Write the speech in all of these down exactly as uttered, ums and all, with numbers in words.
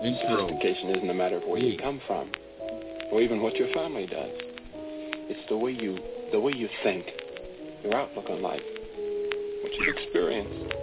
Sophistication isn't a matter of where you come from, or even what your family does. It's the way you, the way you think, your outlook on life, what you've experienced.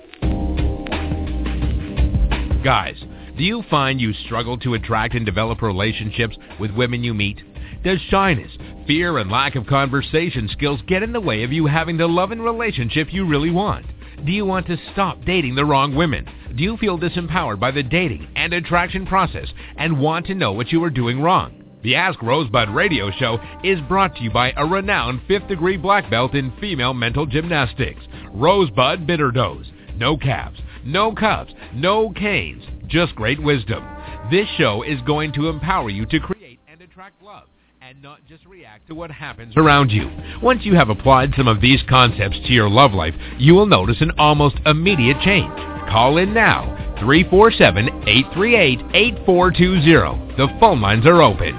Guys, do you find you struggle to attract and develop relationships with women you meet? Does shyness, fear, and lack of conversation skills get in the way of you having the love and relationship you really want? Do you want to stop dating the wrong women? Do you feel disempowered by the dating and attraction process and want to know what you are doing wrong? The Ask Rosebud radio show is brought to you by a renowned fifth degree black belt in female mental gymnastics, Rosebud Bitterdose. No calves, no cups, no canes, just great wisdom. This show is going to empower you to create and attract love, and not just react to what happens around you. Once you have applied some of these concepts to your love life, you will notice an almost immediate change. Call in now, three four seven, eight three eight, eight four two zero. The phone lines are open.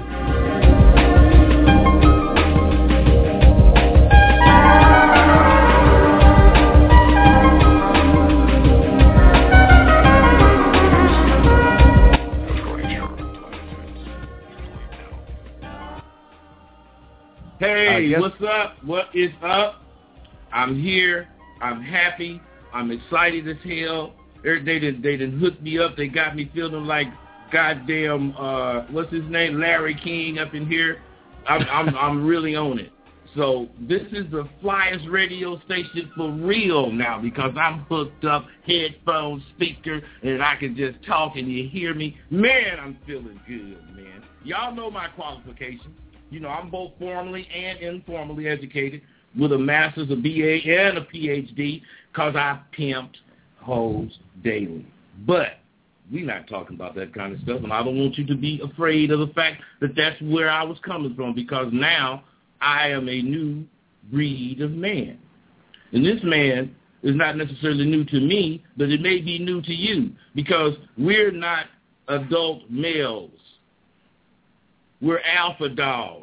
Hey, what's up? What is up? I'm here. I'm happy. I'm excited as hell. They done, they done hooked me up. They got me feeling like goddamn, uh, what's his name, Larry King up in here. I'm, I'm, I'm really on it. So this is the flyest radio station for real now because I'm hooked up, headphone, speaker, and I can just talk and you hear me. Man, I'm feeling good, man. Y'all know my qualifications. You know, I'm both formally and informally educated with a master's, a B A, and a P H D because I pimped hoes daily. But we're not talking about that kind of stuff, and I don't want you to be afraid of the fact that that's where I was coming from because now I am a new breed of man. And this man is not necessarily new to me, but it may be new to you because we're not adult males. We're alpha dogs.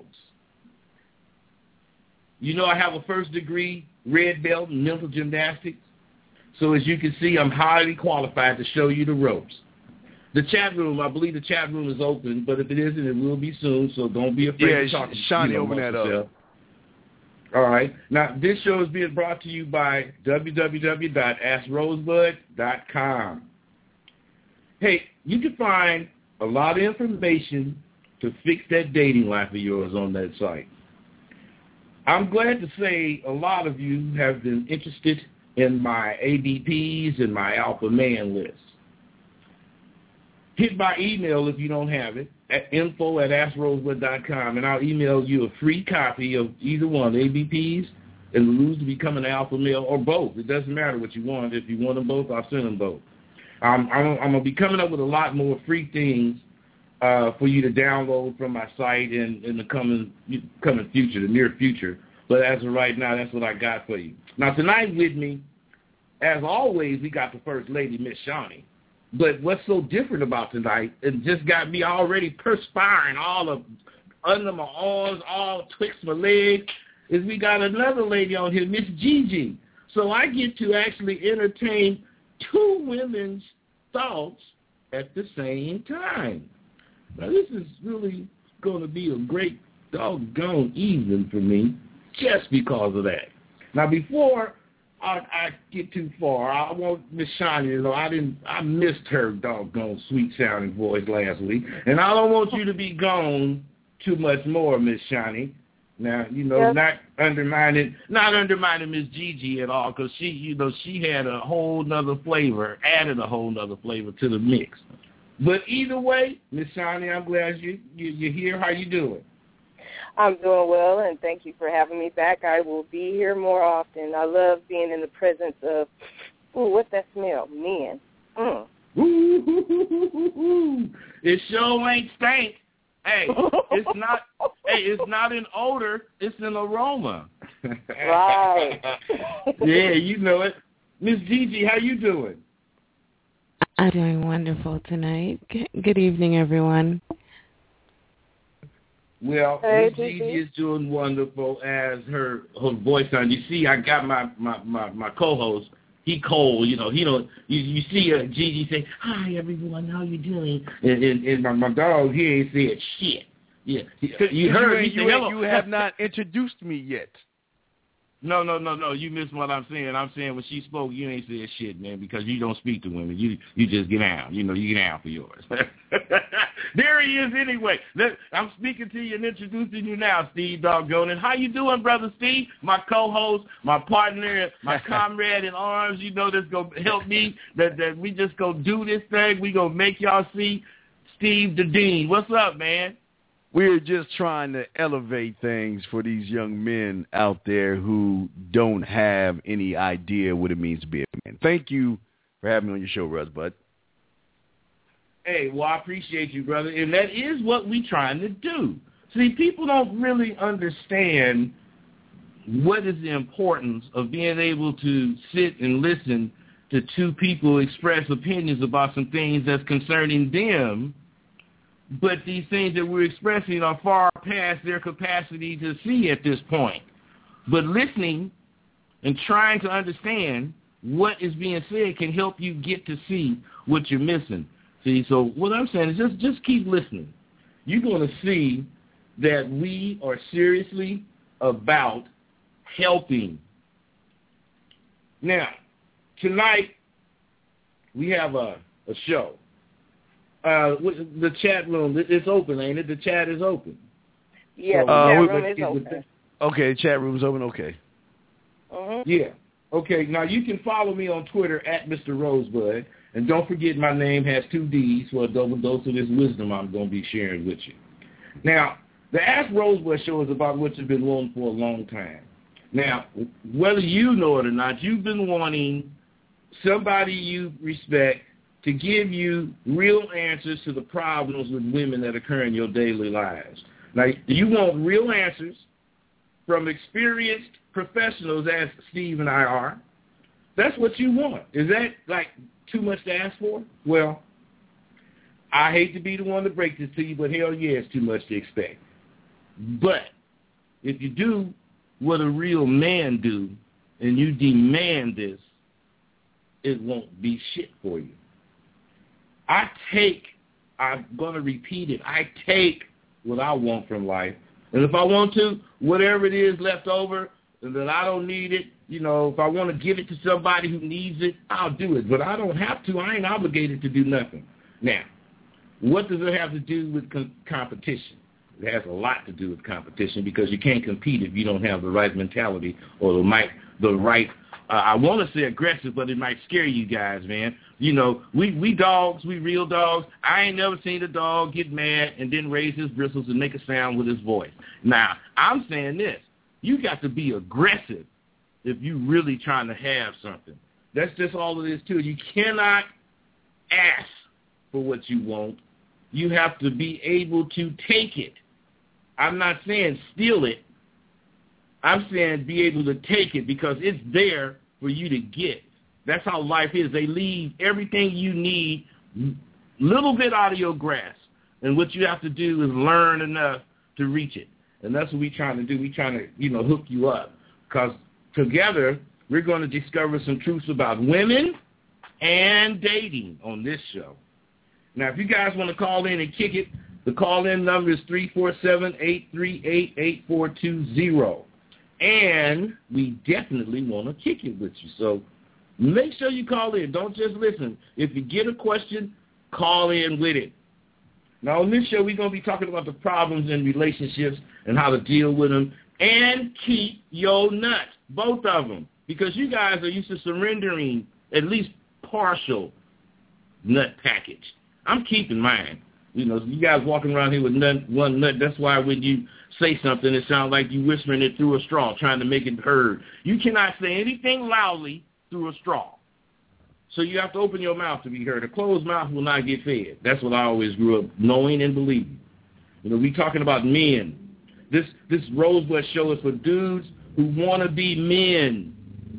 You know I have a first degree red belt in mental gymnastics. So as you can see, I'm highly qualified to show you the ropes. The chat room, I believe the chat room is open, but if it isn't, it will be soon, so don't be afraid yeah, to talk. Shawnee, you know, open that yourself. up. All right. Now, this show is being brought to you by w w w dot ask rosebud dot com. Hey, you can find a lot of information to fix that dating life of yours on that site. I'm glad to say a lot of you have been interested in my A B Ps and my Alpha Man list. Hit my email if you don't have it, at info at ask rosebud dot com, and I'll email you a free copy of either one, A B Ps and the rules to become an alpha male, or both. It doesn't matter what you want. If you want them both, I'll send them both. Um, I'm, I'm going to be coming up with a lot more free things uh, for you to download from my site in, in the coming coming future, the near future. But as of right now, that's what I got for you. Now, tonight with me, as always, we got the First Lady, Miss Shawnee. But what's so different about tonight, it just got me already perspiring all of under my arms, all twixt my legs, is we got another lady on here, Miss Gigi. So I get to actually entertain two women's thoughts at the same time. Now, this is really going to be a great doggone evening for me just because of that. Now, before I, I get too far, I want Miss Shawnee to know I didn't. I missed her doggone sweet-sounding voice last week, and I don't want you to be gone too much more, Miss Shawnee. Now, you know, yes. not undermining, not undermining Miss Gigi at all, because she, you know, she had a whole nother flavor, added a whole nother flavor to the mix. But either way, Miss Shawnee, I'm glad you, you you're here. How you doing? I'm doing well, and thank you for having me back. I will be here more often. I love being in the presence of, ooh, what's that smell? Men. Mm. Ooh, it sure ain't stank. Hey, it's not. Hey, it's not an odor. It's an aroma. Right. Yeah, you know it. Miss Gigi, how you doing? I'm doing wonderful tonight. Good evening, everyone. Well, hey, Miss Gigi is doing wonderful as her her voice sounds. You see, I got my, my, my, my co-host he cold, you know. He don't. You, you see uh, Gigi say, "Hi everyone, how you doing?" And, and, and my, my dog here ain't said shit. Yeah, you heard you, me. You, you have not introduced me yet. No, no, no, no. You missed what I'm saying. I'm saying when she spoke, you ain't said shit, man, because you don't speak to women. You you just get down. You know, you get down for yours. There he is anyway. Let, I'm speaking to you and introducing you now, Steve Doggone. And how you doing, Brother Steve? My co-host, my partner, my comrade in arms, you know, that's going to help me, that, that we just go do this thing. We going to make y'all see Steve the Dean. What's up, man? We're just trying to elevate things for these young men out there who don't have any idea what it means to be a man. Thank you for having me on your show, Rosebud. Hey, well, I appreciate you, brother. And that is what we're trying to do. See, people don't really understand what is the importance of being able to sit and listen to two people express opinions about some things that's concerning them. But these things that we're expressing are far past their capacity to see at this point. But listening and trying to understand what is being said can help you get to see what you're missing. See, so what I'm saying is just, just keep listening. You're going to see that we are seriously about helping. Now, tonight we have a, a show. Uh, the chat room, it's open, ain't it? The chat is open. Yeah, so, the uh, chat we, room is open. Okay, chat room's open, okay. Mm-hmm. Yeah. Okay, now you can follow me on Twitter at Mister Rosebud, and don't forget my name has two D's for a double dose of this wisdom I'm going to be sharing with you. Now, the Ask Rosebud show is about what you've been wanting for a long time. Now, whether you know it or not, you've been wanting somebody you respect to give you real answers to the problems with women that occur in your daily lives. Now, you want real answers from experienced professionals, as Steve and I are. That's what you want. Is that, like, too much to ask for? Well, I hate to be the one to break this to you, but hell yeah, it's too much to expect. But if you do what a real man do and you demand this, it won't be shit for you. I take, I'm going to repeat it, I take what I want from life. And if I want to, whatever it is left over, and that I don't need it, you know, if I want to give it to somebody who needs it, I'll do it. But I don't have to. I ain't obligated to do nothing. Now, what does it have to do with com- competition? It has a lot to do with competition because you can't compete if you don't have the right mentality or the, might, the right, uh, I want to say aggressive, but it might scare you guys, man. You know, we, we dogs, we real dogs. I ain't never seen a dog get mad and then raise his bristles and make a sound with his voice. Now, I'm saying this. You got to be aggressive if you really trying to have something. That's just all it is, too. You cannot ask for what you want. You have to be able to take it. I'm not saying steal it. I'm saying be able to take it because it's there for you to get. That's how life is. They leave everything you need little bit out of your grasp. And what you have to do is learn enough to reach it. And that's what we're trying to do. We're trying to, you know, hook you up. Because together, we're going to discover some truths about women and dating on this show. Now, if you guys want to call in and kick it, the call-in number is three four seven, eight three eight, eight four two zero. And we definitely want to kick it with you. So make sure you call in. Don't just listen. If you get a question, call in with it. Now, on this show, we're going to be talking about the problems in relationships and how to deal with them and keep your nuts, both of them, because you guys are used to surrendering at least partial nut package. I'm keeping mine. You know, you guys walking around here with nut, one nut, that's why when you say something, it sounds like you whispering it through a straw, trying to make it heard. You cannot say anything loudly through a straw. So you have to open your mouth to be heard. A closed mouth will not get fed. That's what I always grew up knowing and believing. You know, we talking about men. This this Rosebud show is for dudes who want to be men,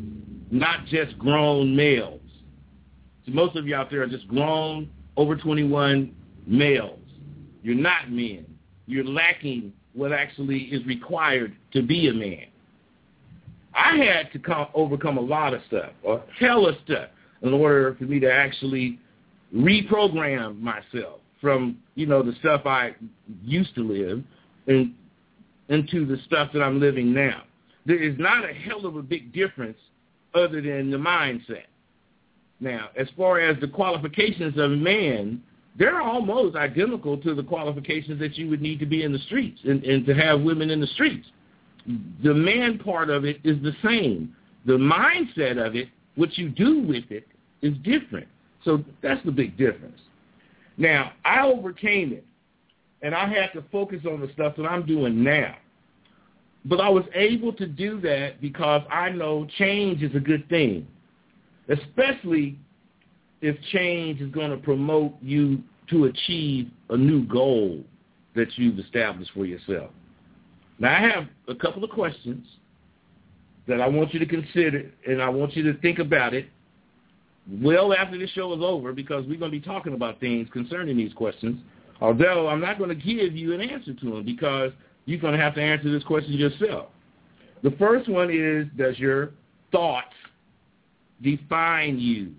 not just grown males. So most of you out there are just grown, over twenty-one males. You're not men. You're lacking what actually is required to be a man. I had to come, overcome a lot of stuff, or hella stuff, in order for me to actually reprogram myself from, you know, the stuff I used to live and into the stuff that I'm living now. There is not a hell of a big difference other than the mindset. Now, as far as the qualifications of man, they're almost identical to the qualifications that you would need to be in the streets and, and to have women in the streets. The man part of it is the same. The mindset of it, what you do with it, is different. So that's the big difference. Now, I overcame it, and I had to focus on the stuff that I'm doing now. But I was able to do that because I know change is a good thing, especially if change is going to promote you to achieve a new goal that you've established for yourself. Now, I have a couple of questions that I want you to consider, and I want you to think about it well after this show is over, because we're going to be talking about things concerning these questions, although I'm not going to give you an answer to them because you're going to have to answer this question yourself. The first one is, does your thoughts define you?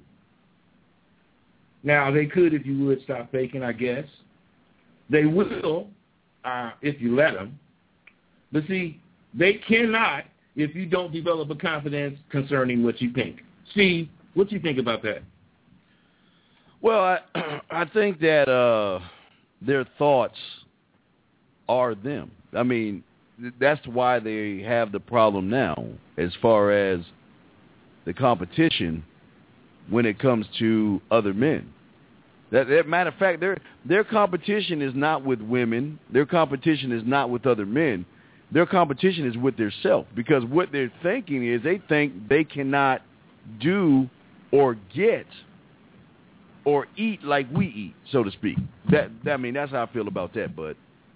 Now, they could if you would stop faking, I guess. They will uh, if you let them. But see, they cannot if you don't develop a confidence concerning what you think. Steve, what do you think about that? Well, I, I think that uh, their thoughts are them. I mean, that's why they have the problem now as far as the competition when it comes to other men. That, that matter of fact, their their competition is not with women. Their competition is not with other men. Their competition is with themselves, because what they're thinking is they think they cannot do or get or eat like we eat, so to speak. That, I mean, that's how I feel about that, bud.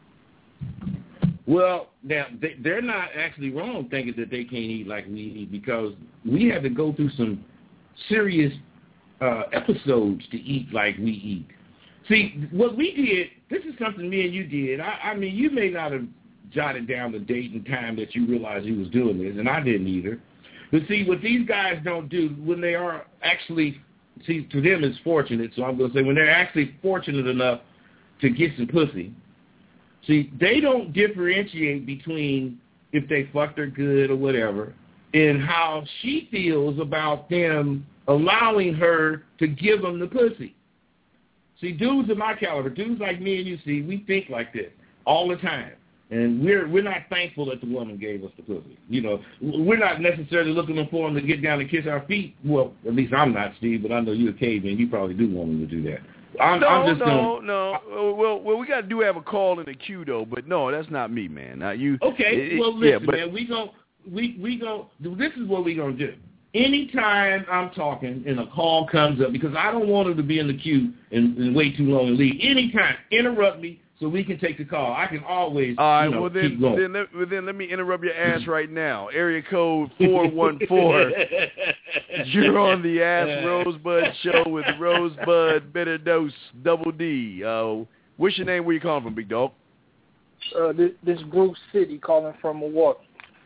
Well, now, they, they're not actually wrong thinking that they can't eat like we eat, because we had to go through some serious uh, episodes to eat like we eat. See, what we did, this is something me and you did. I, I mean, you may not have jotted down the date and time that you realized you was doing this, and I didn't either. But see, what these guys don't do, when they are actually, see, to them it's fortunate, so I'm going to say when they're actually fortunate enough to get some pussy, see, they don't differentiate between if they fucked her good or whatever and how she feels about them allowing her to give them the pussy. See, dudes of my caliber, dudes like me and you, see, we think like this all the time. And we're we're not thankful that the woman gave us the pussy. You know, we're not necessarily looking for them to get down and kiss our feet. Well, at least I'm not, Steve, but I know you're a caveman. You probably do want them to do that. I'm, no, I'm just no, gonna, no. I, well, well, we got to do have a call in the queue though, but no, that's not me, man. Now, you okay? It, well, listen, yeah, but, man, we gon' we we gon' this is what we gonna do. Anytime I'm talking and a call comes up, because I don't want them to be in the queue and, and wait too long and leave. Anytime, interrupt me so we can take the call. I can always, all right, you know, well, then, keep going. Then let, well, then let me interrupt your ass right now. Area code four one four. You're on the Ask Rosebud show with Rosebud Better Dose Double D. Uh, what's your name? Where you calling from, big dog? Uh, this, this Bruce City calling from Milwaukee.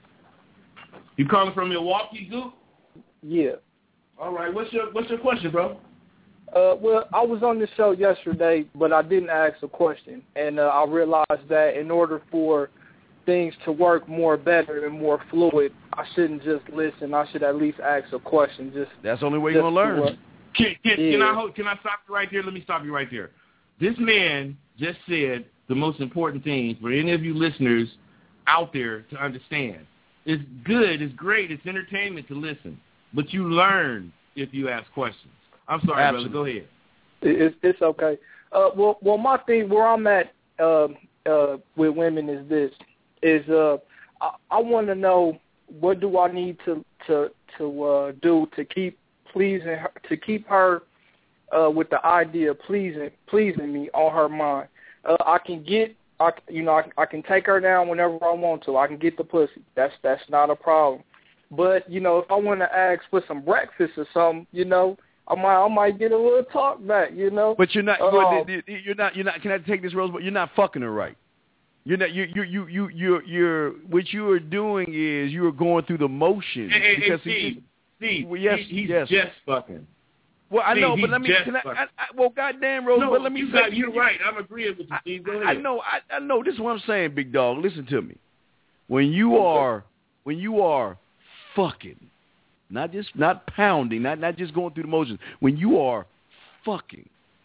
You calling from Milwaukee, Goop? Yeah. All right. What's your What's your question, bro? Uh, well, I was on the show yesterday, but I didn't ask a question, and uh, I realized that in order for things to work more better and more fluid, I shouldn't just listen. I should at least ask a question. Just that's the only way you're gonna learn. To, can, can, yeah. can I hold, can I stop you right there? Let me stop you right there. This man just said the most important thing for any of you listeners out there to understand. It's good, it's great, it's entertainment to listen, but you learn if you ask questions. I'm sorry, Absolutely. brother. Go ahead. It's, it's okay. Uh, well, well, my thing, where I'm at uh, uh, with women is this: is uh, I, I want to know what do I need to to to uh, do to keep pleasing her, to keep her uh, with the idea of pleasing pleasing me on her mind. Uh, I can get, I you know, I, I can take her down whenever I want to. I can get the pussy. That's that's not a problem. But you know, if I want to ask for some breakfast or something, you know. I might, I might get a little talk back, you know. But you're not, uh, you're not, you're not. Can I take this, Rose? But you're not fucking her right. You're not. You you you you you you're. What you are doing is you are going through the motions. Hey, hey, because hey, Steve, he, Steve, well, yes, he, he's yes. just fucking. Well, I Steve, know, but let me. Can I, I, I? Well, goddamn, Rose. No, but let me you say, got, you're right. I'm agreeing with you, Steve. Go ahead. I, I know. I, I know. This is what I'm saying, big dog. Listen to me. When you are, when you are fucking, not just not pounding, not not just going through the motions. When you are fucking,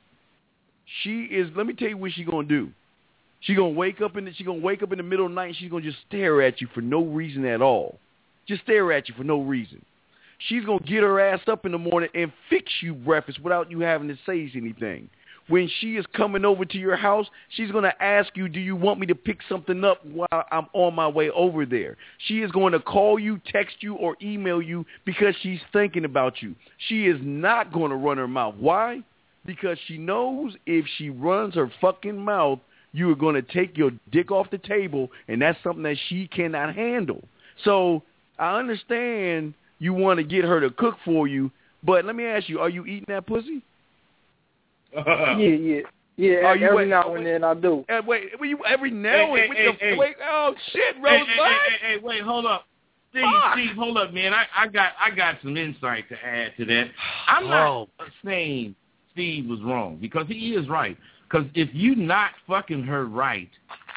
she is. Let me tell you what she's gonna do. She's gonna wake up in the. She's gonna wake up in the middle of the night. And she's gonna just stare at you for no reason at all. Just stare at you for no reason. She's going to get her ass up in the morning and fix you breakfast without you having to say anything. When she is coming over to your house, she's going to ask you, do you want me to pick something up while I'm on my way over there? She is going to call you, text you, or email you because she's thinking about you. She is not going to run her mouth. Why? Because she knows if she runs her fucking mouth, you are going to take your dick off the table, and that's something that she cannot handle. So I understand you want to get her to cook for you, but let me ask you, are you eating that pussy? yeah, yeah. Yeah, are you, every wait, now wait, and then I do. Uh, wait, you, every now hey, and hey, then? hey, Wait, oh, shit, hey, Rosebud. hey, hey, hey, hey, wait, hold up. Steve, Fuck. Steve, hold up, man. I, I got I got some insight to add to that. I'm not Oh. saying Steve was wrong, because he is right. Because if you not fucking her right,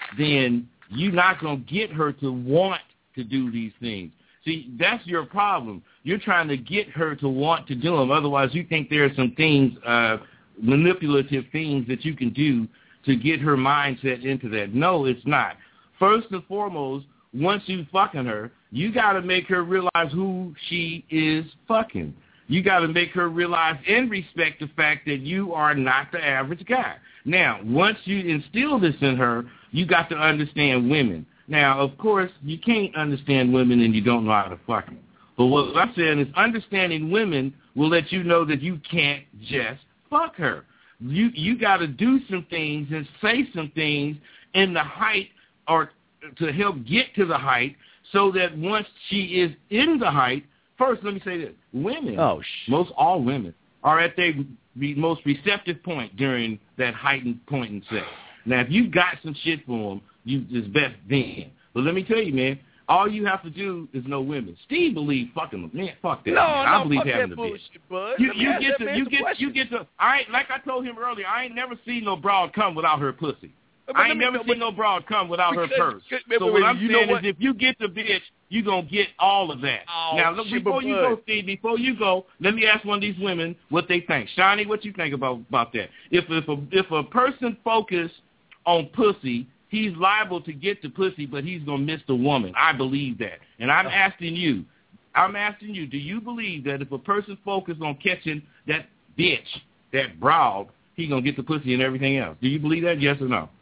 then you're not going to get her to want to do these things. See, that's your problem. You're trying to get her to want to do them. Otherwise, you think there are some things, uh, manipulative things that you can do to get her mindset into that. No, it's not. First and foremost, once you fucking her, you got to make her realize who she is fucking. You got to make her realize and respect the fact that you are not the average guy. Now, once you instill this in her, you got to understand women. Now, of course, you can't understand women and you don't know how to fuck them. But what I'm saying is understanding women will let you know that you can't just fuck her. You you got to do some things and say some things in the height or to help get to the height so that once she is in the height, first, let me say this. Women, oh, sh- most all women, are at their most receptive point during that heightened point in sex. Now, if you got some shit for them, you it's best then. But let me tell you, man, all you have to do is know women. Steve believes fucking them. Man, fuck that. No, man. no, I believe fuck having that the bitch. bullshit, bud. You, Let me you ask get that to, man you some get, questions. you get to. I ain't, like I told him earlier. I ain't never seen no broad come without her pussy. But I let ain't me- never but- seen no broad come without her because- purse. because- So wait, what wait, I'm you know saying what? is, if you get the bitch, you gonna get all of that. Oh, now, look, shit, before but you bud. go, Steve, before you go, let me ask one of these women what they think. Shawnee, what you think about about that? If if a if a person focus on pussy, he's liable to get the pussy, but he's gonna miss the woman. I believe that, and I'm asking you. I'm asking you, do you believe that if a person focuses on catching that bitch, that broad, he going to get the pussy and everything else? Do you believe that, yes or no?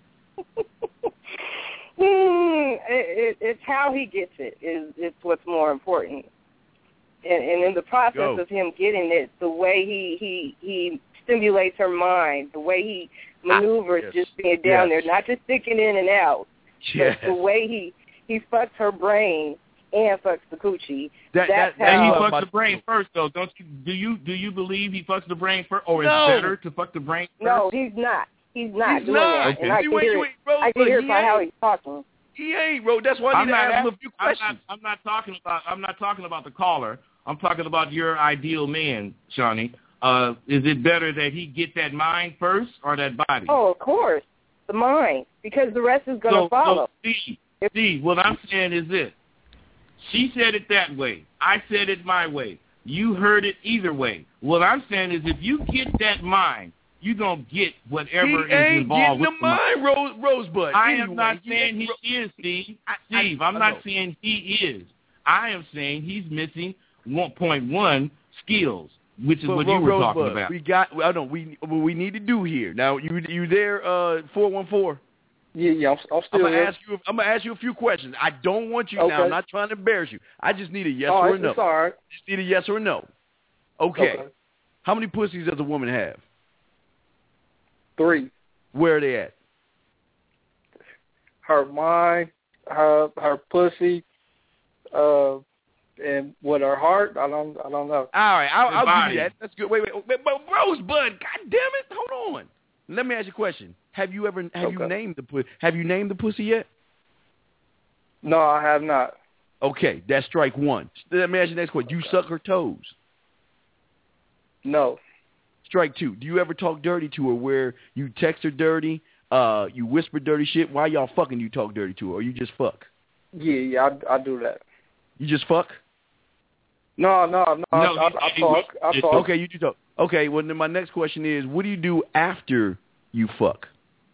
mm, it, it, it's how he gets it is, is what's more important. And, and in the process Go. of him getting it, the way he, he, he stimulates her mind, the way he maneuvers yes. just being down Yes. there, not just sticking in and out, Yes. but the way he, he fucks her brain and fucks the coochie. That- That's that- And he how. Well, fucks my- the brain first, though. Don't you? Do you do you believe he fucks the brain first, or No. it's better to fuck the brain first? No, he's not. He's not He's doing not. that. And I Okay. can You ain't- hear you it. ain't- bro, I can but hear he it by how ain't. he's talking. He ain't, bro. That's why I I'm need to not, ask him ask, a few I'm, questions. not, I'm not talking about. I'm not talking about the caller. I'm talking about your ideal man, Shawnee. Uh, is it better that he get that mind first or that body? Oh, of course, the mind, because the rest is going to so, follow. So, Steve, Steve, what I'm saying is this. She said it that way. I said it my way. You heard it either way. What I'm saying is if you get that mind, you're going to get whatever he is ain't involved getting with the mind, Rose, Rosebud. I anyway, am not he saying ain't- he is, Steve. I- Steve, I- I'm I not know. saying he is. I am saying he's missing one point one skills, which is But what Ro- you were Rosebud, talking about. We got. I don't. We what we need to do here now. You you there? Uh, four one four. Yeah, yeah, I'm, I'm I'm still gonna here. ask you. I'm gonna ask you a few questions. I don't want you Okay. now. I'm not trying to embarrass you. I just need a yes all or right, a no. it's all right. Just need a yes or a no. Okay. Okay. How many pussies does a woman have? Three. Where are they at? Her mind, her her pussy, uh, and with her heart, I don't I don't know. All right, I'll, I'll give body. you that. That's good. Wait, wait, wait, but Rosebud, God damn it, hold on. Let me ask you a question. have you ever have Okay. you named the pussy? Have you named the pussy yet? No, I have not. Okay, that's strike one. Let me ask you the next question. Do you suck her toes? No. Strike two. Do you ever talk dirty to her where you text her dirty, uh, you whisper dirty shit? Why y'all fucking you talk dirty to her, or you just fuck? Yeah, yeah, I, I do that. You just fuck? No, no, no. No, I, I, you- I you- talk. I you- talk. Okay, you do talk. Okay, well then my next question is, what do you do after you fuck?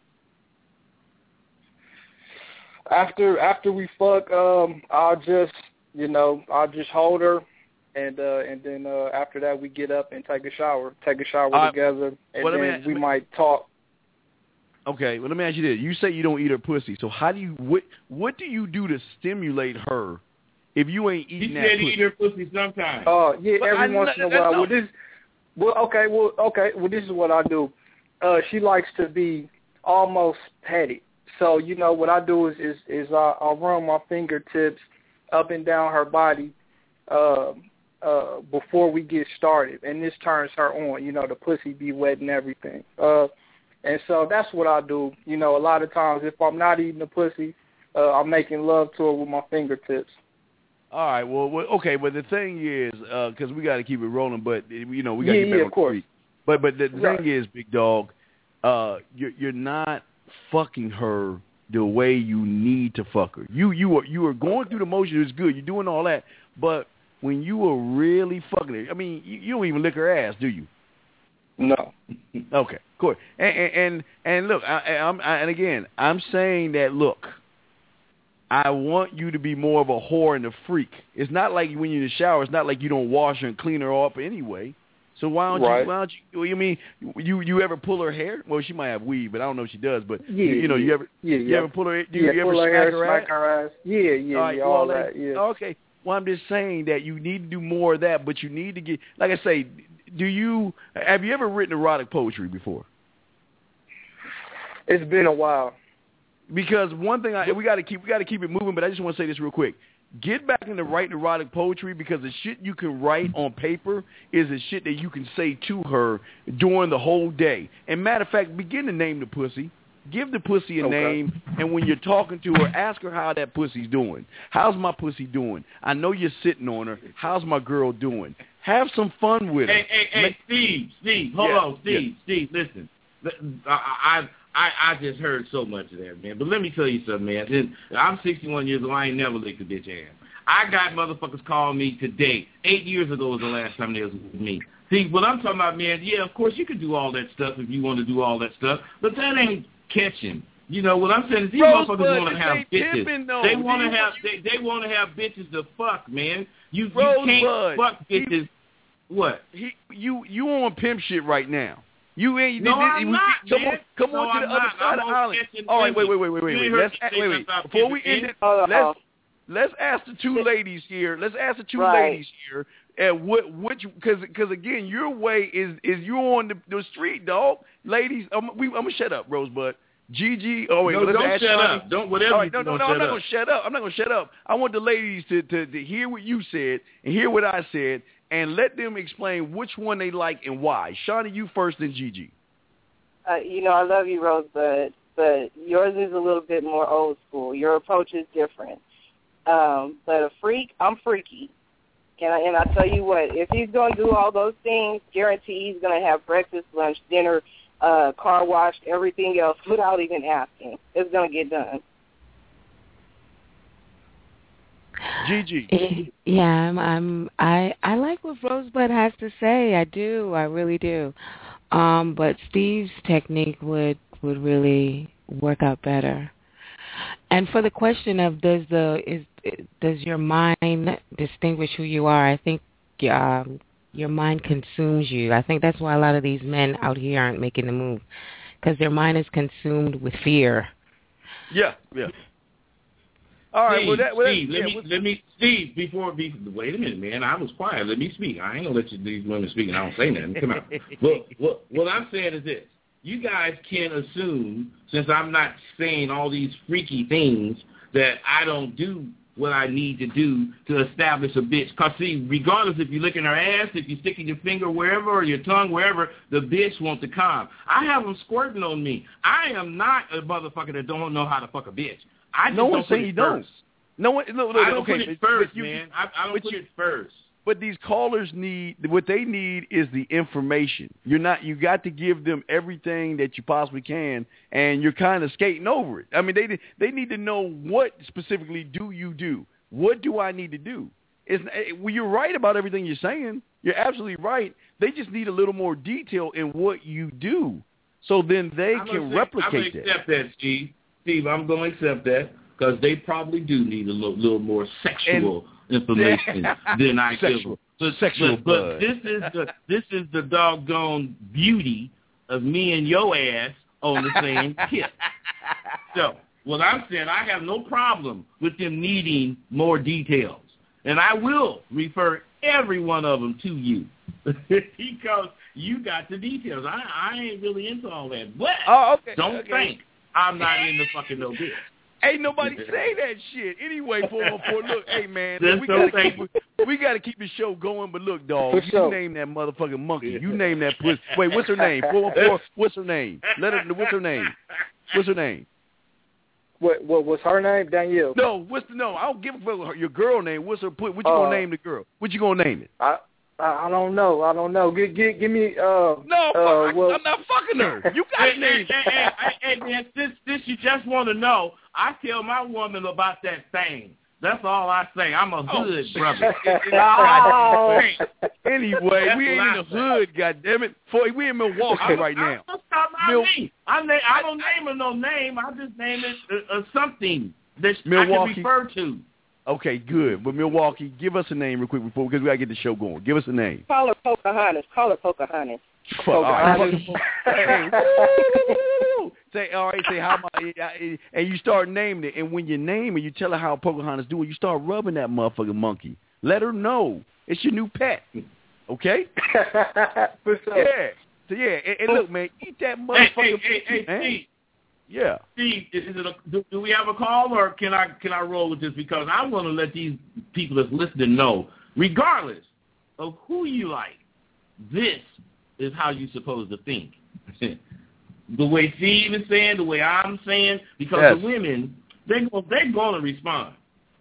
After after we fuck, um, I'll just you know I'll just hold her, and uh, and then uh, after that we get up and take a shower, take a shower Uh, together, and well, let me then ask- we might talk. Okay, well let me ask you this. You say you don't eat her pussy, so how do you what what do you do to stimulate her if you ain't He eating that said he pussy? eat her pussy sometimes. Uh, yeah, But every I- once in a that's while. not- Well, this, well, okay, well, okay, well, this is what I do. Uh, she likes to be almost petty. So, you know, what I do is is, is I, I'll run my fingertips up and down her body uh, uh, before we get started, and this turns her on. You know, the pussy be wet and everything. Uh, and so that's what I do. You know, a lot of times if I'm not eating the pussy, uh, I'm making love to her with my fingertips. All right, well, well okay, but the thing is, because we got to keep it rolling, but you know we got to Yeah, get yeah, back of on the course. street. But but the, the Right. thing is, big dog, uh, you're you're not fucking her the way you need to fuck her. You you are you are going through the motion. It's good. You're doing all that, but when you are really fucking her, I mean, you, you don't even lick her ass, do you? No. Okay, cool. And and and, and look, I, I'm I, and again, I'm saying that look. I want you to be more of a whore and a freak. It's not like when you're in the shower. It's not like you don't wash her and clean her up anyway. So why don't Right. you? Why don't you? You mean you you ever pull her hair? Well, she might have weave, but I don't know if she does. But Yeah, you, you know, yeah. you ever Yeah, you yeah. ever pull her? Do yeah, you ever pull her smack hair, her smack ass? her ass. Yeah, yeah, all right, yeah, well, all like, that, yeah. Okay. Well, I'm just saying that you need to do more of that, but you need to get, like I say, do you have you ever written erotic poetry before? It's been a while. Because one thing I, we got to keep we got to keep it moving, but I just want to say this real quick. Get back into writing erotic poetry because the shit you can write on paper is the shit that you can say to her during the whole day. And matter of fact, begin to name the pussy. Give the pussy a Okay. name, and when you're talking to her, ask her how that pussy's doing. How's my pussy doing? I know you're sitting on her. How's my girl doing? Have some fun with her. Hey, hey, hey, Make- Steve, Steve, hold Yeah, on, Steve, Steve, listen. I, I, I, I just heard so much of that, man. But let me tell you something, man. Then, I'm sixty-one years old. I ain't never licked a bitch ass. I got motherfuckers calling me today. Eight years ago was the last time they was with me. See, what I'm talking about, man, yeah, of course you can do all that stuff if you want to do all that stuff, but that ain't catching. You know, what I'm saying is these Rosebud, motherfuckers want this to have ain't bitches. pimping, though. They Do want to you- have they, they want to have bitches to fuck, man. You, you Rosebud, can't fuck he- bitches. What? He, you you on pimp shit right now. You ain't. No, this- I'm we- not, come man. on, come No, on to I'm the other not. side I'm of the on island. catching All right, wait, wait, women. wait, wait, You wait, ain't wait. heard Let's me act, say wait, nothing wait. about Before we catching end it, Hold on. let's let's ask the two ladies here. Let's ask the two Right. ladies here. And what which because because again, your way is is you on the, the street, dog. Ladies, I'm, we, I'm gonna shut up, Rosebud. Gigi, oh wait, No, let's don't ask shut Shani. up. Don't whatever All right, you no, no, don't no, shut I'm not up. gonna shut up. I'm not gonna shut up. I want the ladies to, to, to hear what you said and hear what I said, and let them explain which one they like and why. Shawnee, you first, then Gigi. Uh, you know, I love you, Rosebud, but yours is a little bit more old school. Your approach is different. Um, but a freak, I'm freaky. And I, and I tell you what, if he's going to do all those things, guarantee he's going to have breakfast, lunch, dinner, uh, car wash, everything else without even asking. It's going to get done. Gigi. Yeah, I'm, I'm I I like what Rosebud has to say. I do. I really do. Um, but Steve's technique would would really work out better. And for the question of does the is does your mind distinguish who you are? I think um, your mind consumes you. I think that's why a lot of these men out here aren't making the move because their mind is consumed with fear. Yeah, yeah. All right, Steve, well, that, well, that, Steve, let yeah, me, well, let me, Steve, before, be, wait a minute, man. I was quiet. Let me speak. I ain't gonna let you, these women speak, and I don't say nothing. Come on. Well, what, what I'm saying is this: you guys can assume, since I'm not saying all these freaky things, that I don't do what I need to do to establish a bitch. Because, see, regardless if you're licking her ass, if you're sticking your finger wherever or your tongue wherever, the bitch wants to come. I have them squirting on me. I am not a motherfucker that don't know how to fuck a bitch. I just no don't one's saying you don't. No one. No, no, I don't okay, put it but, first, but you, man. I, I don't put you, it first. But these callers need, what they need is the information. You're not, you got to give them everything that you possibly can, and you're kind of skating over it. I mean, they they need to know what specifically do you do? What do I need to do? It's, well, you're right about everything you're saying. You're absolutely right. They just need a little more detail in what you do, so then they I'm can say, replicate I'm gonna that. accept that, Steve. Steve, I'm going to accept that because they probably do need a little, little more sexual and, information than I sexual, do. But, sexual but, but this is the this is the doggone beauty of me and your ass on the same tip. So what I'm saying, I have no problem with them needing more details, and I will refer every one of them to you because you got the details. I, I ain't really into all that, but oh, okay, don't okay. think I'm not into fucking no bitch. Ain't nobody say that shit. Anyway, four one four, look, hey, man, look, we so got to keep, we gotta keep the show going, but look, dog, For you sure. name that motherfucking monkey. You name that pussy. Wait, what's her name? four one four, what's her name? Let her, what's her name? What's her name? What what was her name? Danielle. No, what's the, no, I don't give a fuck your girl name. What's her, what you Uh, gonna name the girl? What you gonna name it? I I, I don't know. I don't know. Give give, give me uh No, uh, I, well, I'm not fucking her. You got Hey, to name hey, hey, hey, hey, man, this, this you just want to know. I tell my woman about that thing. That's all I say. I'm a hood Oh, brother. Oh. Anyway, That's we ain't what in I the say. hood, goddammit. For we in Milwaukee I'm, right now. I'm talking about Mil- me. I, na- I don't name her no name. I just name it uh, uh, something that Milwaukee. I can refer to. Okay, good. But Milwaukee, give us a name real quick before, because we got to get the show going. Give us a name. Call her Pocahontas. Call her Pocahontas. Fuck, all right. Pocahontas. Hey, woo! Say, all right, say how my, and you start naming it, and when you name it, you tell her how Pocahontas do it, you start rubbing that motherfucking monkey. Let her know. It's your new pet. Okay? For sure. Yeah. So, yeah, and, and look, man, eat that Hey, motherfucking hey, hey, hey, monkey, man. Steve. Yeah. Steve, is it a, do, do we have a call, or can I can I roll with this? Because I want to let these people that's listening know, regardless of who you like, this is how you're supposed to think. The way Steve is saying, the way I'm saying, because Yes. the women, they're going they're going to respond.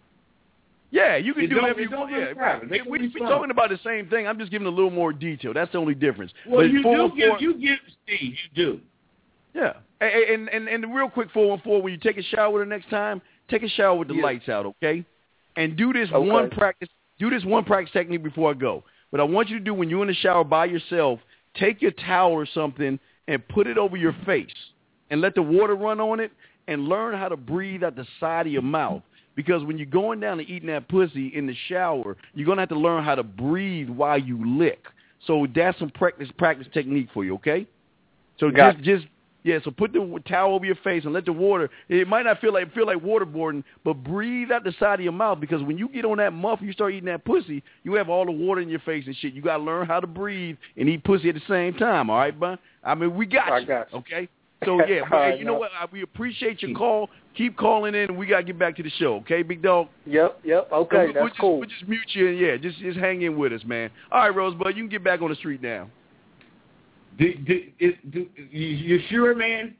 Yeah, you can It do don't- whatever it you don't want. really Yeah, matter. right. They can We, we're respond. talking about the same thing. I'm just giving a little more detail. That's the only difference. Well, but you four do one give four, you give Steve, you do. Yeah. Hey, and, and, and real quick, four one four, when you take a shower the next time, take a shower with the Yeah. lights out, okay? And do this Okay. one practice do this one practice technique before I go. What I want you to do when you're in the shower by yourself, take your towel or something and put it over your face and let the water run on it and learn how to breathe at the side of your mouth. Because when you're going down and eating that pussy in the shower, you're going to have to learn how to breathe while you lick. So that's some practice practice technique for you, okay? So Got just just yeah, so put the towel over your face and let the water. It might not feel like feel like waterboarding, but breathe out the side of your mouth, because when you get on that muff, you start eating that pussy, you have all the water in your face and shit. You got to learn how to breathe and eat pussy at the same time. All right, bud? I mean, we got I you. got you. Okay. So yeah, but, All hey, right, you know now. what? I, we appreciate your call. Keep calling in, and we gotta get back to the show. Okay, big dog. Yep, yep. So Okay, we, that's we'll just, cool. We'll just mute you, and yeah, just just hang in with us, man. All right, Rosebud, you can get back on the street now. Do, do, is, do, you, you sure, man?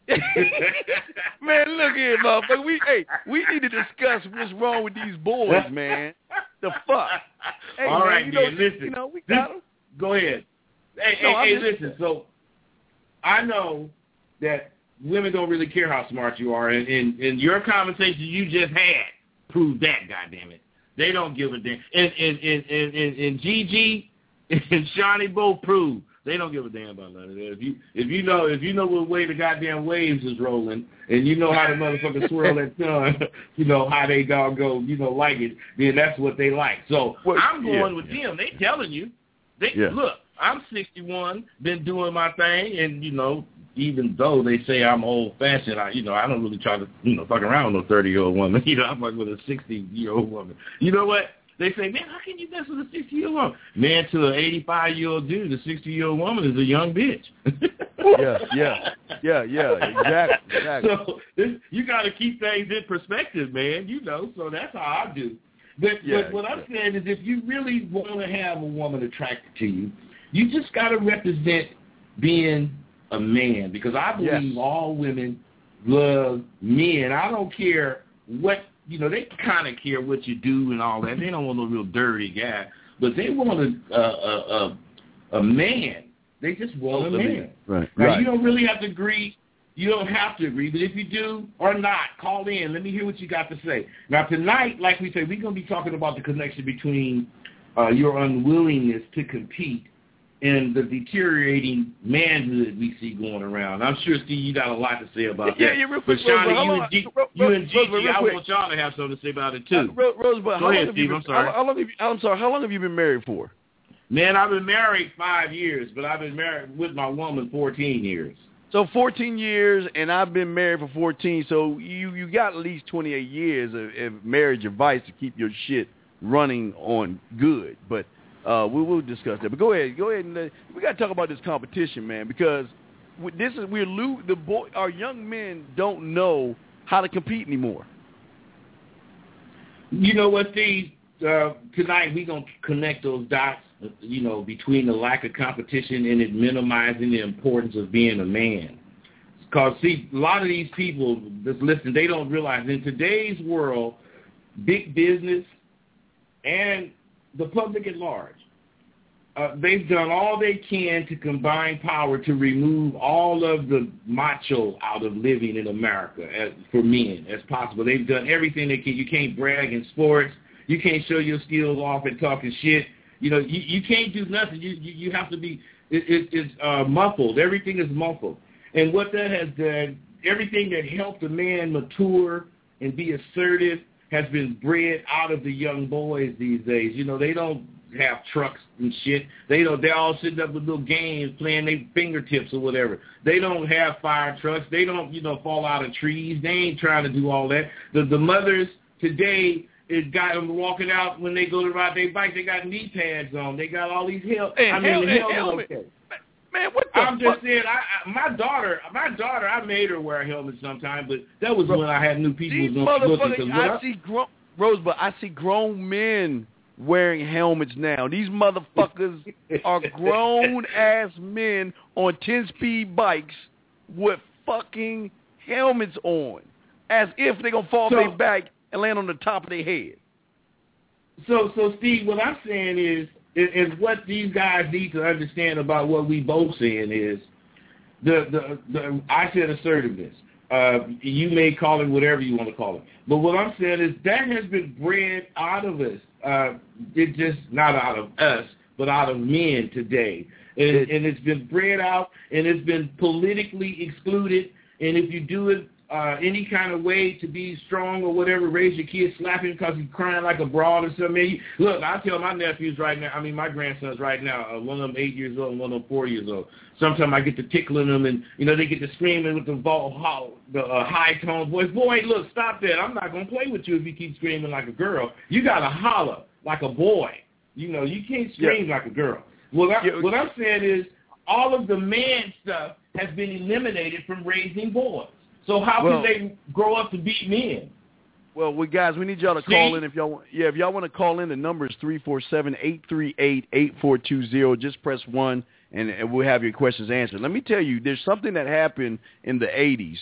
Man, look here, motherfucker. We hey, we need to discuss what's wrong with these boys, man. The fuck. Hey, All man, right, you know, man, listen. You know, we This- got them. Go ahead. Hey, No, hey, I'm hey, just- listen. So I know that women don't really care how smart you are, and, and, and your conversation you just had proved that. Goddamn it, they don't give a damn. And and and and, and, and Gigi and Shawnee both proved they don't give a damn about none of that. If you if you know if you know what way the goddamn waves is rolling, and you know how the motherfucker swirl that tongue, you know how they doggone you know like it, then that's what they like. So Well, I'm going yeah, with yeah. them. They telling you. They, Yeah. Look, I'm sixty-one, been doing my thing, and, you know, even though they say I'm old-fashioned, I, you know, I don't really try to, you know, fuck around with no thirty-year-old woman. You know, I'm like with a sixty-year-old woman. You know what? They say, man, how can you mess with a sixty-year-old woman? Man, to an eighty-five-year-old dude, a sixty-year-old woman is a young bitch. Yeah, yeah, yeah, yeah, exactly, exactly. So this, you got to keep things in perspective, man. You know, so that's how I do. But, Yeah, but what yeah. I'm saying is, if you really want to have a woman attracted to you, you just got to represent being a man, because I believe Yes. all women love men. I don't care what, you know, they kind of care what you do and all that. They don't want no real dirty guy, but they want a a a, a man. They just want a man. Right. Now, right. you don't really have to agree. You don't have to agree, but if you do or not, call in. Let me hear what you got to say. Now, tonight, like we said, we're going to be talking about the connection between uh, your unwillingness to compete and the deteriorating manhood we see going around. I'm sure, Steve, you got a lot to say about yeah, that. Yeah, real quick, but Shawnee, Rosebud, you, on, and G- Ro- you Ro- and Gigi, Rosebud, I quick. want y'all to have something to say about it, too. Uh, Ro- Rosebud, Go how ahead, long have Steve, you been, I'm sorry. How, how long have you, I'm sorry, how long have you been married for? Man, I've been married five years, but I've been married with my woman fourteen years. So fourteen years, and I've been married for fourteen, so you, you got at least twenty-eight years of, of marriage advice to keep your shit running on good. But uh, we will discuss that. But go ahead, go ahead, and uh, we got to talk about this competition, man, because this is we're lo- the boy, our young men don't know how to compete anymore. You know what, Steve? Uh, tonight we're going to connect those dots, you know, between the lack of competition and it minimizing the importance of being a man. Because, see, a lot of these people just listen, they don't realize in today's world, big business and the public at large, uh, they've done all they can to combine power to remove all of the macho out of living in America as, for men as possible. They've done everything they can. You can't brag in sports. You can't show your skills off and talking shit. You know, you, you can't do nothing. You you, you have to be, it, it, it's uh, muffled. Everything is muffled. And what that has done, everything that helped a man mature and be assertive has been bred out of the young boys these days. You know, they don't have trucks and shit. They don't, they're all sitting up with little games playing their fingertips or whatever. They don't have fire trucks. They don't, you know, fall out of trees. They ain't trying to do all that. The, the mothers today, it got them walking out when they go to ride their bike. They got knee pads on. They got all these hel- Hey, I mean, hel- the hey, helmet. helmet. Okay. Man, what the I'm fuck? just saying, I, I, my daughter, my daughter, I made her wear a helmet sometime, but that was when I had new people These was looking. motherfuckers, I, I see grown, Rosebud, I see grown men wearing helmets now. These motherfuckers are grown-ass men on ten-speed bikes with fucking helmets on, as if they're going to fall So- off their back and land on the top of their head. So, so Steve, what I'm saying is, is, is what these guys need to understand about what we both saying is, the the, the I said assertiveness. Uh, you may call it whatever you want to call it, but what I'm saying is that has been bred out of us. Uh, it just not out of us, but out of men today, and, and it's been bred out, and it's been politically excluded. And if you do it uh, any kind of way to be strong or whatever, raise your kid, slap him because he's crying like a broad or something. Man, you, look, I tell my nephews right now, I mean my grandsons right now, uh, one of them eight years old and one of them four years old. Sometimes I get to tickling them, and you know they get to screaming with the, vo- the uh, high tone voice. Boy, look, stop that! I'm not gonna play with you if you keep screaming like a girl. You gotta holler like a boy. You know, you can't scream yeah. like a girl. What, I, yeah. what I'm saying is, all of the man stuff has been eliminated from raising boys. So how well, can they grow up to be men? Well, we guys, we need y'all to See? call in if y'all want. Yeah, if y'all want to call in, the number is three four seven, eight three eight, eight four two zero. Just press one, and, and we'll have your questions answered. Let me tell you, there's something that happened in the eighties,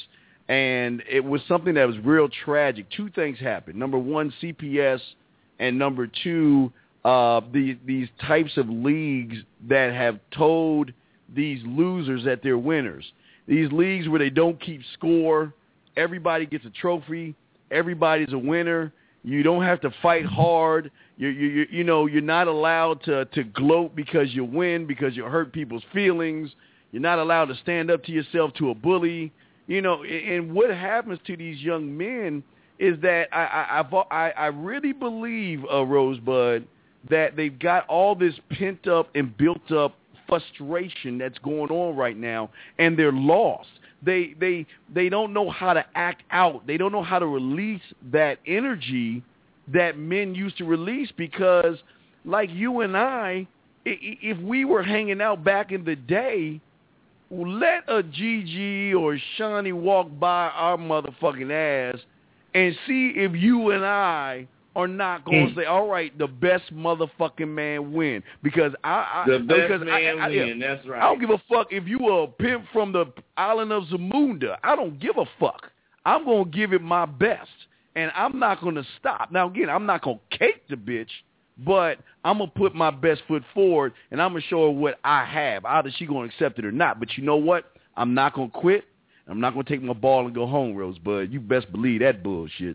and it was something that was real tragic. Two things happened. Number one, C P S, and number two, uh, the, these types of leagues that have told these losers that they're winners. These leagues where they don't keep score, everybody gets a trophy, everybody's a winner. You don't have to fight hard. You you you know you're not allowed to to gloat because you win because you hurt people's feelings. You're not allowed to stand up to yourself to a bully. You know, and what happens to these young men is that I I I've, I, I really believe, uh, Rosebud, that they've got all this pent up and built up frustration that's going on right now, and they're lost. They they they don't know how to act out. They don't know how to release that energy that men used to release because, like you and I, if we were hanging out back in the day, let a Gigi or Shawnee walk by our motherfucking ass and see if you and I are not going to mm. say, all right, the best motherfucking man win. Because I... I the best because man I, I, win, I, that's right. I don't give a fuck if you are a pimp from the island of Zamunda. I don't give a fuck. I'm going to give it my best, and I'm not going to stop. Now, again, I'm not going to cake the bitch, but I'm going to put my best foot forward, and I'm going to show her what I have. Either she going to accept it or not. But you know what? I'm not going to quit. I'm not going to take my ball and go home, Rosebud. You best believe that bullshit.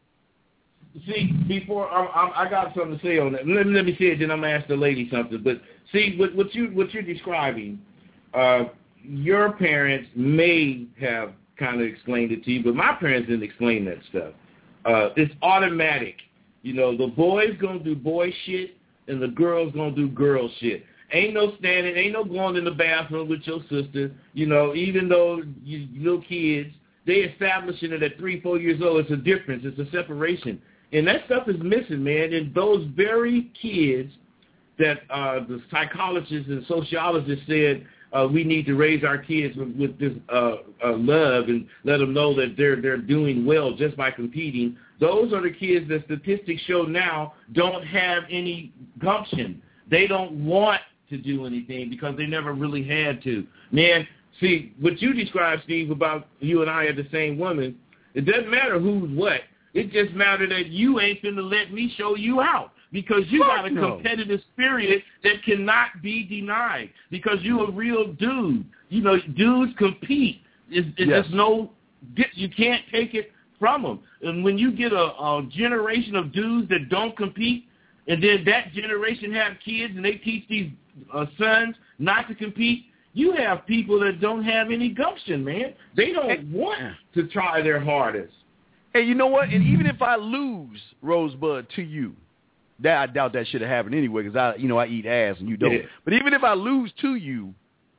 See, before I, I, I got something to say on that. Let me, let me say it, then I'm gonna ask the lady something. But see, what, what you what you're describing, uh, your parents may have kind of explained it to you, but my parents didn't explain that stuff. Uh, it's automatic. You know, the boy's gonna do boy shit, and the girl's gonna do girl shit. Ain't no standing, ain't no going in the bathroom with your sister. You know, even though you little kids, they establishing it at three, four years old. It's a difference. It's a separation. And that stuff is missing, man. And those very kids that uh, the psychologists and sociologists said uh, we need to raise our kids with, with this uh, uh, love and let them know that they're they're doing well just by competing. Those are the kids that statistics show now don't have any gumption. They don't want to do anything because they never really had to. Man, see, what you described, Steve, about you and I are the same woman, it doesn't matter who's what. It just matters that you ain't finna let me show you out because you Fuck got a no. competitive spirit that cannot be denied because you a real dude. You know, dudes compete. It's, it's yes. just no, you can't take it from them. And when you get a, a generation of dudes that don't compete, and then that generation have kids and they teach these uh, sons not to compete, you have people that don't have any gumption, man. They don't want to try their hardest. And you know what? And even if I lose, Rosebud, to you, that I doubt that should have happened anyway because I, you know, I eat ass and you don't. Yeah. But even if I lose to you,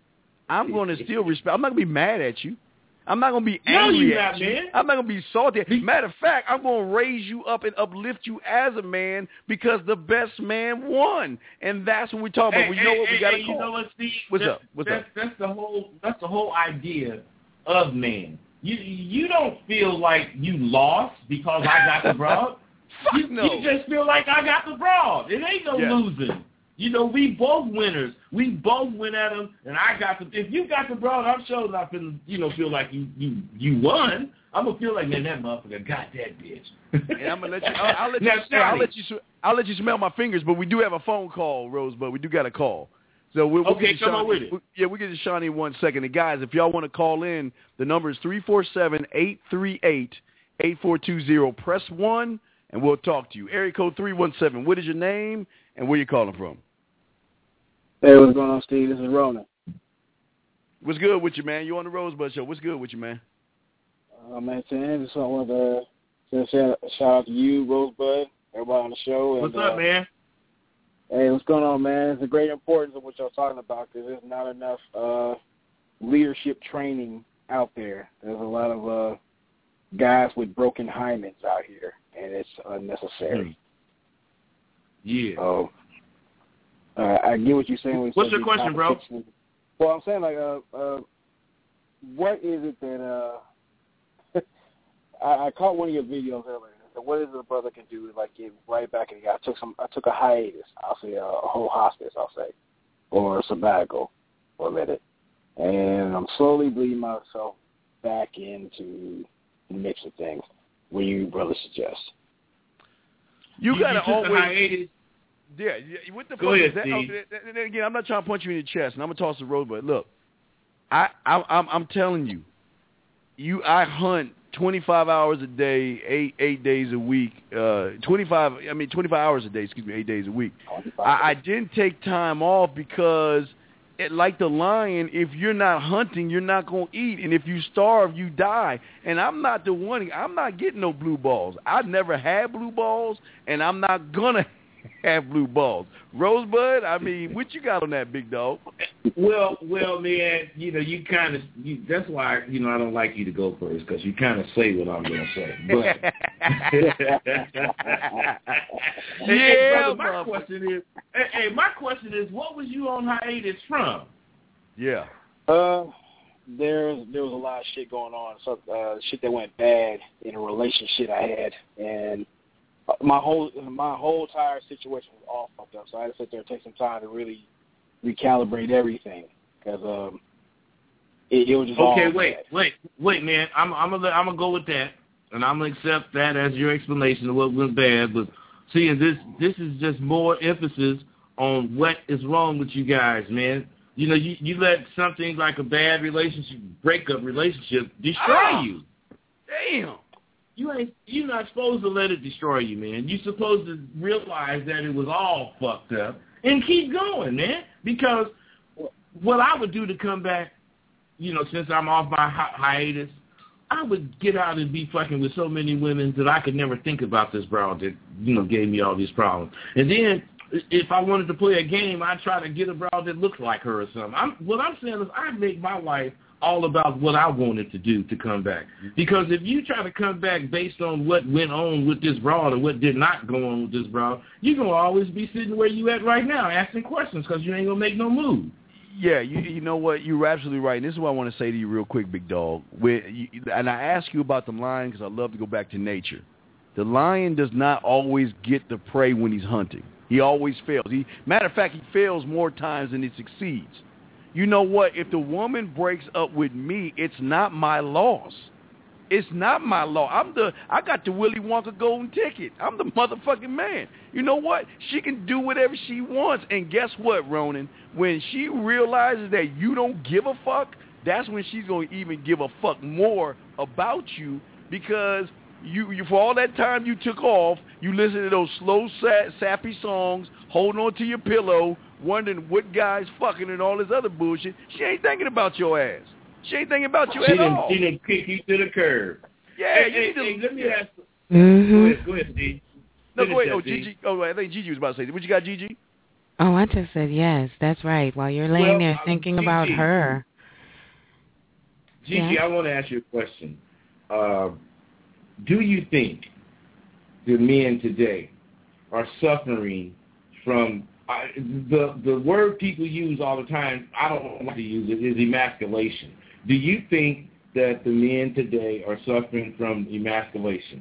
I'm going to still respect. I'm not going to be mad at you. I'm not going to be angry no, at not, you. Man. I'm not going to be salty. Matter of fact, I'm going to raise you up and uplift you as a man because the best man won, and that's what we talk about. Hey, we hey, know what hey, we got to hey, call. You know what, Steve? What's that's, up? What's that's, up? That's the whole. That's the whole idea of man. You you don't feel like you lost because I got the broad. you, no. you just feel like I got the broad. It ain't no yes. losing. You know, we both winners. We both win at them, and I got the. If you got the broad, I'm sure not gonna, you know, feel like you you you won. I'm gonna feel like, man, that motherfucker got that bitch. And I'm gonna let you. I'll, I'll let you. now, I'll let you. I'll let you smell my fingers. But we do have a phone call, Rosebud. We do got a call. So we'll, we'll okay, get to come Shawnee, on with it. We'll, yeah, we'll get to Shawnee in one second. And guys, if y'all want to call in, the number is three four seven, eight three eight, eight four two zero. Press one, and we'll talk to you. Area code three one seven. What is your name, and where you calling from? Hey, what's going on, Steve? This is Ronan. What's good with you, man? You on the Rosebud Show. What's good with you, man? Uh, man, Tim, just wanted to say a shout, shout out to you, Rosebud, everybody on the show. And, what's up, uh, man? Hey, what's going on, man? It's a great importance of what y'all talking about because there's not enough uh, leadership training out there. There's a lot of uh, guys with broken hymens out here, and it's unnecessary. Yeah. So, uh, I get what you're saying. When you What's your question, bro? Well, I'm saying, like, uh, uh, what is it that uh, I, I caught one of your videos earlier. So what is it a brother can do to like get right back in the game? I took some. I took a hiatus. I'll say a, a whole hospice. I'll say, or a sabbatical, for a minute, and I'm slowly bleeding myself back into the mix of things. What do you brother suggest? You, you gotta you always. hiatus. Yeah, yeah. What the Go fuck ahead, is that? Steve. Oh, then again, I'm not trying to punch you in the chest, and I'm gonna toss the road, but look, I, I I'm I'm telling you, you I hunt twenty-five hours a day, eight eight days a week, uh, twenty-five. I mean, twenty-five hours a day. Excuse me, eight days a week. I, I didn't take time off because, it, like the lion, if you're not hunting, you're not gonna eat, and if you starve, you die. And I'm not the one. I'm not getting no blue balls. I've never had blue balls, and I'm not gonna have blue balls. Rosebud, I mean, what you got on that, big dog? Well, well, man, you know, you kind of, you, that's why, you know, I don't like you to go first, because you kind of say what I'm going to say. But, yeah, hey, brother, my question is, hey, hey, my question is, what was you on hiatus from? Yeah. Uh, there's there was a lot of shit going on, so uh, shit that went bad in a relationship I had, and my whole my whole entire situation was all fucked up. So I had to sit there and take some time to really recalibrate everything because um, it, it was just okay. All wait, bad. wait, wait, man. I'm I'm gonna I'm gonna go with that, and I'm gonna accept that as your explanation of what went bad. But see, this this is just more emphasis on what is wrong with you guys, man. You know, you, you let something like a bad relationship, breakup relationship, destroy oh, you. Damn. You ain't, you're not supposed to let it destroy you, man. You're supposed to realize that it was all fucked up and keep going, man. Because what I would do to come back, you know, since I'm off my hi- hiatus, I would get out and be fucking with so many women that I could never think about this broad that, you know, gave me all these problems. And then if I wanted to play a game, I'd try to get a broad that looks like her or something. I'm, what I'm saying is I make my life all about what I wanted to do to come back. Because if you try to come back based on what went on with this broad or what did not go on with this broad, you're going to always be sitting where you at right now asking questions because you ain't going to make no move. Yeah, you you know what? You're absolutely right. And this is what I want to say to you real quick, big dog. When you, and I ask you about the lion because I love to go back to nature. The lion does not always get the prey when he's hunting. He always fails. He, matter of fact, he fails more times than he succeeds. You know what? If the woman breaks up with me, it's not my loss. It's not my law. I'm the. I got the Willy Wonka golden ticket. I'm the motherfucking man. You know what? She can do whatever she wants. And guess what, Ronan? When she realizes that you don't give a fuck, that's when she's going to even give a fuck more about you because you, you for all that time you took off, you listened to those slow, sad, sappy songs, holding on to your pillow, wondering what guy's fucking and all this other bullshit. She ain't thinking about your ass. She ain't thinking about you she at didn't, all. She didn't kick you to the curb. Yeah, hey, you hey, need to, hey, let me ask. Mm-hmm. Go ahead, go ahead, Steve. No, Finish go ahead. that, Oh, Steve. Gigi. Oh, I think Gigi was about to say. What you got, Gigi? Oh, I just said yes. That's right. While you're laying Well, there uh, thinking Gigi, about her. Gigi, yeah. I want to ask you a question. Uh, do you think the men today are suffering from uh, the the word people use all the time? I don't want to use it. Is emasculation. Do you think that the men today are suffering from emasculation?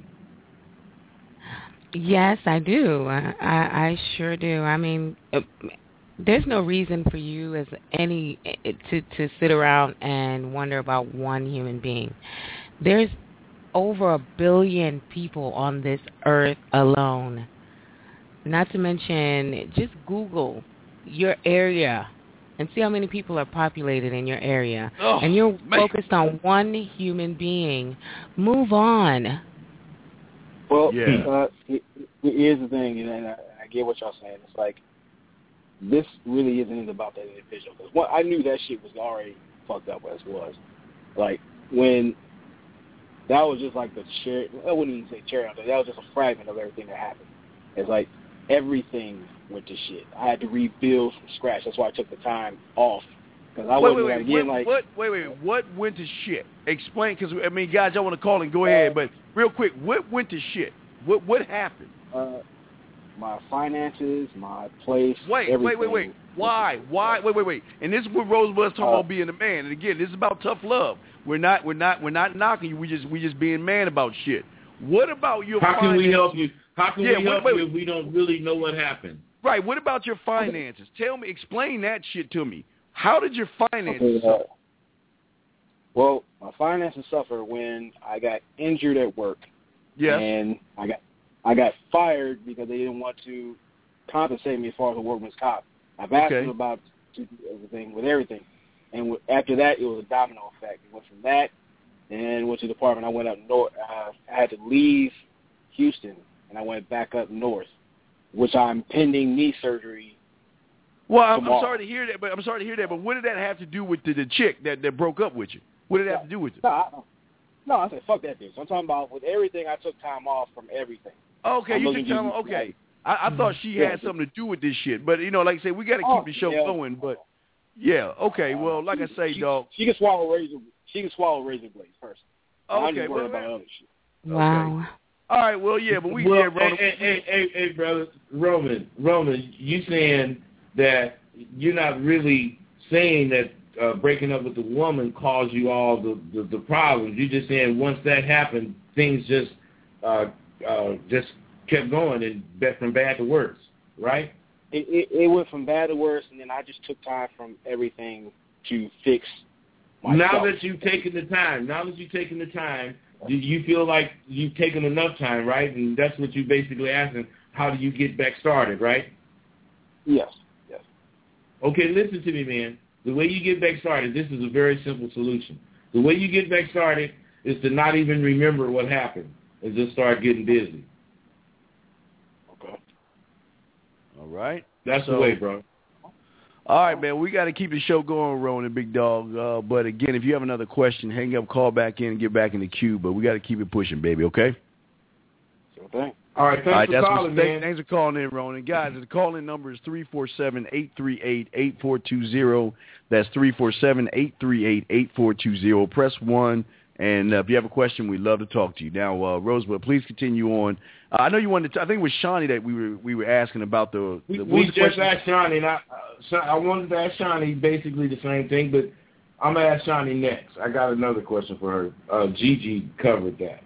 Yes, I do. I, I, I sure do. I mean, uh, there's no reason for you as any to to sit around and wonder about one human being. There's over a billion people on this earth alone. Not to mention, just Google your area and see how many people are populated in your area. Oh, and you're man. focused on one human being. Move on. Well, yeah. uh, it, it is the thing, and I, I get what y'all saying. It's like, this really isn't about that individual. Because one, I knew that shit was already fucked up as was. Like, when that was just like the cherry, I wouldn't even say cherry on top. That was just a fragment of everything that happened. It's like, everything went to shit. I had to rebuild from scratch. That's why I took the time off. Because I wait, wasn't wait, like, wait, again, what, like... What, wait, wait, wait. What went to shit? Explain, because, I mean, guys, y'all want to call and go ahead, but real quick, what went to shit? What what happened? Uh, my finances, my place, Wait, everything. wait, wait, wait. Why? Why? Wait, wait, wait. And this is what Rosebud's talking Uh, about being a man. And again, this is about tough love. We're not, we're not, we're not knocking you. We just, we just being man about shit. What about your How finances? can we help you? How can Yeah, we wait, help wait, you if we don't really know what happened? Right. What about your finances? Tell me, explain that shit to me. How did your finances Okay, uh, suffer? Well, my finances suffered when I got injured at work. Yes. And I got I got fired because they didn't want to compensate me as far as a workman's comp. I've asked Okay. them about to do everything with everything. And w- after that, it was a domino effect. It went from that, and went to the department. I went up north. Uh, I had to leave Houston, and I went back up north, which I'm pending knee surgery. Well, I'm, I'm tomorrow. sorry to hear that, but I'm sorry to hear that. But what did that have to do with the, the chick that, that broke up with you? What did that have to do with it? No, I, no, I said fuck that bitch. I'm talking about with everything. I took time off from everything. Okay, I'm you looking took time. to- Okay, I, I thought she Yeah. had something to do with this shit, but you know, like I said, we got to Oh, keep the show yeah. going. But yeah, okay. Well, like I say, she, dog. She can swallow razor. She can swallow razor blades first. I'm Okay, just worried well, about other shit. Wow. all right. Well, yeah, but we well, yeah, Ronan, hey, hey, hey, hey, brother, Roman, Roman, you saying that you're not really saying that uh, breaking up with the woman caused you all the, the, the problems. You're just saying once that happened, things just uh, uh, just kept going and from bad to worse, right? It, it, it went from bad to worse, and then I just took time from everything to fix myself. Now that you've taken the time, now that you've taken the time, do you feel like you've taken enough time, right? And that's what you're basically asking, how do you get back started, right? Yes, yes. Okay, listen to me, man. The way you get back started, this is a very simple solution. The way you get back started is to not even remember what happened and just start getting busy. Okay. All right. That's so, the way, bro. All right, man. We got to keep the show going, Ronan, big dog. Uh, but, again, if you have another question, hang up, call back in, and get back in the queue. But we got to keep it pushing, baby, okay? Okay. All right, thanks All right, for that's calling, what, man. Thanks for calling in, Ronan. Guys, the call-in number is three four seven, eight three eight, eight four two zero. That's three four seven, eight three eight, eight four two zero. Press one, and uh, if you have a question, we'd love to talk to you. Now, uh, Rosebud, please continue on. Uh, I know you wanted to, I think it was Shawnee that we were we were asking about the, the We, what we was the just question? asked Shawnee, and I, uh, I wanted to ask Shawnee basically the same thing, but I'm going to ask Shawnee next. I got another question for her. Uh, Gigi covered that.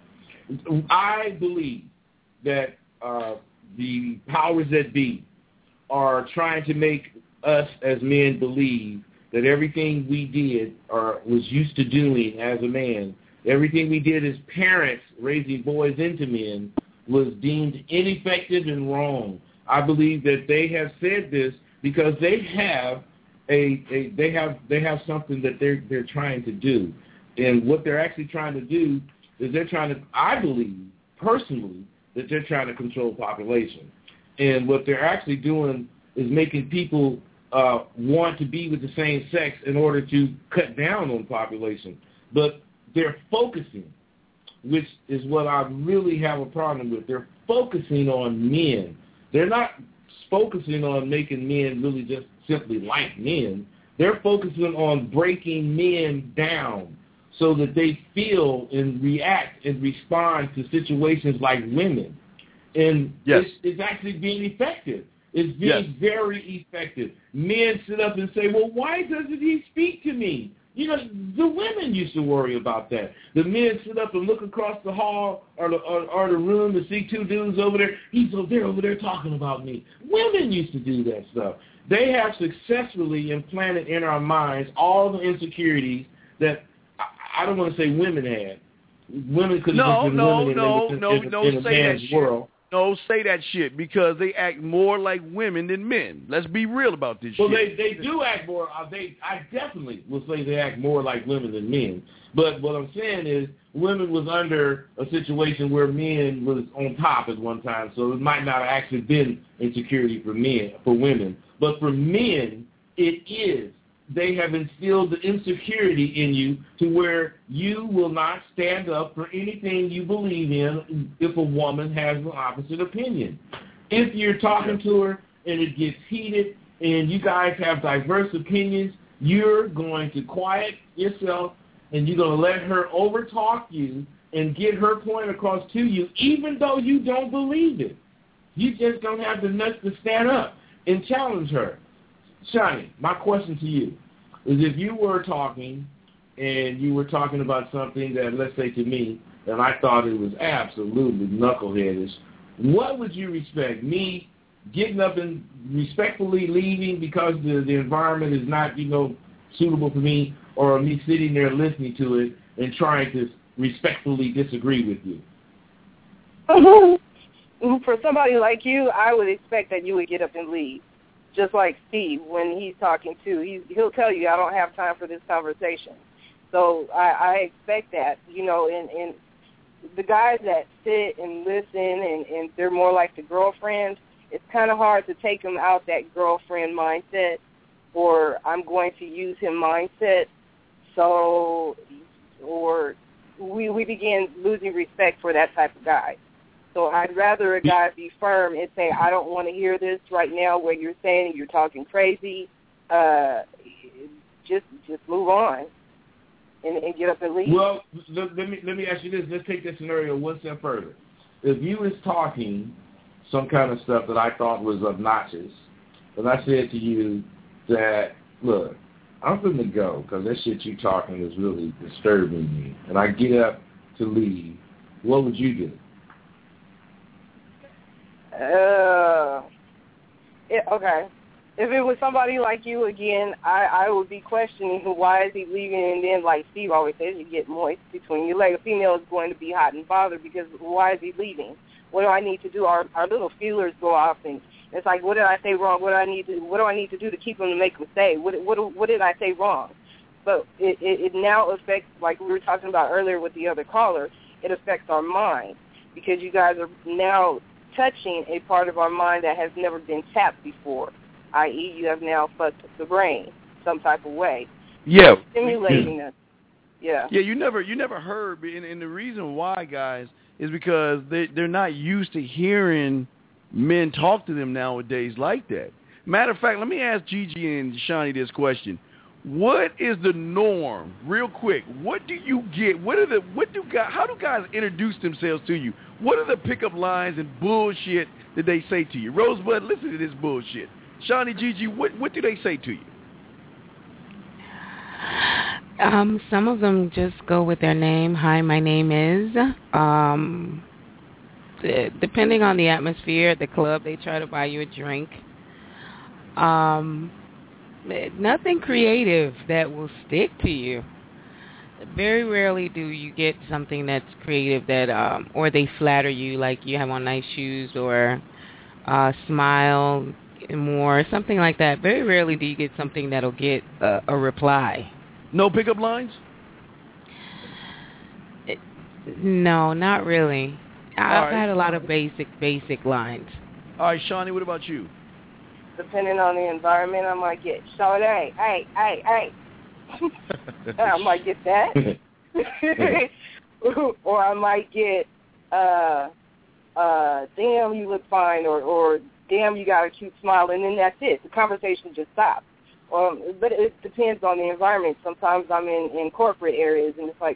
I believe that uh, the powers that be are trying to make us as men believe that everything we did or was used to doing as a man, everything we did as parents raising boys into men was deemed ineffective and wrong. I believe that they have said this because they have a, a they have they have something that they're they're trying to do, and what they're actually trying to do is they're trying to, I believe personally, that they're trying to control population, and what they're actually doing is making people uh, want to be with the same sex in order to cut down on population, but they're focusing, which is what I really have a problem with. They're focusing on men. They're not focusing on making men really just simply like men. They're focusing on breaking men down so that they feel and react and respond to situations like women. And yes. it's, it's actually being effective. It's being yes. very effective. Men sit up and say, well, why doesn't he speak to me? You know, the women used to worry about that. The men sit up and look across the hall or the, or, or the room to see two dudes over there. He's over there, over there talking about me. Women used to do that stuff. They have successfully implanted in our minds all the insecurities that I, I don't want to say women had. Women could have no, been no, women no, in, no, in, no, in a say man's that shit. world. No, say that shit because they act more like women than men. Let's be real about this well, shit. Well, they, they do act more. Uh, they I definitely will say they act more like women than men. But what I'm saying is women was under a situation where men was on top at one time, so it might not have actually been insecurity for men, for women. But for men, it is. They have instilled the insecurity in you to where you will not stand up for anything you believe in if a woman has an opposite opinion. If you're talking to her and it gets heated and you guys have diverse opinions, you're going to quiet yourself and you're going to let her overtalk you and get her point across to you, even though you don't believe it. You just don't have the nuts to stand up and challenge her. Shawnee, my question to you is if you were talking and you were talking about something that, let's say to me, and I thought it was absolutely knuckleheadish, what would you respect? Me getting up and respectfully leaving because the, the environment is not, you know, suitable for me, or me sitting there listening to it and trying to respectfully disagree with you? For somebody like you, I would expect that you would get up and leave. Just like Steve, when he's talking too, he, he'll tell you, I don't have time for this conversation. So I, I expect that, you know, and, and the guys that sit and listen and, and they're more like the girlfriend, it's kind of hard to take them out that girlfriend mindset or I'm going to use him mindset. So, or we, we begin losing respect for that type of guy. So I'd rather a guy be firm and say, I don't want to hear this right now where you're saying you're talking crazy. Uh, just just move on and, and get up and leave. Well, let, let me let me ask you this. Let's take this scenario one step further. If you was talking some kind of stuff that I thought was obnoxious, and I said to you that, look, I'm finna go because that shit you talking is really disturbing me. And I get up to leave. What would you do? Uh, it, okay. If it was somebody like you again, I, I would be questioning why is he leaving, and then like Steve always says, you get moist between your legs. A female is going to be hot and bothered because why is he leaving? What do I need to do? Our our little feelers go off, and it's like, what did I say wrong? What do I need to What do I need to do to keep him to make him stay? What what what did I say wrong? But it, it, it now affects, like we were talking about earlier with the other caller, it affects our mind because you guys are now touching a part of our mind that has never been tapped before, that is you have now fucked the brain some type of way. Yeah. Stimulating us. Yeah. Yeah, you never you never heard, and, and the reason why, guys, is because they, they're not used to hearing men talk to them nowadays like that. Matter of fact, let me ask Gigi and Shani this question. What is the norm, real quick? What do you get? What are the what do guys? How do guys introduce themselves to you? What are the pickup lines and bullshit that they say to you? Rosebud, listen to this bullshit. Shani, Gigi, what what do they say to you? Um, some of them just go with their name. Hi, my name is. Um, depending on the atmosphere at the club, they try to buy you a drink. Um. Nothing creative that will stick to you. Very rarely do you get something that's creative that, um, or they flatter you, like you have on nice shoes or uh, smile more, something like that. Very rarely do you get something that'll get a, a reply. No pickup lines? It, no, not really. I've right. had a lot of basic, basic lines. All right, Shani, what about you? Depending on the environment, I might get, Sade, hey, hey, hey. I might get that. Or I might get, uh, uh, damn, you look fine, or, or damn, you got a cute smile, and then that's it. The conversation just stops. Um, but it depends on the environment. Sometimes I'm in, in corporate areas, and it's like,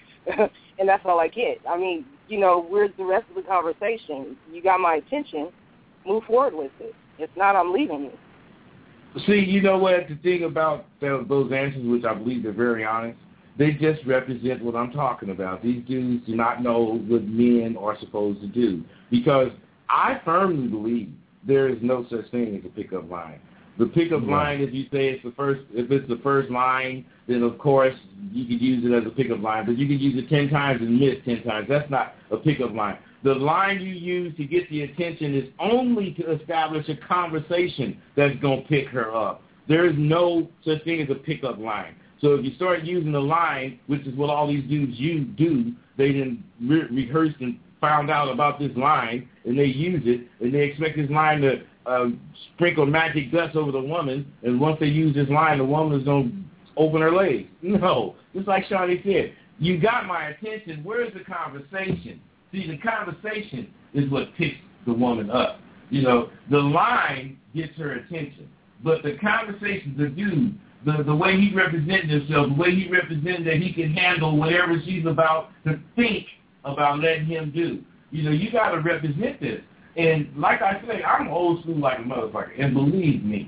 and that's all I get. I mean, you know, where's the rest of the conversation? You got my attention. Move forward with it. If not, I'm leaving you. See, you know what? The thing about the, those answers, which I believe they're very honest, they just represent what I'm talking about. These dudes do not know what men are supposed to do. Because I firmly believe there is no such thing as a pickup line. The pickup right. line, if you say it's the first, if it's the first line, then of course you could use it as a pickup line. But you can use it ten times and miss ten times. That's not a pickup line. The line you use to get the attention is only to establish a conversation that's going to pick her up. There is no such thing as a pickup line. So if you start using a line, which is what all these dudes you do, they then re- rehearsed and found out about this line, and they use it, and they expect this line to uh, sprinkle magic dust over the woman, and once they use this line, the woman is going to open her legs. No. Just like Shani said, you got my attention. Where's the conversation? See, the conversation is what picks the woman up. You know, the line gets her attention. But the conversation, the dude, the, the way he represented himself, the way he represented that he can handle whatever she's about to think about letting him do. You know, you got to represent this. And like I say, I'm old school like a motherfucker. And believe me,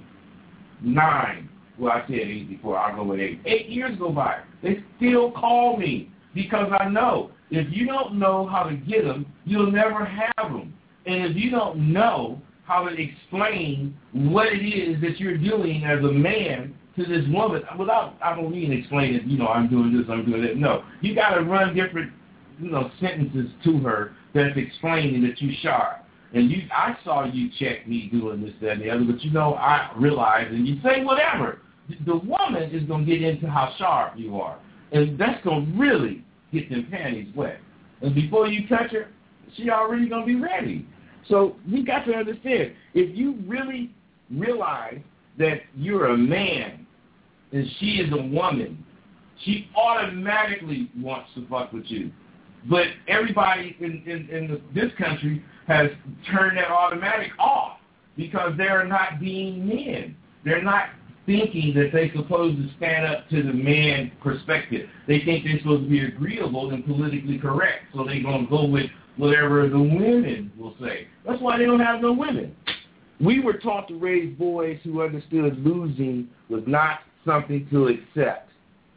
nine, well, I said eight before, I'll go with eight. Eight years go by. They still call me because I know. If you don't know how to get them, you'll never have them. And if you don't know how to explain what it is that you're doing as a man to this woman, without, I don't mean explaining, you know, I'm doing this, I'm doing that. No. You got to run different, you know, sentences to her that's explaining that you sharp. And you, I saw you check me doing this, that, and the other, but, you know, I realize, and you say whatever. The woman is going to get into how sharp you are. And that's going to really get them panties wet. And before you touch her, she already going to be ready. So you got to understand, if you really realize that you're a man and she is a woman, she automatically wants to fuck with you. But everybody in, in, in the, this country has turned that automatic off because they're not being men. They're not thinking that they're supposed to stand up to the man perspective. They think they're supposed to be agreeable and politically correct, so they're going to go with whatever the women will say. That's why they don't have no women. We were taught to raise boys who understood losing was not something to accept.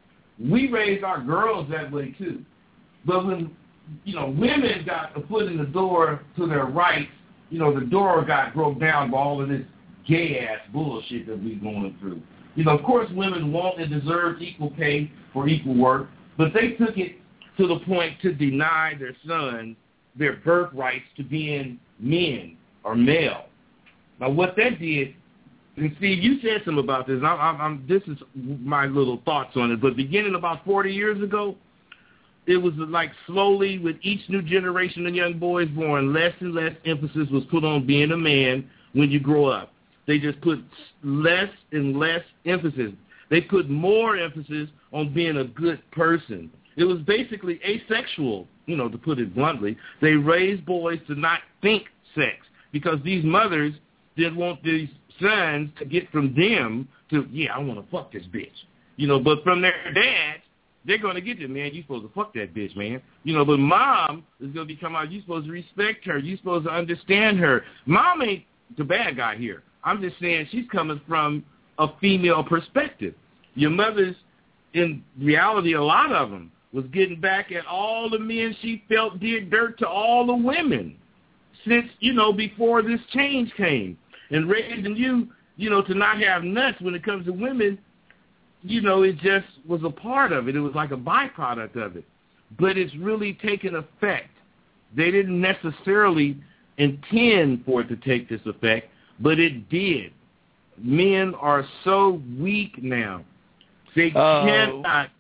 We raised our girls that way too. But when, you know, women got a foot in the door to their rights, you know, the door got broke down by all of this gay-ass bullshit that we're going through. You know, of course women want and deserve equal pay for equal work, but they took it to the point to deny their sons their birthrights to being men or male. Now, what that did, and Steve, you said something about this. I'm, I'm, I'm, this is my little thoughts on it. But beginning about forty years ago, it was like slowly with each new generation of young boys born, less and less emphasis was put on being a man when you grow up. They just put less and less emphasis. They put more emphasis on being a good person. It was basically asexual, you know, to put it bluntly. They raised boys to not think sex because these mothers didn't want these sons to get from them to, yeah, I want to fuck this bitch. You know, but from their dads, they're going to get it, man. You're supposed to fuck that bitch, man. You know, but mom is going to be coming out. You're supposed to respect her. You're supposed to understand her. Mom ain't the bad guy here. I'm just saying she's coming from a female perspective. Your mother's, in reality, a lot of them, was getting back at all the men she felt did dirt to all the women since, you know, before this change came. And raising you, you know, to not have nuts when it comes to women, you know, it just was a part of it. It was like a byproduct of it. But it's really taken effect. They didn't necessarily intend for it to take this effect, but it did. Men are so weak now. They uh, cannot.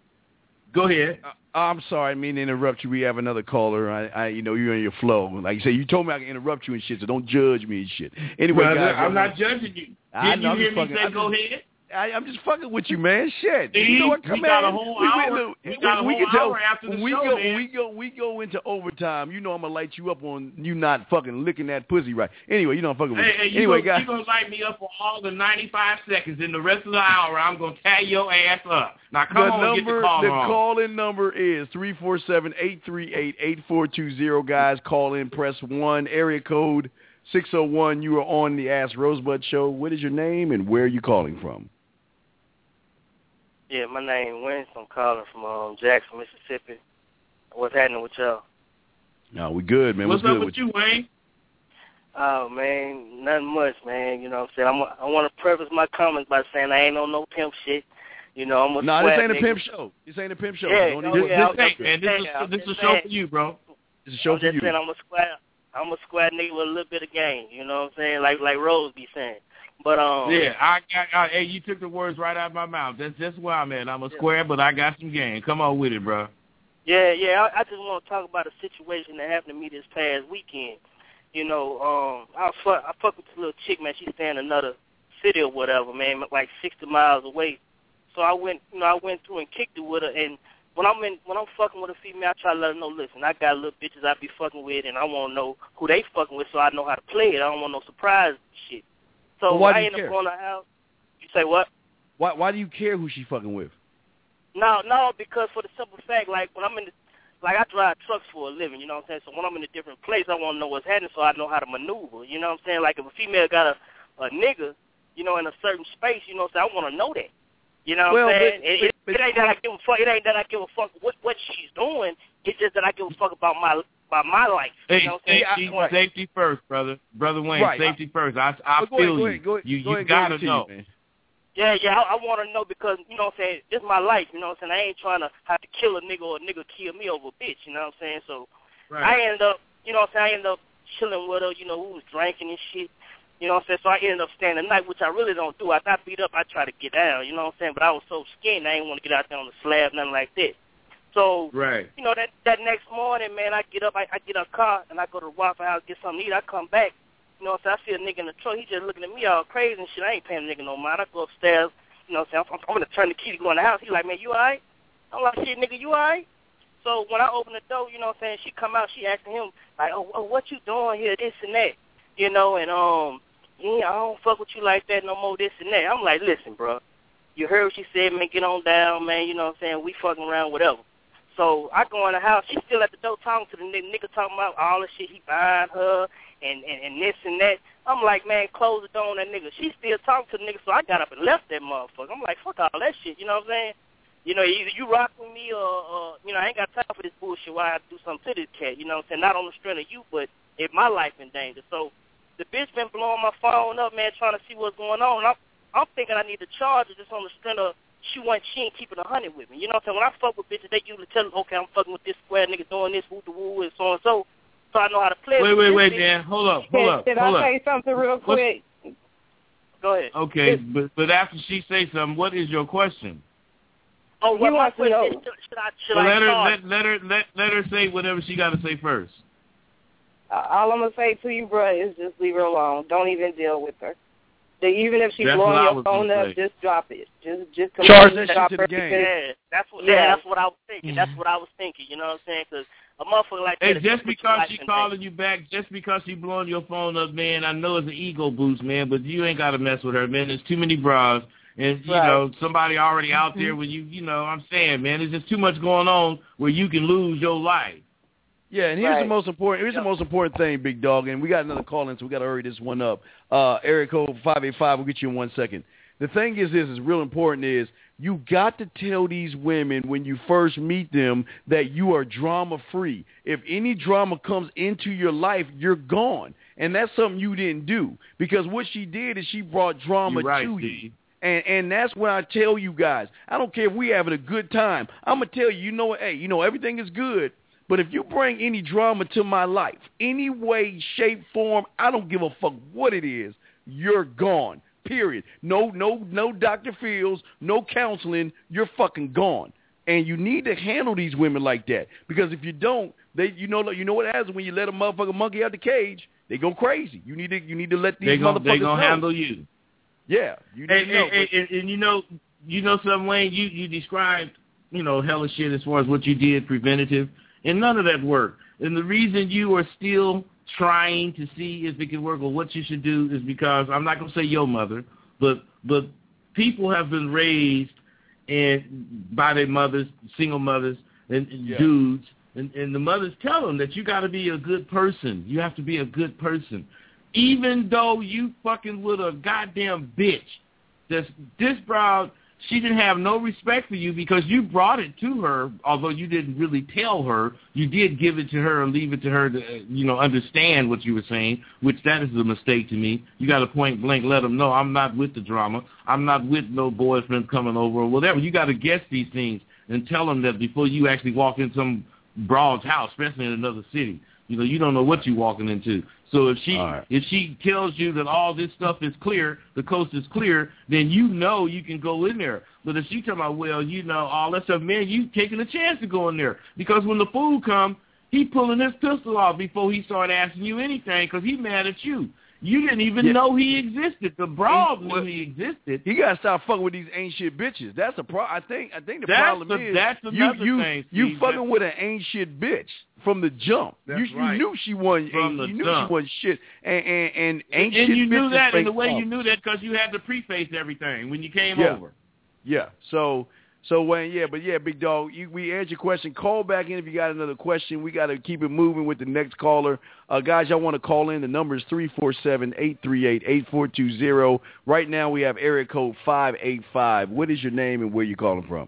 Go ahead. Uh, I'm sorry, I mean to interrupt you. We have another caller. I, I, you know, you're in your flow. Like you say, you told me I can interrupt you and shit, so don't judge me and shit. Anyway, well, guys, I'm not judging you. Didn't you hear me fucking, say I'm go just, ahead? I, I'm just fucking with you, man. Shit. See, you know what? Come we got on. a whole we, hour. We, we, we got we, a whole we can hour tell, after the we show, go, man. We go, we go into overtime. You know I'm gonna light you up on you not fucking licking that pussy right. Anyway, you know I'm fucking with hey, you. Hey, you anyway, gonna, guys, you gonna light me up for all the ninety-five seconds. In the rest of the hour, I'm gonna tie your ass up. Now come the on, number, get the call the on. call-in number is three four seven, eight three eight, eight four two zero. Guys, call in, press one, area code six oh one. You are on the Ask Rosebud Show. What is your name and where are you calling from? Yeah, my name is Wentz. I'm calling from um, Jackson, Mississippi. What's happening with y'all? No, we good, man. What's, What's up good with you, Wayne? Oh, man, nothing much, man. You know what I'm saying? I'm, I want to preface my comments by saying I ain't on no pimp shit. You know, I'm a No, squat this ain't nigga. a pimp show. This ain't a pimp show. Yeah, Don't no, even, yeah, this, this, man, this is, saying, this is a saying, show for you, bro. It's a show I'm for just you. saying I'm a squat. I'm a squat nigga with a little bit of game. You know what I'm saying? Like like Rose be saying. But um. Yeah, I got. I, hey, you took the words right out of my mouth. That's just where I'm at. I'm a square, but I got some game. Come on with it, bro. Yeah, yeah. I, I just want to talk about a situation that happened to me this past weekend. You know, um, I fuck, I fuck with this little chick, man. She's staying in another city or whatever, man, like sixty miles away. So I went, you know, I went through and kicked it with her. And when I'm in, when I'm fucking with a female, I try to let her know, listen, I got little bitches I be fucking with, and I want to know who they fucking with, so I know how to play it. I don't want no surprise shit. So well, why I do you end care? up going to the house. You say what? Why Why do you care who she fucking with? No, no, because for the simple fact, like when I'm in the, like I drive trucks for a living, you know what I'm saying? So when I'm in a different place, I want to know what's happening so I know how to maneuver, you know what I'm saying? Like if a female got a, a nigga, you know, in a certain space, you know what I'm saying? I want to know that. You know what well, I'm saying? But, it, but, it, but, it ain't that I give a fuck. It ain't that I give a fuck what, what she's doing. It's just that I give a fuck about my about my life. Hey, you know what I'm saying? safety, I, safety first, brother. Brother Wayne, right. safety first. I, I go feel ahead, go ahead, you. go you ahead, you got to go know. You, man. Yeah, yeah, I, I want to know because, you know what I'm saying, this is my life, you know what I'm saying? I ain't trying to have to kill a nigga or a nigga kill me over a bitch, you know what I'm saying? So right. I ended up, you know what I'm saying, I ended up chilling with her, you know, who was drinking and shit, you know what I'm saying? So I ended up staying the night, which I really don't do. After I beat up, I try to get down, you know what I'm saying? But I was so scared, I didn't want to get out there on the slab, nothing like that. So, right. you know, that that next morning, man, I get up, I, I get a car, and I go to the Waffle House, get something to eat. I come back, you know what I'm saying? I see a nigga in the truck. He just looking at me all crazy and shit. I ain't paying the nigga no mind. I go upstairs, you know what I'm saying? I'm, I'm going to turn the key to go in the house. He like, man, you all right? I'm like, shit, nigga, you all right? So when I open the door, you know what I'm saying, she come out, she asking him, like, oh, oh, what you doing here, this and that, you know, and, um, yeah, I don't fuck with you like that no more, this and that. I'm like, listen, bro, you heard what she said, man, get on down, man, you know what I'm saying, we fucking around, whatever. So I go in the house. She's still at the door talking to the nigga, nigga talking about all the shit he buying her and, and, and this and that. I'm like, man, close the door on that nigga. She's still talking to the nigga, so I got up and left that motherfucker. I'm like, fuck all that shit, you know what I'm saying? You know, either you rock with me or, or you know, I ain't got time for this bullshit where I have to do something to this cat, you know what I'm saying? Not on the strength of you, but if my life in danger. So the bitch been blowing my phone up, man, trying to see what's going on. I'm, I'm thinking I need to charge her just on the strength of she went, she ain't keeping a hundred with me. You know what I'm saying? When I fuck with bitches, they usually tell them, okay, I'm fucking with this square nigga doing this, woo the woo, and so and so. So I know how to play. Wait, wait, wait, Dan. Hold up, hold up, Can hold I up. say something real quick? What's... Go ahead. Okay, but but after she say something, what is your question? Oh, what my wants to know. question is, should I, should Well, I let her charge? let, let her let let her say whatever she got to say first. Uh, all I'm gonna say to you, bro, is just leave her alone. Don't even deal with her. The, even if she's That's blowing what I your was phone gonna up, say. just drop it. Just just Charge completely that drop shit to the her game. because- Yeah, that's what. Yeah. Yeah, that's what I was thinking. That's what I was thinking. You know what I'm saying? Because a motherfucker like Hey, that. just because she she calling you back, just because she blowing your phone up, man, I know it's an ego boost, man, but you ain't got to mess with her, man. There's too many bras. And, you Right. know, somebody already out there with you, you know, I'm saying, man, there's just too much going on where you can lose your life. Yeah, and here's Right. the most important. Here's Yep. the most important thing, big dog. And we got another call in, so we got to hurry this one up. Uh, area code five eight five. We'll get you in one second. The thing is, this is real important. Is you got to tell these women when you first meet them that you are drama free. If any drama comes into your life, you're gone, and that's something you didn't do because what she did is she brought drama You're right, to Steve. you. And and that's what I tell you guys. I don't care if we having a good time. I'm gonna tell you, you know, hey, you know, everything is good. But if you bring any drama to my life, any way, shape, form, I don't give a fuck what it is. You're gone. Period. No, no, no Doctor Fields, no counseling. You're fucking gone. And you need to handle these women like that because if you don't, they, you know, you know what happens when you let a motherfucking monkey out the cage? They go crazy. You need to, you need to let these They gonna, motherfuckers they gonna know. handle you. Yeah, you need And, to know. and, and, and you know, you know something, Wayne, you, you described, you know, hella shit as far as what you did preventative, and none of that worked. And the reason you are still trying to see if it can work or what you should do is because, I'm not going to say your mother, but but people have been raised and by their mothers, single mothers, and, and Yeah. dudes, and, and the mothers tell them that you got to be a good person. You have to be a good person. Even though you fucking with a goddamn bitch that's this proud, she didn't have no respect for you because you brought it to her, although you didn't really tell her. You did give it to her and leave it to her to, you know, understand what you were saying, which that is a mistake to me. You got to point blank let them know I'm not with the drama. I'm not with no boyfriend coming over or whatever. You got to guess these things and tell them that before you actually walk in some broad's house, especially in another city. You know, you don't know what you're walking into. So if she Right. if she tells you that all this stuff is clear, the coast is clear, then you know you can go in there. But if she talking about, well, you know, all that stuff, man, you taking a chance to go in there. Because when the fool come, he pulling his pistol off before he start asking you anything because he mad at you. You didn't even Yeah. know he existed. The broad He- knew he existed. You gotta stop fucking with these ain't shit bitches. That's a pro. I think. I think the That's problem the- is that's you another you thing, you Steve. fucking That- with an ain't shit bitch from the jump. That's you, you right. knew she wasn't. From ain't, the you knew jump. she wasn't shit. And and, and ain't and shit you knew bitches that, and fake the way off. you knew that because you had to preface everything when you came Yeah. over. Yeah. So so Wayne, yeah, but yeah, big dog, you, we answered your question. Call back in if you got another question. We got to keep it moving with the next caller. Uh, guys, y'all want to call in? The number is three four seven, eight three eight, eight four two zero. Right now we have area code five eight five. What is your name and where you calling from?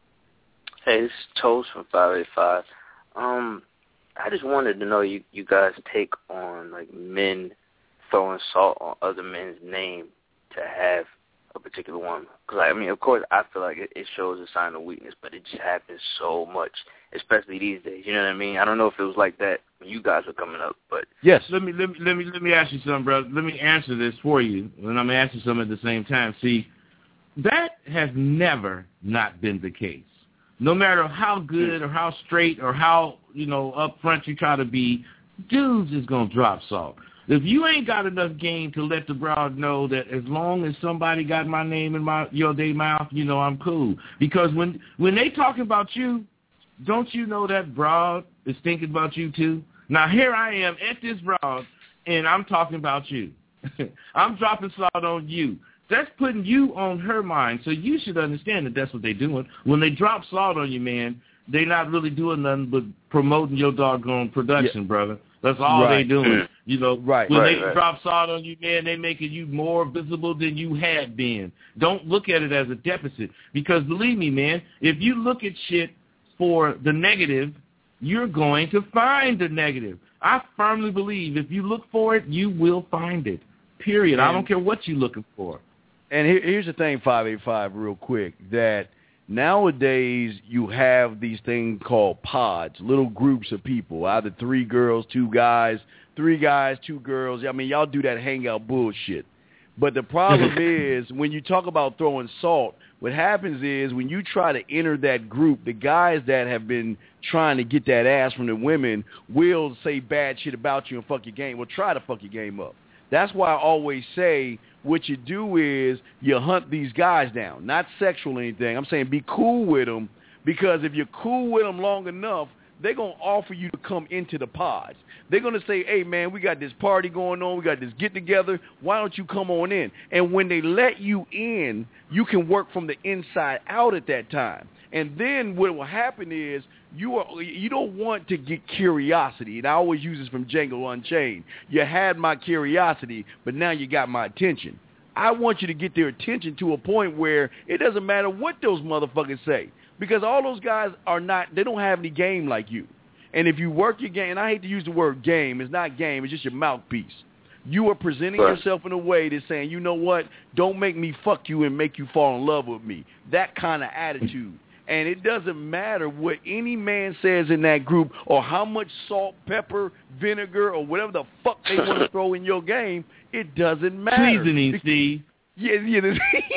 Hey, this is Toast from five eight five. Um, I just wanted to know you, you guys' take on, like, men throwing salt on other men's name to have a particular woman. Because, I mean, of course, I feel like it, it shows a sign of weakness, but it just happens so much, especially these days. You know what I mean? I don't know if it was like that when you guys were coming up, but Yes. Let me let me let me let me ask you something, brother. Let me answer this for you, and I'm asking something at the same time. See, that has never not been the case. No matter how good or how straight or how, you know, upfront you try to be, dudes is gonna drop salt. If you ain't got enough game to let the broad know that as long as somebody got my name in my your day mouth, you know I'm cool. Because when when they talking about you, don't you know that broad is thinking about you too? Now here I am at this broad, and I'm talking about you. I'm dropping salt on you. That's putting you on her mind, so you should understand that that's what they're doing. When they drop salt on you, man, they not really doing nothing but promoting your doggone production, yeah. brother. That's all right. they doing. You know, right, when right, they right. drop salt on you, man, they making you more visible than you had been. Don't look at it as a deficit because believe me, man, if you look at shit for the negative, you're going to find the negative. I firmly believe if you look for it, you will find it. Period. And I don't care what you're looking for. And here, here's the thing, five eight five, real quick, that nowadays you have these things called pods, little groups of people, either three girls, two guys, three guys, two girls. I mean, y'all do that hangout bullshit. But the problem is when you talk about throwing salt, what happens is when you try to enter that group, the guys that have been trying to get that ass from the women will say bad shit about you and fuck your game. Will try to fuck your game up. That's why I always say what you do is you hunt these guys down, not sexual or anything. I'm saying be cool with them because if you're cool with them long enough, they're going to offer you to come into the pods. They're going to say, hey, man, we got this party going on. We got this get-together. Why don't you come on in? And when they let you in, you can work from the inside out at that time. And then what will happen is you are you don't want to get curiosity. And I always use this from Django Unchained. You had my curiosity, but now you got my attention. I want you to get their attention to a point where it doesn't matter what those motherfuckers say. Because all those guys are not, they don't have any game like you. And if you work your game, and I hate to use the word game, it's not game, it's just your mouthpiece. You are presenting right. yourself in a way that's saying, you know what, don't make me fuck you and make you fall in love with me. That kind of attitude. And it doesn't matter what any man says in that group or how much salt, pepper, vinegar, or whatever the fuck they want to throw in your game, it doesn't matter. Seasoning, Steve. Yeah, yeah,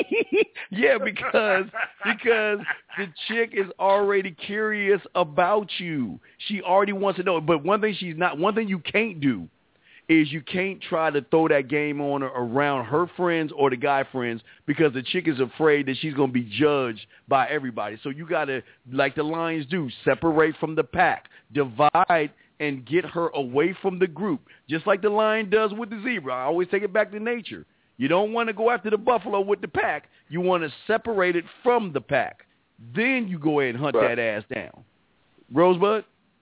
yeah, because because the chick is already curious about you. She already wants to know. But one thing she's not, one thing you can't do is you can't try to throw that game on her around her friends or the guy friends because the chick is afraid that she's going to be judged by everybody. So you got to, like the lions do, separate from the pack, divide, and get her away from the group, just like the lion does with the zebra. I always take it back to nature. You don't want to go after the buffalo with the pack. You want to separate it from the pack. Then you go ahead and hunt right. that ass down. Rosebud?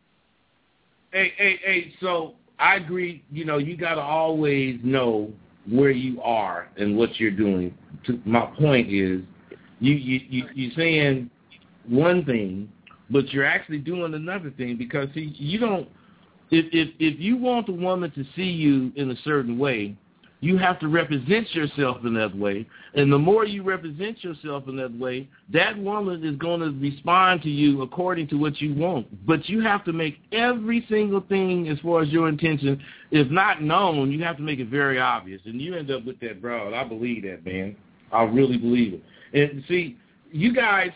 Hey, hey, hey, so I agree. You know, you got to always know where you are and what you're doing. My point is you, you, you, you're saying one thing, but you're actually doing another thing because, see, you don't if, – if, if you want the woman to see you in a certain way, you have to represent yourself in that way. And the more you represent yourself in that way, that woman is going to respond to you according to what you want. But you have to make every single thing as far as your intention, if not known, you have to make it very obvious. And you end up with that broad. I believe that, man. I really believe it. And see, you guys,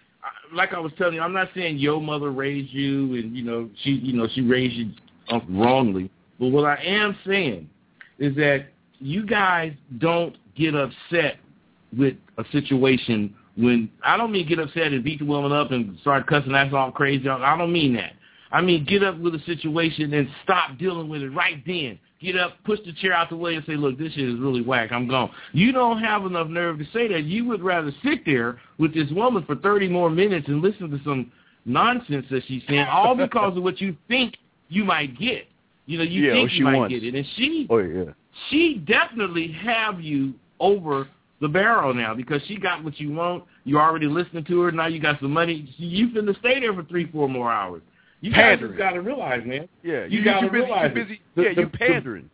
like I was telling you, I'm not saying your mother raised you and, you know, she, you know, she raised you wrongly. But what I am saying is that you guys don't get upset with a situation when – I don't mean get upset and beat the woman up and start cussing ass all crazy. I don't mean that. I mean get up with a situation and stop dealing with it right then. Get up, push the chair out the way and say, look, this shit is really whack. I'm gone. You don't have enough nerve to say that. You would rather sit there with this woman for thirty more minutes and listen to some nonsense that she's saying, all because of what you think you might get. You know, you yeah, think you might wants. get it. And she – oh, yeah. She definitely have you over the barrel now because she got what you want. You already listening to her. Now you got some money. You finna stay there for three, four more hours. You guys just got to realize, man. Yeah, you, you got to busy, realize. You're busy, the, yeah, the, you're pandering.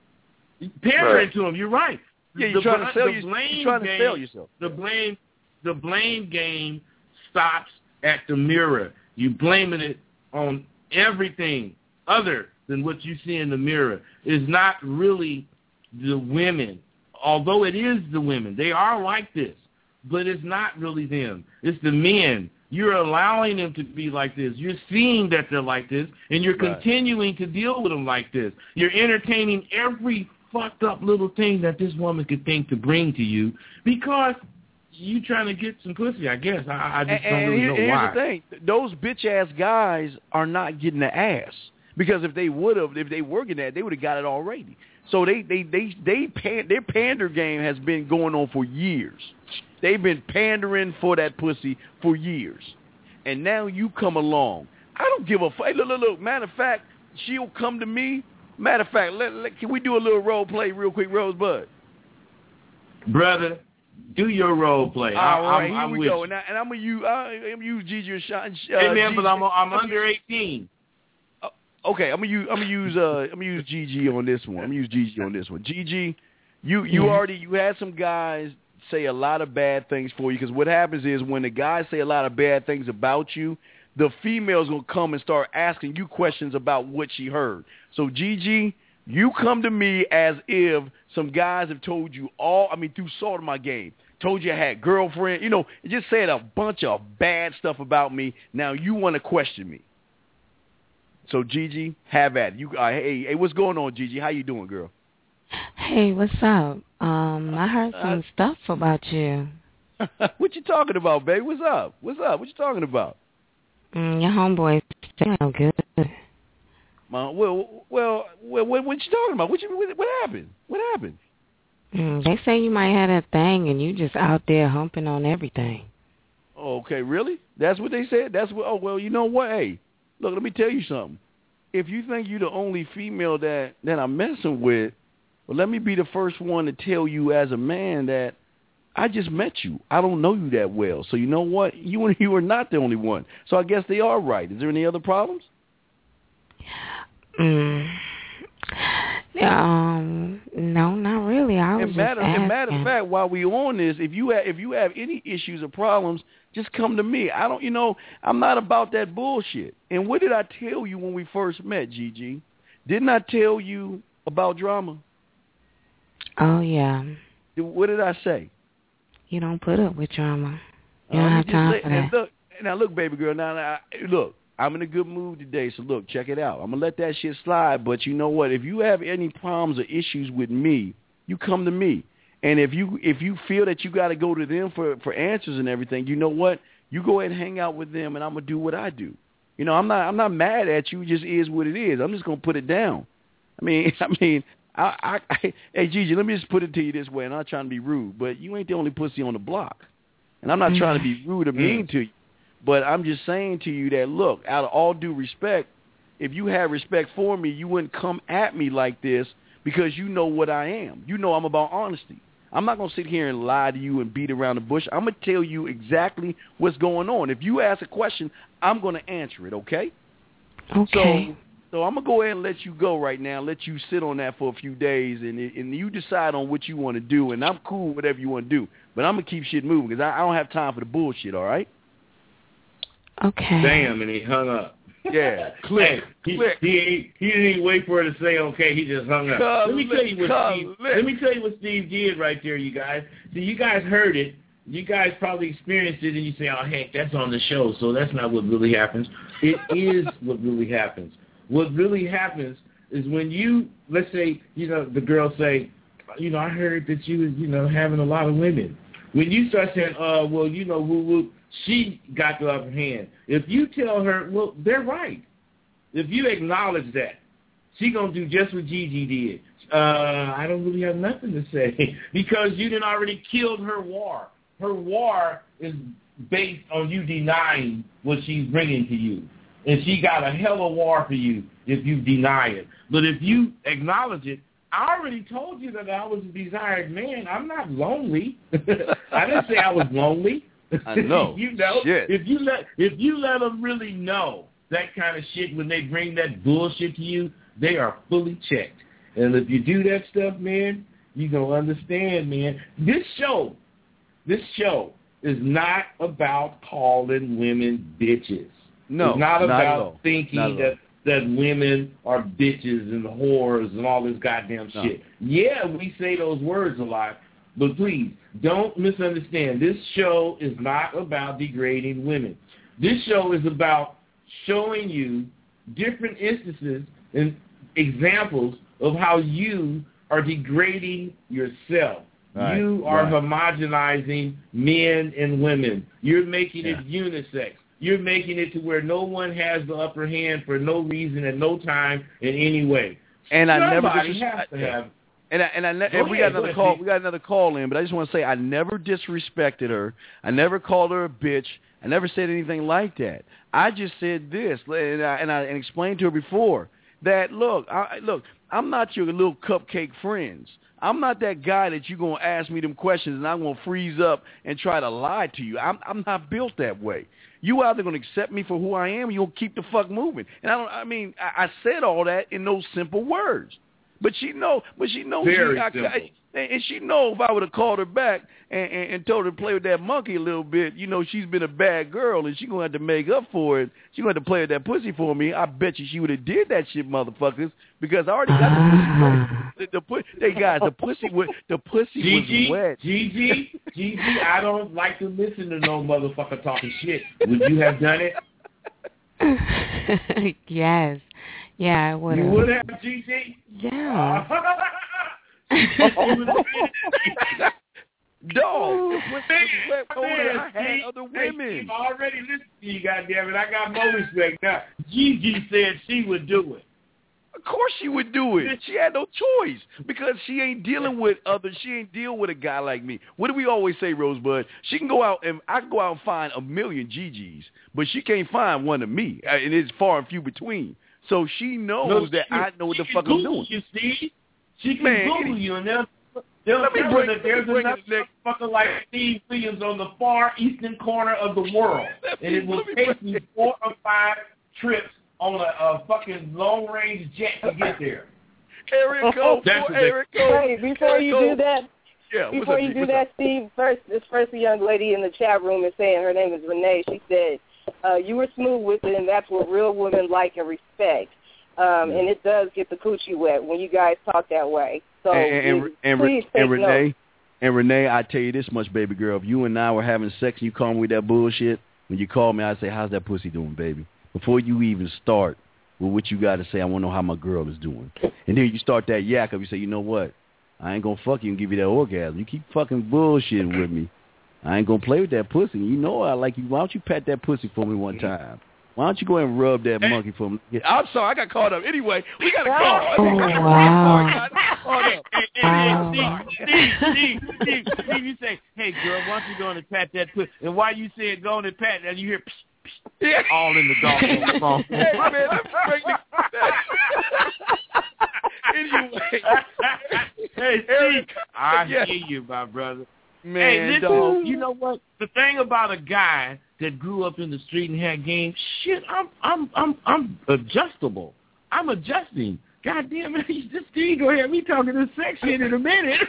The, pandering right. to them. You're right. Yeah, you're the, trying to sell, the you, blame you're trying to game, sell yourself. The blame, the blame game stops at the mirror. You blaming it on everything other than what you see in the mirror. Is not really the women, although it is the women. They are like this, but it's not really them. It's the men. You're allowing them to be like this. You're seeing that they're like this, and you're right. continuing to deal with them like this. You're entertaining every fucked up little thing that this woman could think to bring to you because you trying to get some pussy, I guess. I, I just and, don't and really here, know here's why. The thing. Those bitch-ass guys are not getting the ass. Because if they would have, if they were getting that, they would have got it already. So they, they, they, they pan, their pander game has been going on for years. They've been pandering for that pussy for years. and now you come along. I don't give a fuck. Hey, look, look, look. Matter of fact, she'll come to me. Matter of fact, let, let, can we do a little role play real quick, Rosebud? Brother, do your role play. All I, right, I'm, here I'm we with go. you. And, I, and I'm gonna use I'm gonna use Gigi or Sean. Uh, Hey man, Gigi. but I'm I'm under eighteen. Uh, okay, I'm gonna use I'm gonna use uh I'm gonna use Gigi on this one. I'm gonna use Gigi on this one. Gigi, you you Yeah. already you had some guys say a lot of bad things for you, because what happens is when the guys say a lot of bad things about you, the female's gonna come and start asking you questions about what she heard. So Gigi, you come to me as if some guys have told you all, I mean, through Salt of My Game, told you I had girlfriend, you know, it just said a bunch of bad stuff about me. Now you want to question me. So Gigi, have at it. You, uh, hey, hey, what's going on, Gigi? How you doing, girl? Hey, what's up? Um, I heard some uh, stuff about you. What you talking about, babe? What's up? What's up? What you talking about? Mm, your homeboy sound good. Uh, well, well, well, what, what you talking about? What, you, what, what happened? What happened? Mm, they say you might have that thing, and you just out there humping on everything. Okay, really? That's what they said? That's what? Oh, well, you know what? Hey, look, let me tell you something. If you think you're the only female that, that I'm messing with, well, let me be the first one to tell you as a man that I just met you. I don't know you that well. So you know what? You and you are not the only one. So I guess they are right. Is there any other problems? Mm. Um, no, not really. I was and just matter, asking. and matter of fact, while we on this, if you have, if you have any issues or problems, just come to me. I don't, you know, I'm not about that bullshit. And what did I tell you when we first met, Gigi? Didn't I tell you about drama? Oh yeah. What did I say? You don't put up with drama. You Uh, don't have time say, for that. And look, now look, baby girl. Now, now, look. I'm in a good mood today, so look, check it out. I'm going to let that shit slide, but you know what? If you have any problems or issues with me, you come to me. And if you if you feel that you got to go to them for, for answers and everything, you know what? You go ahead and hang out with them, and I'm going to do what I do. You know, I'm not I'm not mad at you. It just is what it is. I'm just going to put it down. I mean, I mean, I, I, I, hey, Gigi, let me just put it to you this way, and I'm not trying to be rude, but you ain't the only pussy on the block. And I'm not mm. trying to be rude or mean mm. to you. But I'm just saying to you that, look, out of all due respect, if you had respect for me, you wouldn't come at me like this because you know what I am. You know I'm about honesty. I'm not going to sit here and lie to you and beat around the bush. I'm going to tell you exactly what's going on. If you ask a question, I'm going to answer it, okay? Okay. So, so I'm going to go ahead and let you go right now, let you sit on that for a few days, and and you decide on what you want to do, and I'm cool with whatever you want to do. But I'm going to keep shit moving because I, I don't have time for the bullshit, all right? Okay. Damn, and he hung up. Yeah, click. He, click. He, he, he didn't even wait for her to say okay. He just hung up. Come let me tell you what come Steve. lick. Let me tell you what Steve did right there, you guys. See, you guys heard it. You guys probably experienced it, and you say, "Oh, heck, that's on the show." So that's not what really happens. It is what really happens. What really happens is when you, let's say, you know, the girl say, "You know, I heard that you was, you know, having a lot of women." When you start saying, "Uh, well, you know, woo woo," she got the upper hand. If you tell her, well, they're right. If you acknowledge that, she going to do just what Gigi did. Uh, I don't really have nothing to say because you done already killed her war. Her war is based on you denying what she's bringing to you. And she got a hell of a war for you if you deny it. But if you acknowledge it, I already told you that I was a desired man. I'm not lonely. I didn't say I was lonely. I know. you know, shit. if you let if you let them really know that kind of shit when they bring that bullshit to you, they are fully checked. And if you do that stuff, man, you gonna understand, man. This show, this show is not about calling women bitches. No, it's not, not about thinking not that that women are bitches and whores and all this goddamn no. shit. Yeah, we say those words a lot. But please, don't misunderstand. This show is not about degrading women. This show is about showing you different instances and examples of how you are degrading yourself. Right, you are right. homogenizing men and women. You're making yeah. it unisex. You're making it to where no one has the upper hand for no reason at no time in any way. And I never Somebody disres- has to have And I, and I ne- Go and we ahead, got another go ahead, call. Steve. We got another call in, but I just want to say I never disrespected her. I never called her a bitch. I never said anything like that. I just said this, and I and I and explained to her before that look, I, look, I'm not your little cupcake friends. I'm not that guy that you're gonna ask me them questions and I'm gonna freeze up and try to lie to you. I'm I'm not built that way. You either gonna accept me for who I am, or you'll keep the fuck moving. And I don't. I mean, I, I said all that in those simple words. But she know, but she knows, Very she, I, simple. I, and she know if I would have called her back and, and, and told her to play with that monkey a little bit, you know, she's been a bad girl and she gonna have to make up for it. She gonna have to play with that pussy for me. I bet you she would have did that shit, motherfuckers, because I already got the pussy ready. The, the, pu- hey guys, the pussy was the pussy Gigi, was wet. Gigi, Gigi, I don't like to listen to no motherfucker talking shit. Would you have done it? Yes. Yeah, I would You have. would have, Gigi? Yeah. Dog, the pussy was wet colder. Man, I had Steve, other hey, women. Steve, I already listened to you, goddammit. I got more respect now. Gigi said she would do it. Of course she would do it. She had no choice because she ain't dealing with other. She ain't deal with a guy like me. What do we always say, Rosebud? She can go out and I can go out and find a million Gigi's, but she can't find one of me, and it's far and few between. So she knows No, that she, I know what the she fuck can I'm Google doing. You, Steve. She can Man, Google it, you, and they'll, they'll let me tell bring, her that there's let me bring another it next. motherfucker like Steve Williams on the far eastern corner of the world, Let and me- it will let me take bring you four or five trips on a, a fucking long-range jet to get there. Area code That's four, what they- area code. Wait, before area you code. do that, Yeah, what's before up, you G? do What's that, up? Steve, first, this first young lady in the chat room is saying her name is Renee. She said, uh, you were smooth with it, and that's what real women like and respect. Um, and it does get the coochie wet when you guys talk that way. So and, and, you, and, please take and Renee, note. and Renee, I tell you this much, baby girl. If you and I were having sex and you call me with that bullshit, when you call me, I say, how's that pussy doing, baby? Before you even start with what you got to say, I want to know how my girl is doing. And then you start that yak up. You say, you know what? I ain't going to fuck you and give you that orgasm. You keep fucking bullshitting with me. I ain't going to play with that pussy. You know I like you. Why don't you pat that pussy for me one time? Why don't you go ahead and rub that monkey for me? Yeah, I'm sorry, I got caught up. Anyway, we got a call. Oh, wow. Hey, hey, hey, Wow. hey, Steve, Steve, Steve, Steve, Steve, you say, hey, girl, why don't you go and pat that pussy? And while you say it, go and pat, and you hear psh, psh, Yeah. all in the dog phone. Hey, man, I'm pregnant. Anyway. Hey, Eric, Steve, I yeah. hear you, my brother. Man, hey, listen, dog. you know what? The thing about a guy that grew up in the street and had game, shit, I'm I'm I'm I'm adjustable. I'm adjusting. God damn it, this Steve gonna have me talking this sex shit in a minute.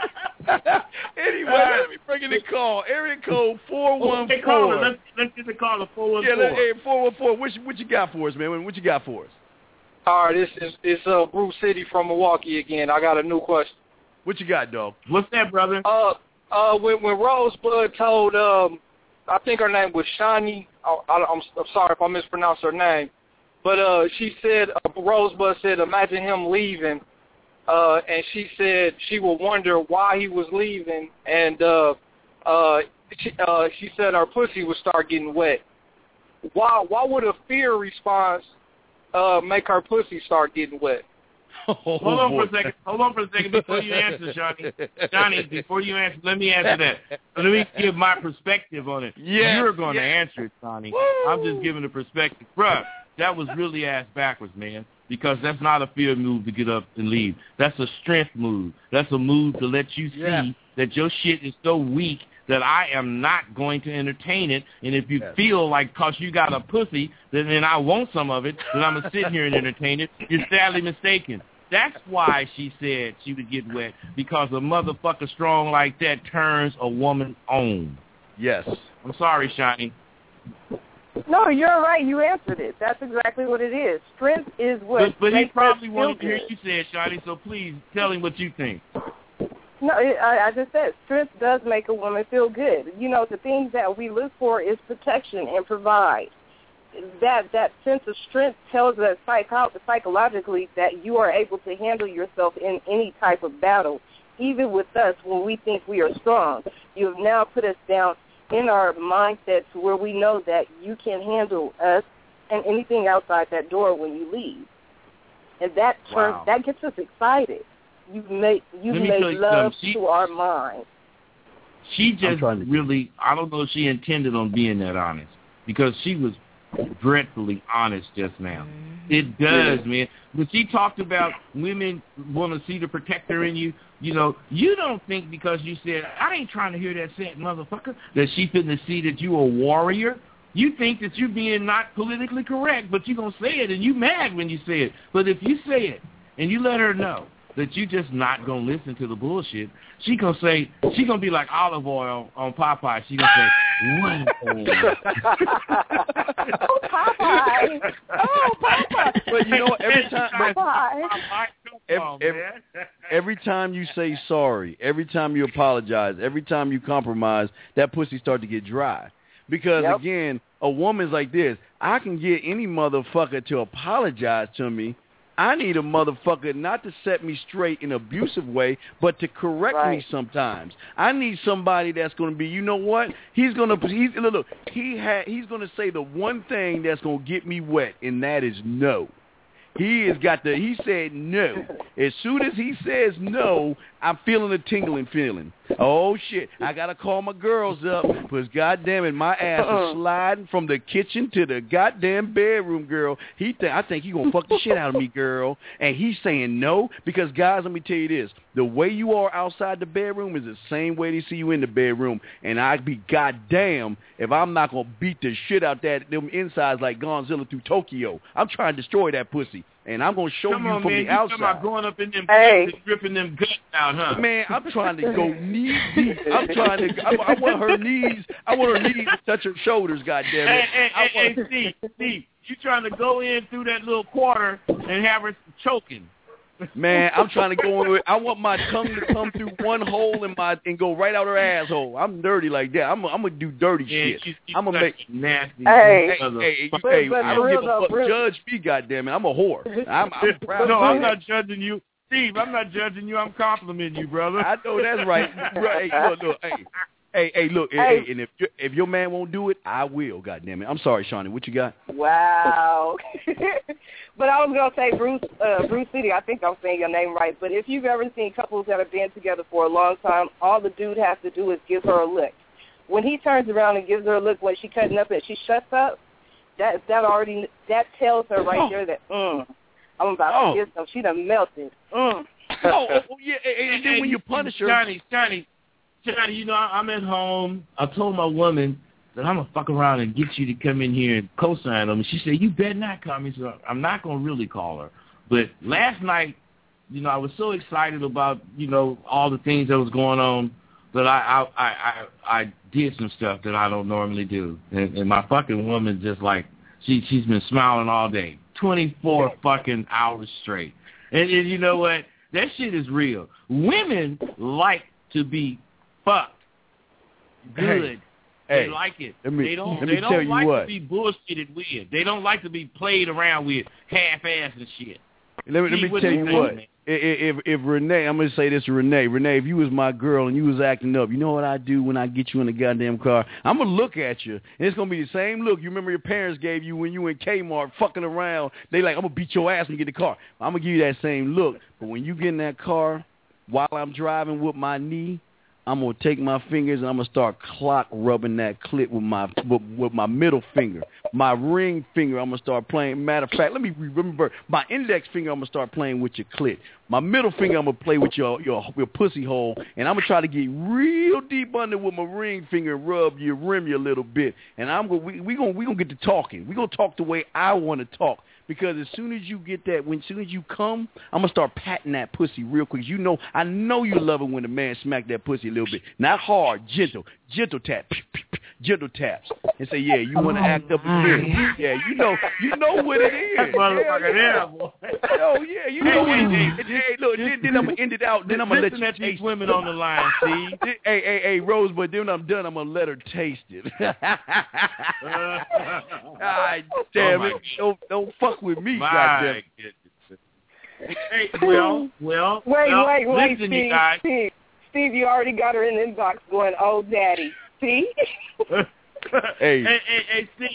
Anyway, let me bring in the call. Area code four one Hey, caller, four. let's let's get the caller four one Yeah, let, four. hey, four one four. What you, what you got for us, man? What you got for us? All right, this is it's uh Bruce City from Milwaukee again. I got a new question. What you got, dog? What's that, brother? Uh, uh, when when Rosebud told um, I think her name was Shani. I, I, I'm I'm sorry if I mispronounced her name, but uh, she said uh, Rosebud said, imagine him leaving, uh, and she said she would wonder why he was leaving, and uh, uh, she, uh, she said her pussy would start getting wet. Why why would a fear response uh, make her pussy start getting wet? Oh, Hold on boy. for a second. Hold on for a second before you answer, Johnny. Johnny, before you answer, let me answer that. Let me give my perspective on it. Yes, You're going yes. to answer it, Johnny. Woo. I'm just giving the perspective. Bruh, that was really ass backwards, man, because that's not a fear move to get up and leave. That's a strength move. That's a move to let you see Yeah. that your shit is so weak that I am not going to entertain it. And if you Yes. feel like because you got a pussy, then, then I want some of it, then I'm going to sit here and entertain it, you're sadly mistaken. That's why she said she would get wet, because a motherfucker strong like that turns a woman on. Yes. I'm sorry, Shani. No, you're right. You answered it. That's exactly what it is. Strength is what But, but he makes probably us wanted to feel hear good. you say it, Shani, so please tell him what you think. No, it, I, I just said strength does make a woman feel good. You know, the things that we look for is protection and provide. That that sense of strength tells us psycho- psychologically that you are able to handle yourself in any type of battle, even with us when we think we are strong. You have now put us down in our mindset to where we know that you can handle us and anything outside that door when you leave. And that turns, Wow. that gets us excited. You make you Let me make tell you love something. She- to our mind. She just trying to- really, I don't know if she intended on being that honest, because she was dreadfully honest just now. It does, yeah. man. When she talked about women want to see the protector in you, you know, you don't think because you said, I ain't trying to hear that said motherfucker, that she finna see that you a warrior. You think that you're being not politically correct, but you going to say it, and you mad when you say it. But if you say it, and you let her know that you just not going to listen to the bullshit, she going to say, she going to be like olive oil on Popeye. She going to say, what? Oh, Popeye. Oh, Popeye. But you know what? Every time, Popeye. every, every, every time you say sorry, every time you apologize, every time you compromise, that pussy start to get dry. Because, yep. again, a woman's like this. I can get any motherfucker to apologize to me. I need a motherfucker not to set me straight in an abusive way, but to correct right. me sometimes. I need somebody that's going to be, you know what? He's going to, he's, look, look, he had, he's going to say the one thing that's going to get me wet, and that is no. He has got the, he said no. As soon as he says no, I'm feeling a tingling feeling. Oh, shit. I got to call my girls up because, goddamn it, my ass is sliding from the kitchen to the goddamn bedroom, girl. He th- I think he going to fuck the shit out of me, girl. And he's saying no because, guys, let me tell you this. The way you are outside the bedroom is the same way they see you in the bedroom. And I'd be goddamn if I'm not going to beat the shit out that them insides like Godzilla through Tokyo. I'm trying to destroy that pussy. And I'm going to show Come you on, from man. the You outside. talking about going up in them hey. guts and ripping them guts out, huh? Man, I'm trying to go knee deep. I'm trying to. I, I want her knees. I want her knees to touch her shoulders. Goddamn it! Hey, hey, I hey, want, hey, Steve, Steve, you trying to go in through that little quarter and have her choking? Man, I'm trying to go in with. I want my tongue to come through one hole in my and go right out her asshole. I'm dirty like that. I'm. I'm gonna do dirty yeah, shit. she's, she's I'm gonna make nasty. Hey, hey, hey, but, hey but I don't real give a though, fuck. real. Judge me, goddamn it. I'm a whore. I'm, I'm proud. No, of I'm that. not judging you, Steve. I'm not judging you. I'm complimenting you, brother. I know that's right. Right. Hey, look, look. Hey, hey, hey, look. Hey, hey and if you, if your man won't do it, I will. Goddamn it. I'm sorry, Shawnee. What you got? Wow. But I was gonna say Bruce, uh, Bruce City. I think I'm saying your name right. But if you've ever seen couples that have been together for a long time, all the dude has to do is give her a look. When he turns around and gives her a look when she cutting up and she shuts up, that that already that tells her right oh. there that mm, I'm about oh. to get some. She done melted. Mm. oh, oh, oh, yeah. And, and then when you punish her, Johnny, Johnny, Johnny, you know I'm at home. I told my woman that I'm going to fuck around and get you to come in here and co-sign on me. She said, you better not come. So I'm not going to really call her. But last night, you know, I was so excited about, you know, all the things that was going on that I I, I, I did some stuff that I don't normally do. And, and my fucking woman just like, she, she's been smiling all day, twenty-four fucking hours straight. And, and you know what? That shit is real. Women like to be fucked good. Hey, they like it. Me, they don't. They don't tell you like what. to be bullshitted with. They don't like to be played around with, half-ass and shit. Let me, let me what tell you think, what. Man? If, if if Renee, I'm gonna say this to Renee. Renee, if you was my girl and you was acting up, you know what I do when I get you in the goddamn car? I'm gonna look at you, and it's gonna be the same look you remember your parents gave you when you were in Kmart fucking around. They like, I'm gonna beat your ass when you get in the car. I'm gonna give you that same look. But when you get in that car, while I'm driving with my knee, I'm going to take my fingers and I'm going to start clock rubbing that clit with my with, with my middle finger. My ring finger, I'm going to start playing. Matter of fact, let me remember, my index finger, I'm going to start playing with your clit. My middle finger, I'm going to play with your, your your pussy hole, and I'm going to try to get real deep under with my ring finger and rub your rim you a little bit. And I'm going we we going we going to get to talking. We're going to talk the way I want to talk. Because as soon as you get that, when as soon as you come, I'm going to start patting that pussy real quick. You know, I know you love it when a man smack that pussy a little bit. Not hard, gentle. Gentle tap. Gentle taps. And say, yeah, you want to act up again. Yeah, you know you know what it is. That motherfucker yeah, there, boy. Oh, yeah, you know what it is. Hey, look, then, then I'm going to end it out. Then I'm going to let you taste taste it. Women on the line, see? Hey, hey, hey, Rosebud, then when I'm done, I'm going to let her taste it. God damn oh it. Don't, don't fuck with me, My goddamn. goodness. Hey, well, well, wait, well, wait, wait, listen, Steve, you guys. Steve, Steve, you already got her in the inbox going, oh, daddy. See? Hey. Hey, hey, hey, Steve,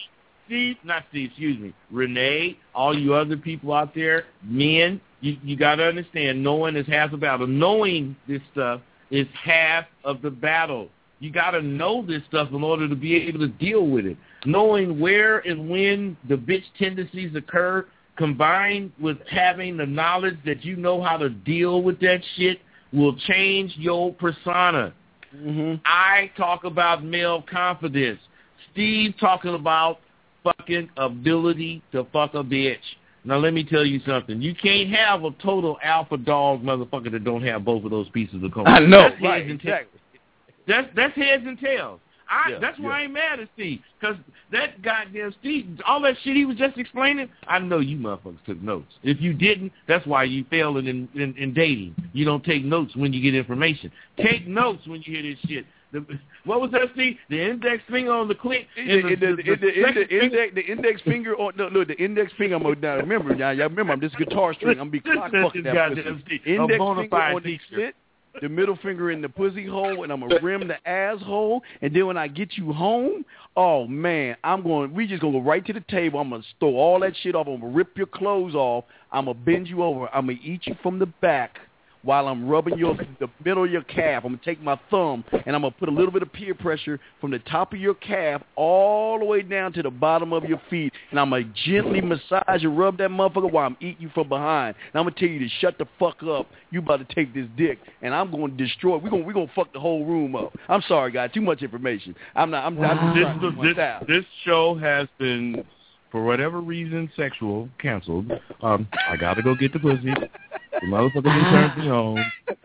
Steve, not Steve, excuse me, Renee, all you other people out there, men, you, you got to understand, knowing is half the battle. Knowing this stuff is half of the battle. You got to know this stuff in order to be able to deal with it. Knowing where and when the bitch tendencies occur, combined with having the knowledge that you know how to deal with that shit, will change your persona. Mm-hmm. I talk about male confidence. Steve talking about fucking ability to fuck a bitch. Now, let me tell you something. You can't have a total alpha dog motherfucker that don't have both of those pieces of coke. I know, that's right, heads and exactly. That's, that's heads and tails. I, Yeah, that's why yeah. I ain't mad at Steve, because that goddamn Steve, all that shit he was just explaining, I know you motherfuckers took notes. If you didn't, that's why you failing in, in, in dating. You don't take notes when you get information. Take notes when you hear this shit. The, what was that, Steve? The index finger on the click. The, the, the, the, the, the, index, the index finger on no, look, the index finger. I'm gonna, now remember now. Y'all remember I'm this guitar string. I'm gonna be clock fucking that pussy. Index finger on the slit, the middle finger in the pussy hole, and I'm gonna rim the asshole. And then when I get you home, oh man, I'm going. We just gonna go right to the table. I'm gonna throw all that shit off. I'm gonna rip your clothes off. I'm gonna bend you over. I'm gonna eat you from the back while I'm rubbing your the middle of your calf. I'm going to take my thumb, and I'm going to put a little bit of peer pressure from the top of your calf all the way down to the bottom of your feet, and I'm going to gently massage and rub that motherfucker while I'm eating you from behind. And I'm going to tell you to shut the fuck up. You about to take this dick, and I'm going to destroy it. We're going we're going to fuck the whole room up. I'm sorry, guys. Too much information. I'm not. I'm, wow. I'm just trying to do my style. This show has been, for whatever reason, sexual, canceled. Um, I got to go get the pussy. The motherfucker done turned me on,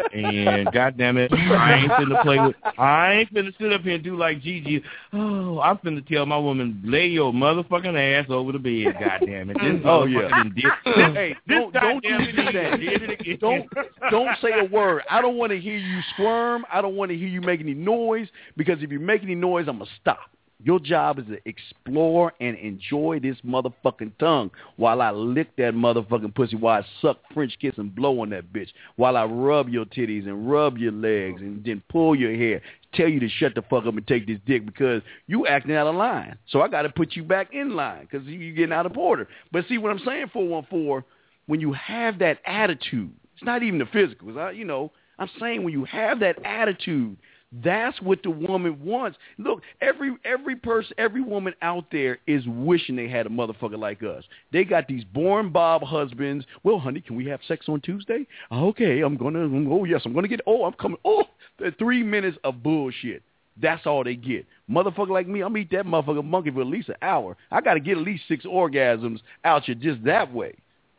and goddamn it, I ain't finna play with. I ain't finna sit up here and do like Gigi. Oh, I'm finna tell my woman, lay your motherfucking ass over the bed. Goddamn it, this oh yeah. Did, hey, don't don't do that. Did it again. Don't don't say a word. I don't want to hear you squirm. I don't want to hear you make any noise, because if you make any noise, I'm gonna stop. Your job is to explore and enjoy this motherfucking tongue while I lick that motherfucking pussy, while I suck, French kiss, and blow on that bitch, while I rub your titties and rub your legs and then pull your hair, tell you to shut the fuck up and take this dick, because you acting out of line. So I got to put you back in line because you're getting out of order. But see what I'm saying, four one four, when you have that attitude, it's not even the physical. I, you know, I'm saying when you have that attitude, that's what the woman wants. Look, every every person, every woman out there is wishing they had a motherfucker like us. They got these born Bob husbands. Well, honey, can we have sex on Tuesday? Okay, I'm going to, oh, yes, I'm going to get, oh, I'm coming. Oh, the three minutes of bullshit. That's all they get. Motherfucker like me, I'm eat that motherfucker monkey for at least an hour. I got to get at least six orgasms out you just that way.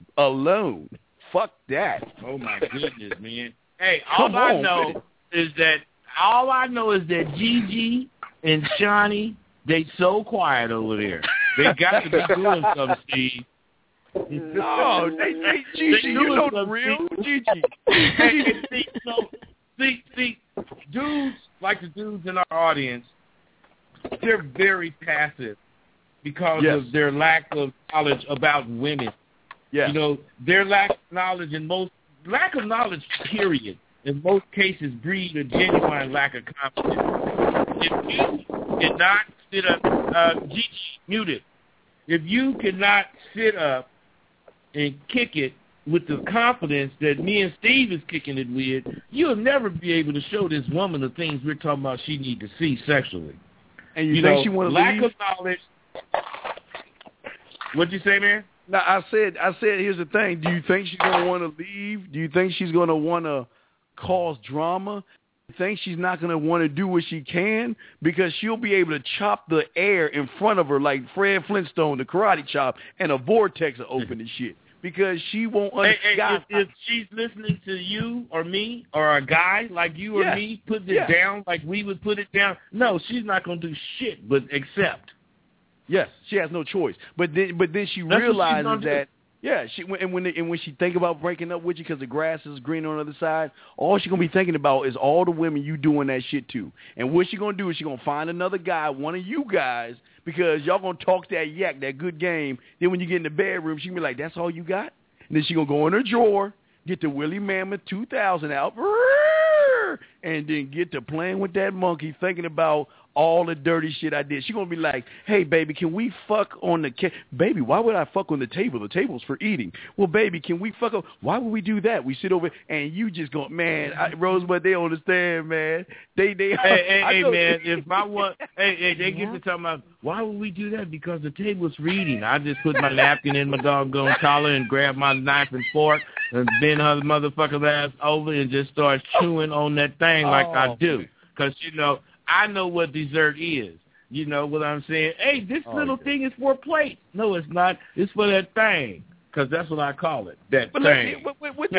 Alone. Fuck that. Oh, my goodness, man. Hey, all Come I on, know man. is that All I know is that Gigi and Shawnee, they so quiet over there. They got to be doing something, Steve. No, they, they Gigi, They you know the something. real Gigi. Hey, see, so, see, see, dudes, like the dudes in our audience, they're very passive because Yes. of their lack of knowledge about women. Yeah. You know, their lack of knowledge in most, lack of knowledge, period, in most cases breed a genuine lack of confidence. If you cannot sit up, uh, Gigi, muted. If you cannot sit up and kick it with the confidence that me and Steve is kicking it with, you'll never be able to show this woman the things we're talking about she need to see sexually. And you, You think know, she want to lack leave? of knowledge. What'd you say, man? Now, I said, I said, here's the thing. Do you think she's going to want to leave? Do you think she's going to want to cause drama? Do you think she's not going to want to do what she can? Because she'll be able to chop the air in front of her like Fred Flintstone, the karate chop, and a vortex will open and shit. Because she won't Hey, hey, understand. if, if she's listening to you or me or a guy like you or Yeah. me putting it Yeah. down like we would put it down, no, she's not going to do shit but accept. Yes, she has no choice. But then, but then she That's what she's realizes gonna do. that, yeah, she and when and when she think about breaking up with you because the grass is green on the other side, all she's gonna be thinking about is all the women you doing that shit to. And what she gonna do is she gonna find another guy, one of you guys, because y'all gonna talk that yak, that good game. Then when you get in the bedroom, she gonna be like, "That's all you got?" And then she gonna go in her drawer, get the Willie Mammoth two thousand out, her and then get to playing with that monkey, thinking about all the dirty shit I did. She's going to be like, hey, baby, can we fuck on the ca-? Baby, why would I fuck on the table? The table's for eating. Well, baby, can we fuck on? Why would we do that? We sit over and you just go, man, I, Rosebud, they understand, man. They, they, hey, hey, hey know, man, if I want, hey, hey, they get to talking about, why would we do that? Because the table's for eating. I just put my napkin in my doggone collar and grab my knife and fork and bend her motherfucker's ass over and just start chewing on that thing like oh. I do. Because, you know, I know what dessert is. You know what I'm saying? Hey, this oh, little yeah. thing is for a plate. No, it's not. It's for that thing. Because that's what I call it, that but thing. What, what, what,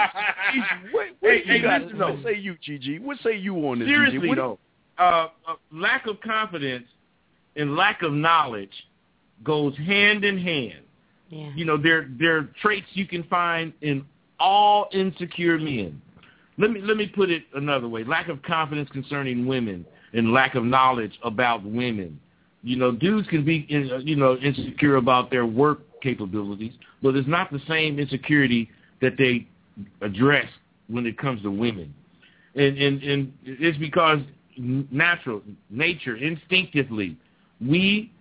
what, what hey, hey, listen, what say you, G G? What say you on this, Seriously, G G? What, though, uh, uh, lack of confidence and lack of knowledge goes hand in hand. Yeah. You know, they're, they're traits you can find in all insecure men. Let me let me put it another way. Lack of confidence concerning women and lack of knowledge about women. You know, dudes can be, you know, insecure about their work capabilities, but it's not the same insecurity that they address when it comes to women. And, and, and it's because natural, nature, instinctively, we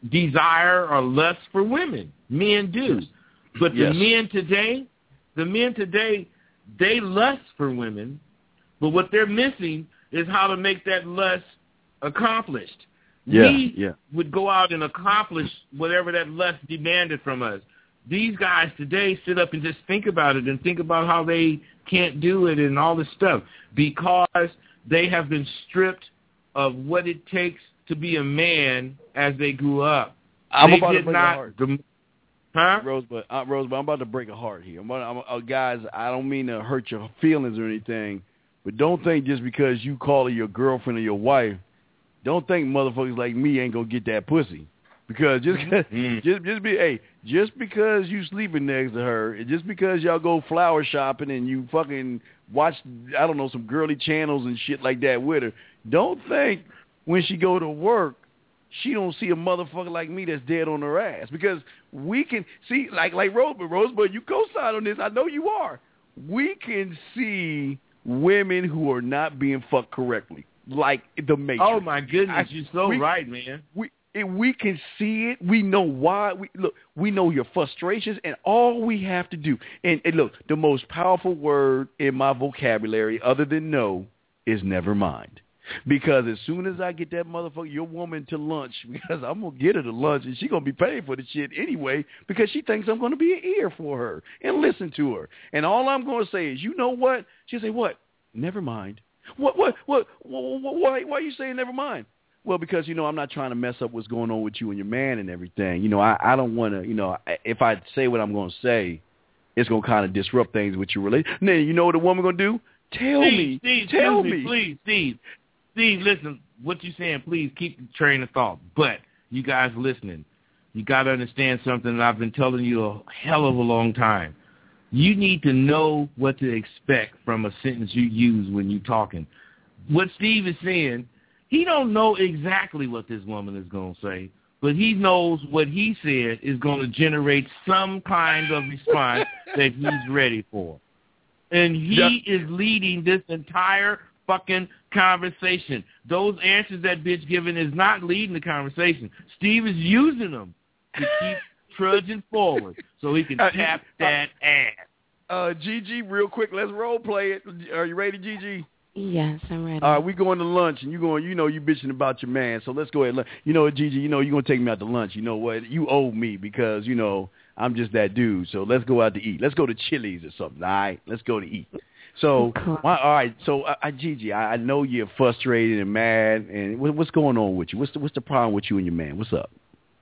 desire or lust for women. Men do. But the yes. men today, the men today, they lust for women, but what they're missing is how to make that lust accomplished. Yeah, we yeah. would go out and accomplish whatever that lust demanded from us. These guys today sit up and just think about it and think about how they can't do it and all this stuff because they have been stripped of what it takes to be a man as they grew up. I'm they about did to break not, a heart. The, Huh? Rosebud, uh, Rosebud, I'm about to break a heart here. I'm, about, I'm uh, guys, I don't mean to hurt your feelings or anything, but don't think just because you call her your girlfriend or your wife, don't think motherfuckers like me ain't gonna get that pussy. Because just mm-hmm. just just be hey, just because you sleeping next to her, and just because y'all go flower shopping and you fucking watch I don't know some girly channels and shit like that with her, don't think when she go to work she don't see a motherfucker like me that's dead on her ass. Because we can see, like like Rosebud, Rosebud, you co-sign on this. I know you are. We can see women who are not being fucked correctly, like the Matrix. Oh, my goodness. I, You're so we, right, man. We we can see it. We know why. We look. We know your frustrations, and all we have to do, and, and look, the most powerful word in my vocabulary other than no is never mind. Because as soon as I get that motherfucker, your woman to lunch, because I'm going to get her to lunch, and she's going to be paying for the shit anyway, because she thinks I'm going to be an ear for her and listen to her. And all I'm going to say is, you know what? She'll say, what? Never mind. What, what, what, what, why, why are you saying never mind? Well, because, you know, I'm not trying to mess up what's going on with you and your man and everything. You know, I, I don't want to, you know, if I say what I'm going to say, it's going to kind of disrupt things with your relationship. Then you know what a woman going to do? Tell Steve, me. Steve, tell me. me. Please, Steve. Steve, listen, what you're saying, please keep the train of thought. But you guys listening, you got to understand something that I've been telling you a hell of a long time. You need to know what to expect from a sentence you use when you're talking. What Steve is saying, he don't know exactly what this woman is going to say, but he knows what he said is going to generate some kind of response that he's ready for. And he yeah. is leading this entire fucking conversation. Those answers that bitch giving is not leading the conversation. Steve is using them to keep trudging forward so he can tap that ass. Uh, Gigi, real quick, let's role play it. Are you ready, Gigi? Yes, I'm ready. All right, we going to lunch, and you going. You know, you bitching about your man, so let's go ahead. You know, Gigi, you know, you gonna take me out to lunch. You know what? You owe me because you know I'm just that dude. So let's go out to eat. Let's go to Chili's or something. All right, let's go to eat. So, my, all right. So, uh, Gigi, I, I know you're frustrated and mad, and what, what's going on with you? What's the, what's the problem with you and your man? What's up?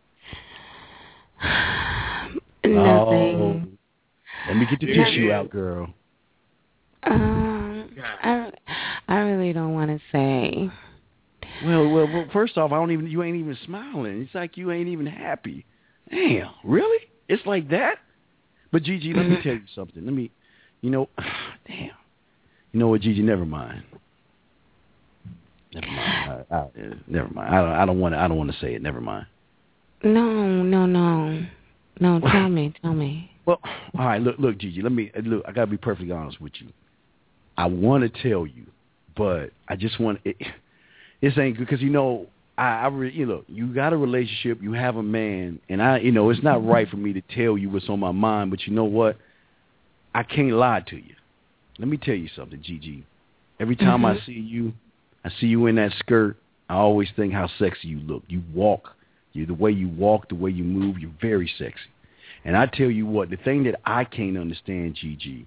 Nothing. Oh, let me get the tissue out, girl. Um, I, I really don't want to say. Well, well, well, first off, I don't even. You ain't even smiling. It's like you ain't even happy. Damn, really? It's like that? But Gigi, let me tell you something. Let me, you know, damn. You know what, Gigi? Never mind. Never mind. I, I, never mind. I don't. I don't want to. I don't want to say it. Never mind. No, no, no, no. Tell me. Tell me. Well, all right. Look, look, Gigi. Let me look. I gotta be perfectly honest with you. I want to tell you but I just want it. This ain't good because you know I, I re, you know you got a relationship, you have a man, and I you know it's not right for me to tell you what's on my mind, but you know what? I can't lie to you. Let me tell you something, Gigi. Every time mm-hmm. I see you, I see you in that skirt. I always think how sexy you look. You walk, you the way you walk, the way you move, you're very sexy. And I tell you what, the thing that I can't understand, Gigi,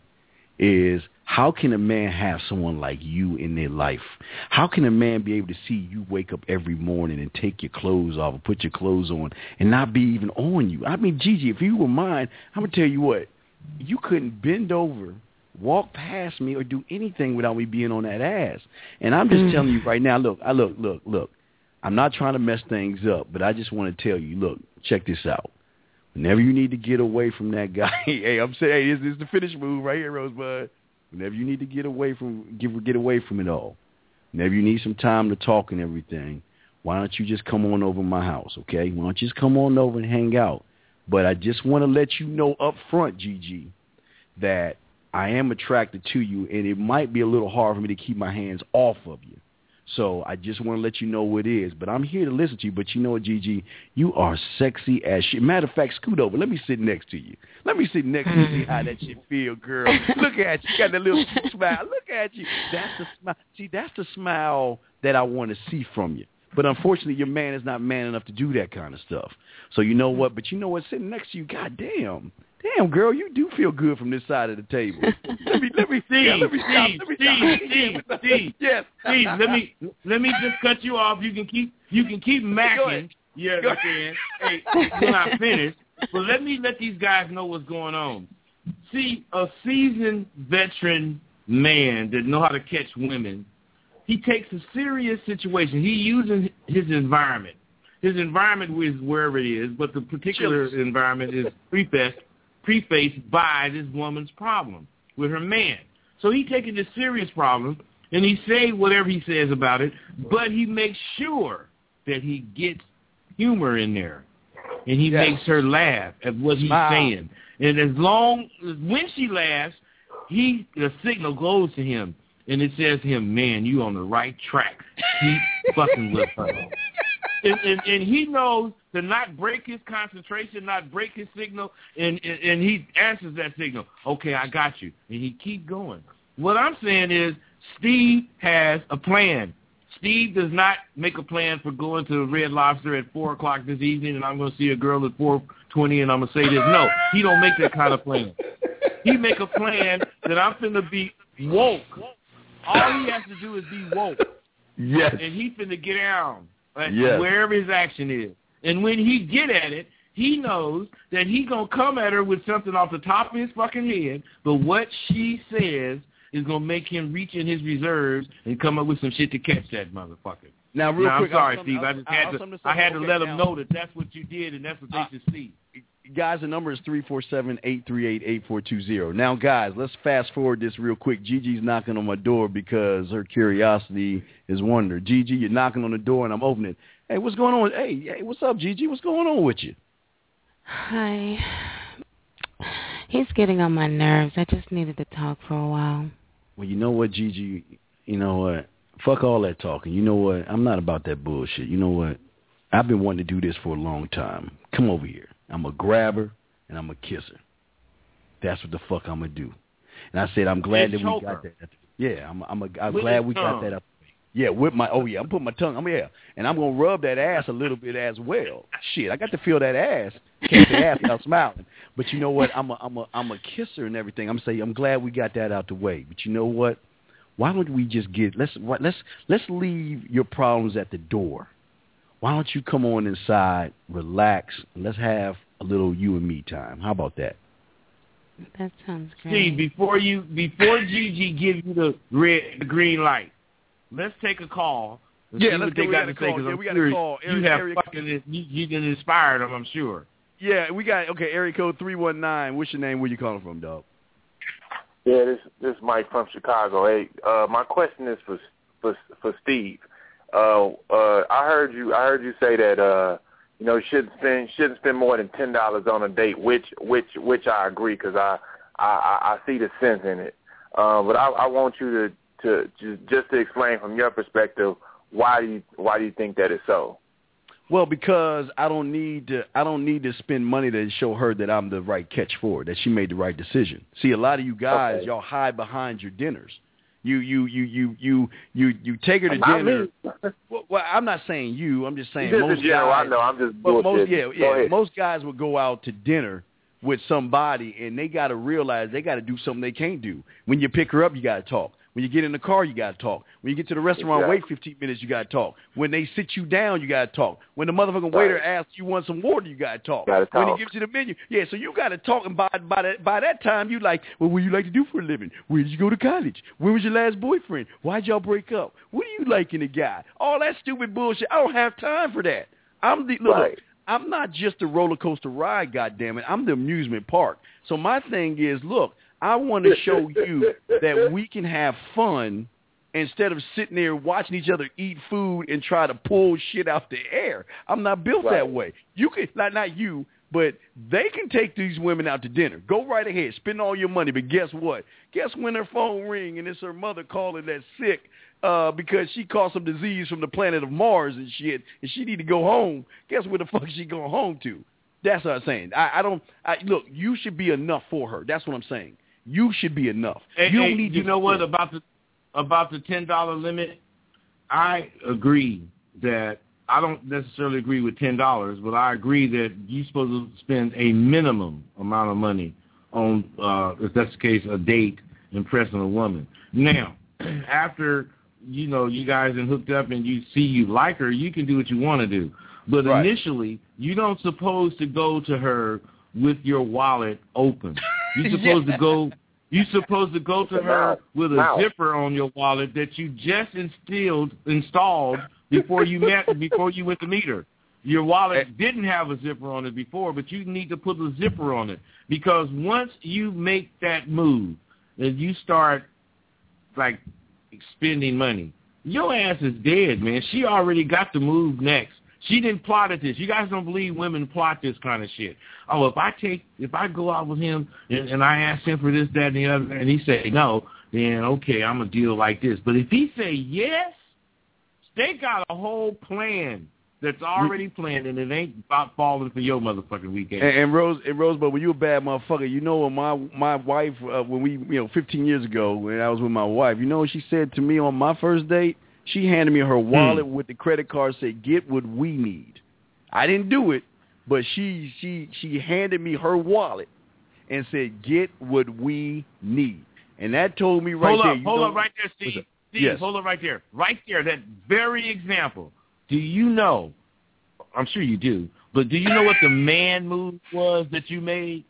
is how can a man have someone like you in their life? How can a man be able to see you wake up every morning and take your clothes off and put your clothes on and not be even on you? I mean, Gigi, if you were mine, I'm going to tell you what, you couldn't bend over, walk past me, or do anything without me being on that ass. And I'm just mm. telling you right now, look, I look, look, look, I'm not trying to mess things up, but I just want to tell you, look, check this out. Whenever you need to get away from that guy, hey, I'm saying, hey, this, this is the finish move right here, Rosebud. Whenever you need to get away from, get, get away from it all, whenever you need some time to talk and everything, why don't you just come on over to my house, okay? Why don't you just come on over and hang out? But I just want to let you know up front, Gigi, that I am attracted to you, and it might be a little hard for me to keep my hands off of you. So I just want to let you know what it is. But I'm here to listen to you. But you know what, Gigi? You are sexy as shit. Matter of fact, scoot over. Let me sit next to you. Let me sit next to you and see how that shit feel, girl. Look at you. You got that little smile. Look at you. That's the smile. See, that's the smile that I want to see from you. But unfortunately, your man is not man enough to do that kind of stuff. So you know what? But you know what? Sitting next to you, goddamn. Damn, girl, you do feel good from this side of the table. Let me, let me, Steve, yeah, let me stop. Steve, Let me Steve, stop. Steve, Steve, yes, Steve. Let me, let me just cut you off. You can keep, you can keep macking. You understand? Hey, when I finish, but let me let these guys know what's going on. See, a seasoned veteran man that know how to catch women, he takes a serious situation. He uses his environment. His environment is wherever it is, but the particular Chills. environment is prefaced, prefaced by this woman's problem with her man. So he taking this serious problem, and he say whatever he says about it, but he makes sure that he gets humor in there, and he yes. makes her laugh at what he's Smile. saying. And as long as when she laughs, he the signal goes to him, and it says to him, man, you on the right track. Keep fucking with her. And, and, and he knows to not break his concentration, not break his signal, and, and, and he answers that signal. Okay, I got you. And he keep going. What I'm saying is Steve has a plan. Steve does not make a plan for going to Red Lobster at four o'clock this evening, and I'm going to see a girl at four twenty, and I'm going to say this. No, he don't make that kind of plan. He make a plan that I'm finna be woke. All he has to do is be woke. Yes. And he finna get down. Right, yes. Wherever his action is. And when he get at it, he knows that he going to come at her with something off the top of his fucking head, but what she says is going to make him reach in his reserves and come up with some shit to catch that motherfucker. Now, real now, quick, I'm sorry, I'll, Steve. I'll, I just had I'll, to, I'll I had to okay, let them now. know that that's what you did and that's what they uh, should see. Guys, the number is three four seven, eight three eight, eight four two zero. Now, guys, let's fast forward this real quick. Gigi's knocking on my door because her curiosity is wondering. Gigi, you're knocking on the door and I'm opening it. Hey, what's going on? Hey, hey, what's up, Gigi? What's going on with you? Hi. He's getting on my nerves. I just needed to talk for a while. Well, you know what, Gigi? You know what? Fuck all that talking. You know what? I'm not about that bullshit. You know what? I've been wanting to do this for a long time. Come over here. I'm going to grab her, and I'm going to kiss her. That's what the fuck I'm going to do. And I said, I'm glad that we got that. Yeah, I'm, I'm, a, I'm glad we got that up. Yeah, with my, oh yeah, I'm putting my tongue, I'm yeah. And I'm going to rub that ass a little bit as well. Shit, I got to feel that ass. Can't say ass without smiling. But you know what? I'm a, I'm a, I'm a kisser and everything. I'm saying, I'm glad we got that out the way. But you know what? Why don't we just get, let's, let's, let's leave your problems at the door. Why don't you come on inside, relax, and let's have a little you and me time. How about that? That sounds great. Steve, before you, before Gigi gives you the red, the green light, let's take a call. Yeah, see let's what they go. got We to got say, a call. Yeah, we got sure a call. Area, you have area, fucking, you, you can inspire them, I'm sure. Yeah, we got, okay, area code three one nine. What's your name? Where you calling from, dog? Yeah, this this is Mike from Chicago. Hey, uh, my question is for for for Steve. Uh, uh, I heard you. I heard you say that uh, you know, you shouldn't spend shouldn't spend more than ten dollars on a date. Which which which I agree because I, I I see the sense in it. Uh, but I, I want you to to just, just to explain from your perspective why do you why do you think that is so? Well, because I don't need to. I don't need to spend money to show her that I'm the right catch for her, that she made the right decision. See, a lot of you guys, okay. y'all hide behind your dinners. You you you you you you you take her to not dinner. well, well, I'm not saying you. I'm just saying just most general, guys. I know. I'm just well, most, yeah, Go yeah. ahead. Most guys will go out to dinner with somebody, and they got to realize they got to do something they can't do. When you pick her up, you got to talk. When you get in the car, you got to talk. When you get to the restaurant, exactly. wait fifteen minutes, you got to talk. When they sit you down, you got to talk. When the motherfucking right. waiter asks you want some water, you got to talk. Gotta when talk. he gives you the menu, yeah, so you got to talk. And by by that by that time, you like, well, what do you like to do for a living? Where did you go to college? When was your last boyfriend? Why'd y'all break up? What do you like in a guy? All that stupid bullshit. I don't have time for that. I'm the look. Right. look I'm not just a roller coaster ride, goddammit. I'm the amusement park. So my thing is, look, I want to show you that we can have fun instead of sitting there watching each other eat food and try to pull shit out the air. I'm not built right. that way. You can not not you, but they can take these women out to dinner. Go right ahead, spend all your money. But guess what? Guess when her phone ring and it's her mother calling that sick uh, because she caught some disease from the planet of Mars and shit, and she need to go home. Guess where the fuck she going home to? That's what I'm saying. I, I don't I, look. You should be enough for her. That's what I'm saying. You should be enough. Hey, you don't hey, need. You to know what about the about the ten dollar limit? I agree that I don't necessarily agree with ten dollars, but I agree that you're supposed to spend a minimum amount of money on, uh, if that's the case, a date impressing a woman. Now, after you know you guys are hooked up and you see you like her, you can do what you want to do. But right. initially, you don't supposed to go to her with your wallet open. You're supposed yeah. to go. You're supposed to go to her with a Mouth. zipper on your wallet that you just instilled installed before you met before you went to meet her. Your wallet didn't have a zipper on it before, but you need to put a zipper on it because once you make that move, and you start like spending money, your ass is dead, man. She already got the move next. She didn't plot at this. You guys don't believe women plot this kind of shit. Oh, if I take, if I go out with him and, and I ask him for this, that, and the other, and he say no, then okay, I'm gonna deal like this. But if he say yes, they got a whole plan that's already planned, and it ain't about falling for your motherfucking weekend. And, and Rose, and Rosebud, when you a bad motherfucker, you know when my my wife, uh, when we, you know, fifteen years ago when I was with my wife, you know what she said to me on my first date? She handed me her wallet hmm. with the credit card, said, get what we need. I didn't do it, but she she she handed me her wallet and said, get what we need. And that told me right hold there. Up, you hold know, up right there, Steve. Steve, yes. hold up right there. Right there, that very example. Do you know, I'm sure you do, but do you know what the man move was that you made?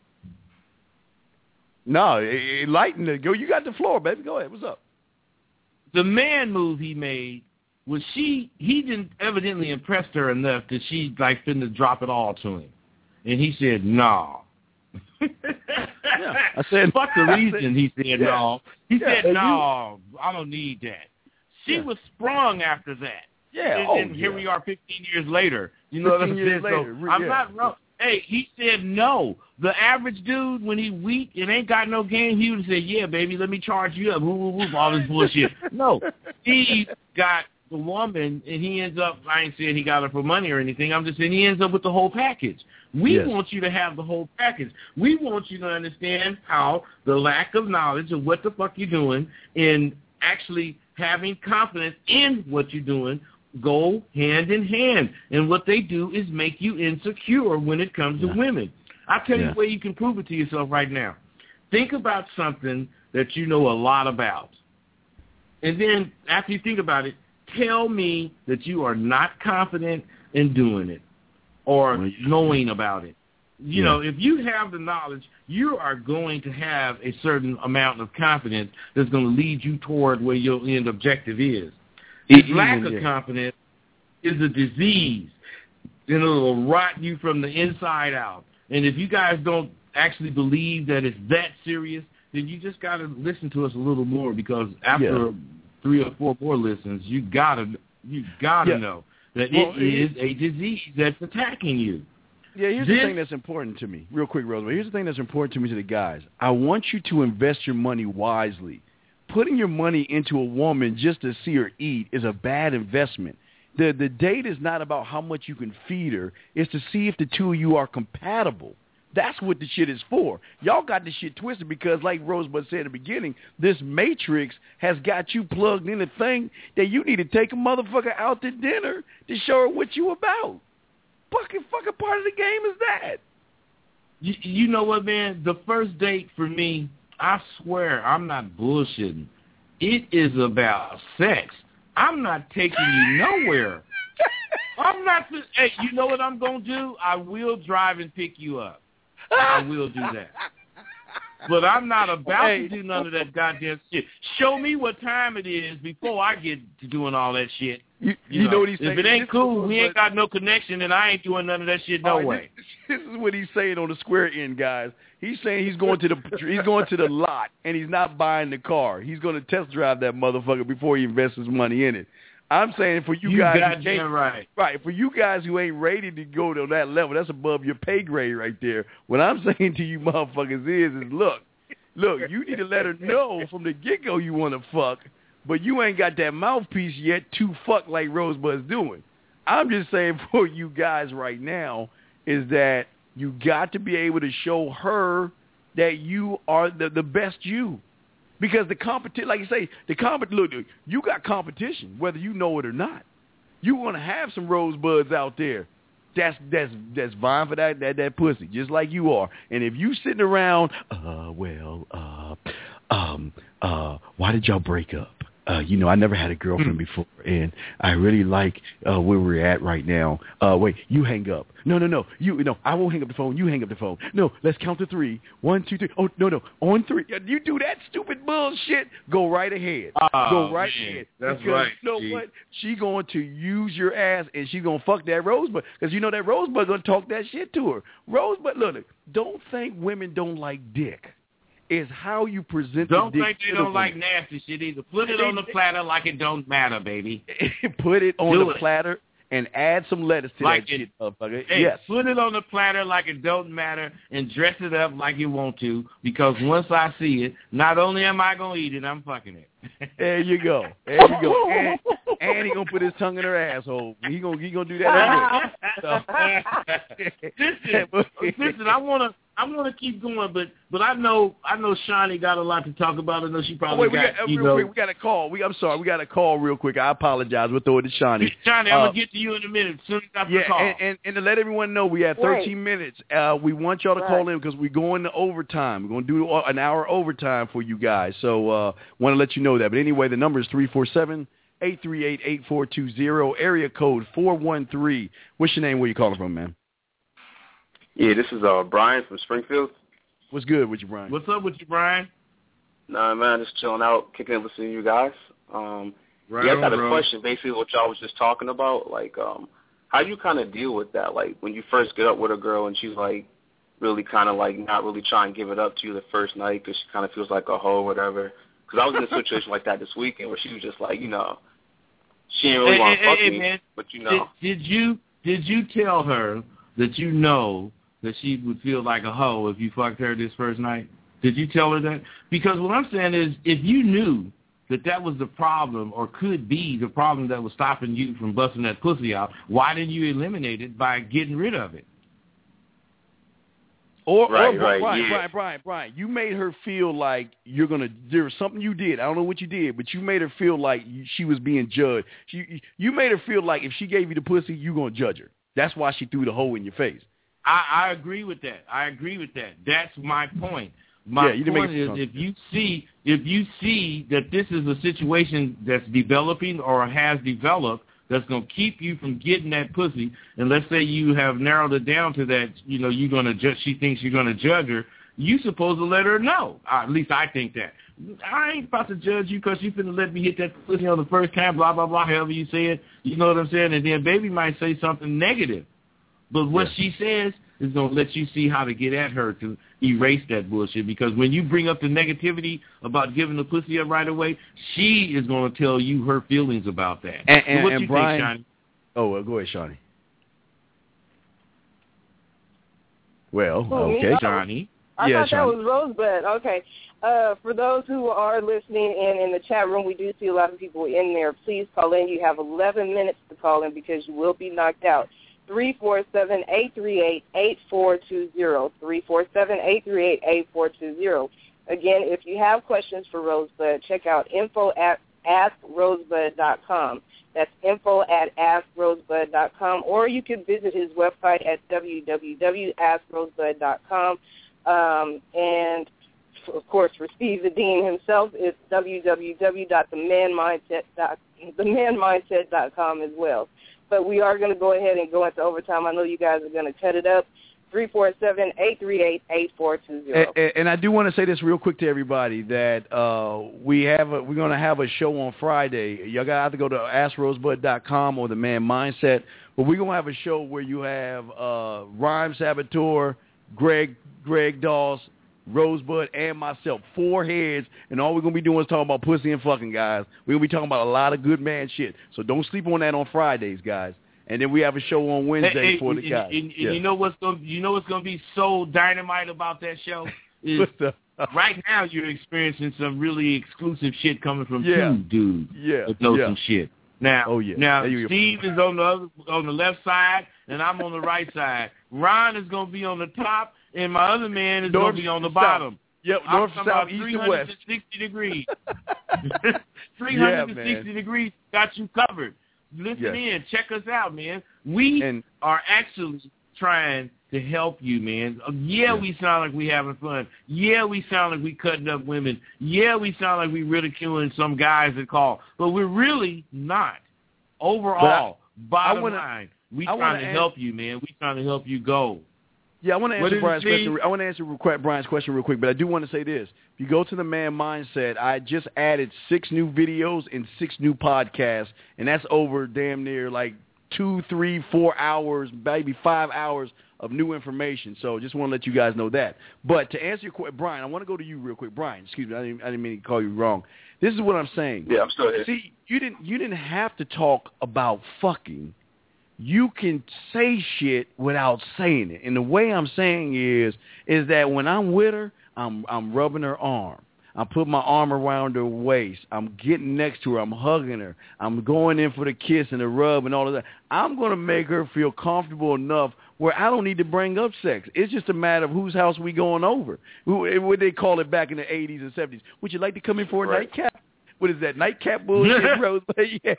No, it, enlighten it. Go, you got the floor, baby. Go ahead. What's up? The man move he made was she, he didn't evidently impress her enough that she like finna drop it all to him. And he said, no. yeah, I said, fuck the reason he said yeah. no. He yeah, said, no, you, I don't need that. She yeah. was sprung after that. Yeah. And, oh, and here yeah. we are fifteen years later. You know what I'm saying? So I'm yeah. not wrong. Hey, he said no. The average dude, when he weak and ain't got no game, he would say, yeah, baby, let me charge you up. Whoop, whoop, whoop, all this bullshit. No. He got the woman, and he ends up, I ain't saying he got her for money or anything. I'm just saying he ends up with the whole package. We yes. want you to have the whole package. We want you to understand how the lack of knowledge of what the fuck you're doing and actually having confidence in what you're doing go hand in hand. And what they do is make you insecure when it comes yeah. to women. I'll tell yeah. you the way you can prove it to yourself right now. Think about something that you know a lot about. And then after you think about it, tell me that you are not confident in doing it or well, yeah. knowing about it. You yeah. know, if you have the knowledge, you are going to have a certain amount of confidence that's going to lead you toward where your end objective is. This lack of confidence is a disease, and it will rot you from the inside out. And if you guys don't actually believe that it's that serious, then you just got to listen to us a little more, because after yeah. three or four more listens, you gotta you gotta yeah. know that well, it is a disease that's attacking you. Yeah, here's this, the thing that's important to me, real quick, Rosemary. Here's the thing that's important to me to the guys. I want you to invest your money wisely. putting your money into a woman just to see her eat is a bad investment. The the date is not about how much you can feed her. It's to see if the two of you are compatible. That's what the shit is for. Y'all got this shit twisted because, like Rosebud said at the beginning, this Matrix has got you plugged in a thing that you need to take a motherfucker out to dinner to show her what you about. Fucking fucking part of the game is that. You, you know what, man? The first date for me, I swear, I'm not bullshitting. It is about sex. I'm not taking you nowhere. I'm not. Hey, you know what I'm gonna do? I will drive and pick you up. I will do that. But I'm not about hey. to do none of that goddamn shit. Show me what time it is before I get to doing all that shit. You, you, you know, know what he's if saying? If it ain't this cool, we ain't got no connection, and I ain't doing none of that shit no right, way. This, this is what he's saying on the square end, guys. He's saying he's going to the he's going to the lot, and he's not buying the car. He's going to test drive that motherfucker before he invests his money in it. I'm saying for you, you guys, got that right. right? For you guys who ain't ready to go to that level, that's above your pay grade right there. What I'm saying to you, motherfuckers, is, is look, look, you need to let her know from the get go you want to fuck, but you ain't got that mouthpiece yet to fuck like Rosebud's doing. I'm just saying for you guys right now is that you got to be able to show her that you are the the best you. Because the competition, like you say, the compet look, you got competition, whether you know it or not. You want to have some rosebuds out there. That's that's that's vying for that, that that pussy, just like you are. And if you sitting around, uh, well, uh, um, uh, why did y'all break up? Uh, you know, I never had a girlfriend before, and I really like uh, where we're at right now. Uh, wait, you hang up. No, no, no. You no, I won't hang up the phone. You hang up the phone. No, let's count to three. One, two, three. Oh, no, no. On three. You do that stupid bullshit, go right ahead. Oh, go right man. ahead. That's because right. You know G. what? She going to use your ass, and she going to fuck that Rosebud. Because you know that Rosebud going to talk that shit to her. Rosebud, look, look, don't think women don't like dick. Is how you present don't the dick think they to don't the like woman. nasty shit either. Put it on the platter like it don't matter, baby. Put it on Do the it. platter and add some lettuce to Like that it- shit, motherfucker. Hey, Yes. put it on the platter like it don't matter and dress it up like you want to, because once I see it, not only am I going to eat it, I'm fucking it. There you go. There you go. And, and he gonna put his tongue in her asshole. He gonna he gonna do that anyway. listen, listen, I wanna I wanna keep going, but but I know I know Shawnee got a lot to talk about. I know she Oh, probably wait, we got, got, you real know. quick, we got a call. We I'm sorry, we got a call real quick. I apologize. We'll throw it to Shawnee. Shawnee, I'm Uh, gonna get to you in a minute. As soon as I Yeah, call. and, and, and to let everyone know, we have thirteen Right. minutes. Uh, we want y'all to Right. call in because we're going to overtime. We're going to do an hour overtime for you guys. So uh want to let you know that. But anyway, the number is three four seven, eight three eight, eight four two zero, area code four one three. What's your name? Where you calling from, man? Yeah, this is uh Brian from Springfield. What's good with you, Brian? What's up with you, Brian? Nah, man, just chilling out, kicking it, listening to you guys. Um, Right yeah, I on, got a bro. question, basically what y'all was just talking about. Like, um, how you kind of deal with that? Like, when you first get up with a girl and she's like, really kind of like not really trying to give it up to you the first night because she kind of feels like a hoe or whatever. Because I was in a situation like that this weekend where she was just like, you know, she didn't really Hey, want to hey, fuck hey, me, man. but you know. Did, did you did you tell her that you know that she would feel like a hoe if you fucked her this first night? Did you tell her that? Because what I'm saying is, if you knew that that was the problem or could be the problem that was stopping you from busting that pussy out, why didn't you eliminate it by getting rid of it? Or, Right, or right, Brian, yeah. Brian, Brian, Brian, you made her feel like you're gonna. There was something you did. I don't know what you did, but you made her feel like you, she was being judged. She, you made her feel like if she gave you the pussy, you gonna judge her. That's why she threw the hole in your face. I, I agree with that. I agree with that. That's my point. My Yeah, you didn't make point it is, strong. if you see if you see that this is a situation that's developing or has developed that's going to keep you from getting that pussy, and let's say you have narrowed it down to that, you know, you're going to judge. She thinks you're going to judge her. You supposed to let her know. Uh, at least I think that. I ain't about to judge you because you finna let me hit that pussy on the first time. Blah blah blah. However you say it, you know what I'm saying. And then baby might say something negative. But what Yeah. she says is going to let you see how to get at her to erase that bullshit. Because when you bring up the negativity about giving the pussy up right away, she is going to tell you her feelings about that. And, So and, what and you Brian, think, Shawnee? oh, well, go ahead, Shawnee. Well, Oh, okay. me? Shawnee? I yeah, thought Shawnee. that was Rosebud. Okay. Uh, for those who are listening in in the chat room, we do see a lot of people in there. Please call in. You have eleven minutes to call in because you will be knocked out. three four seven, eight three eight, eight four two zero. three four seven, eight three eight, eight four two zero. Again, if you have questions for Rosebud, check out info at ask rosebud dot com. That's info at ask rosebud dot com. Or you can visit his website at w w w dot ask rosebud dot com. Um, and of course, for Steve the Dean himself, it's w w w dot the man mindset dot com as well. But we are going to go ahead and go into overtime. I know you guys are going to cut it up. three four seven, eight three eight, eight four two zero. And, and I do want to say this real quick to everybody that uh, we have a, we're going to have a show on Friday. Y'all got to either go to ask rosebud dot com or The Man Mindset. But we're going to have a show where you have uh, Rhyme Saboteur, Greg, Greg Dawes, Rosebud, and myself, four heads, and all we're going to be doing is talking about pussy and fucking, guys. We're going to be talking about a lot of good man shit. So don't sleep on that on Fridays, guys. And then we have a show on Wednesday hey, hey, for the and, guys. And, and yeah. you know what's going you know what's going to be so dynamite about that show is right now you're experiencing some really exclusive shit coming from yeah. two dudes yeah. that know yeah. some shit. Now, oh, yeah. now hey, Steve is on the other, on the left side, and I'm on the right side. Ron is going to be on the top, and my other man is going to be on the bottom. Yep, I'm north, talking south, about east, three and west. hundred sixty degrees. three hundred sixty yeah, degrees got you covered. Listen yes. in. Check us out, man. We and, are actually trying to help you, man. Uh, yeah, yeah, we sound like we having fun. Yeah, we sound like we cutting up women. Yeah, we sound like we ridiculing some guys that call. But we're really not. Overall, I, bottom wanna, line, we trying to ask, help you, man. We trying to help you go. Yeah, I want to answer Brian's question. I want to answer Brian's question real quick, but I do want to say this. If you go to the Man Mindset, I just added six new videos and six new podcasts, and that's over damn near like two, three, four hours, maybe five hours of new information. So just want to let you guys know that. But to answer your question, Brian, I want to go to you real quick. Brian, excuse me, I didn't, I didn't mean to call you wrong. This is what I'm saying. Yeah, I'm still here. See, you didn't, you didn't have to talk about fucking. You can say shit without saying it. And the way I'm saying is, is that when I'm with her, I'm I'm rubbing her arm. I'm putting my arm around her waist. I'm getting next to her. I'm hugging her. I'm going in for the kiss and the rub and all of that. I'm going to make her feel comfortable enough where I don't need to bring up sex. It's just a matter of whose house we going over. What they call it back in the eighties and seventies. Would you like to come in for a right. nightcap? What is that, nightcap bullshit, Rose? yeah.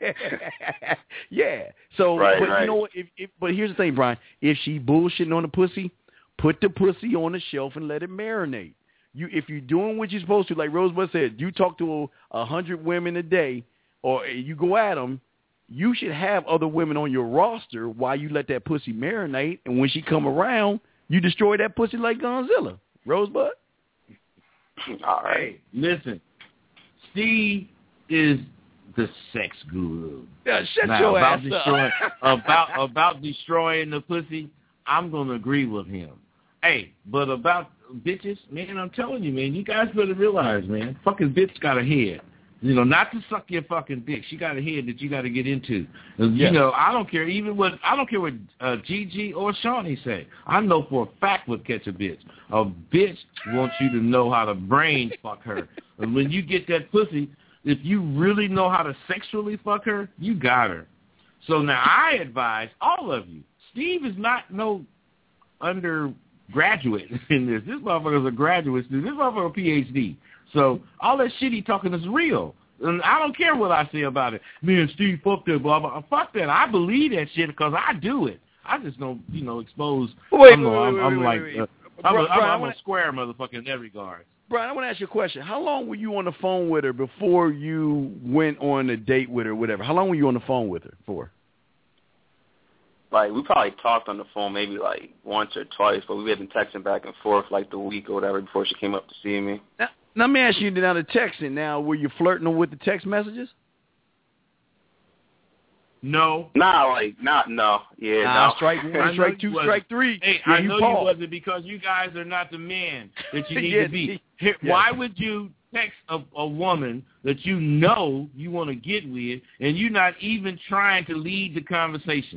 yeah. So, right, but right. you know what? If, if, but here's the thing, Brian. If she bullshitting on the pussy, put the pussy on the shelf and let it marinate. You, if you're doing what you're supposed to, like Rosebud said, you talk to a, a hundred women a day, or you go at them, you should have other women on your roster while you let that pussy marinate, and when she come around, you destroy that pussy like Godzilla. Rosebud? All right. Hey, listen. Steve is the sex guru. Yeah, shut now, your about ass destroying, up. about about destroying the pussy, I'm gonna agree with him. Hey, but about bitches, man, I'm telling you, man, you guys better realize, man, fucking bitch got a head. You know, not to suck your fucking dick. She got a head that you got to get into. You yes. know, I don't care even what I don't care what uh, Gigi or Shawnee say. I know for a fact what catch a bitch. A bitch wants you to know how to brain fuck her. And when you get that pussy, if you really know how to sexually fuck her, you got her. So now I advise all of you. Steve is not no undergraduate in this. This motherfucker's a graduate student. This motherfucker a P H D. So all that shit he talking is real. And I don't care what I say about it. Me and Steve, fuck that, blah, blah. Fuck that. I believe that shit because I do it. I just don't, you know, expose. Wait, I'm, wait, I'm, wait, I'm wait, like, wait, wait. Uh, I'm, Bro, a, I'm, Brian, I'm wanna, a square motherfucker in that regard. Brian, I want to ask you a question. How long were you on the phone with her before you went on a date with her, whatever? How long were you on the phone with her for? Like, we probably talked on the phone maybe, like, once or twice, but we had been texting back and forth, like, the week or whatever before she came up to see me. Now, let me ask you now the texting. Now, were you flirting with the text messages? No. Nah, like, not, no. Yeah, nah, no. Strike one, strike two, strike three. Hey, yeah, I you know Paul. you wasn't because you guys are not the man that you need yeah, to be. yeah. Why would you text a, a woman that you know you want to get with and you're not even trying to lead the conversation?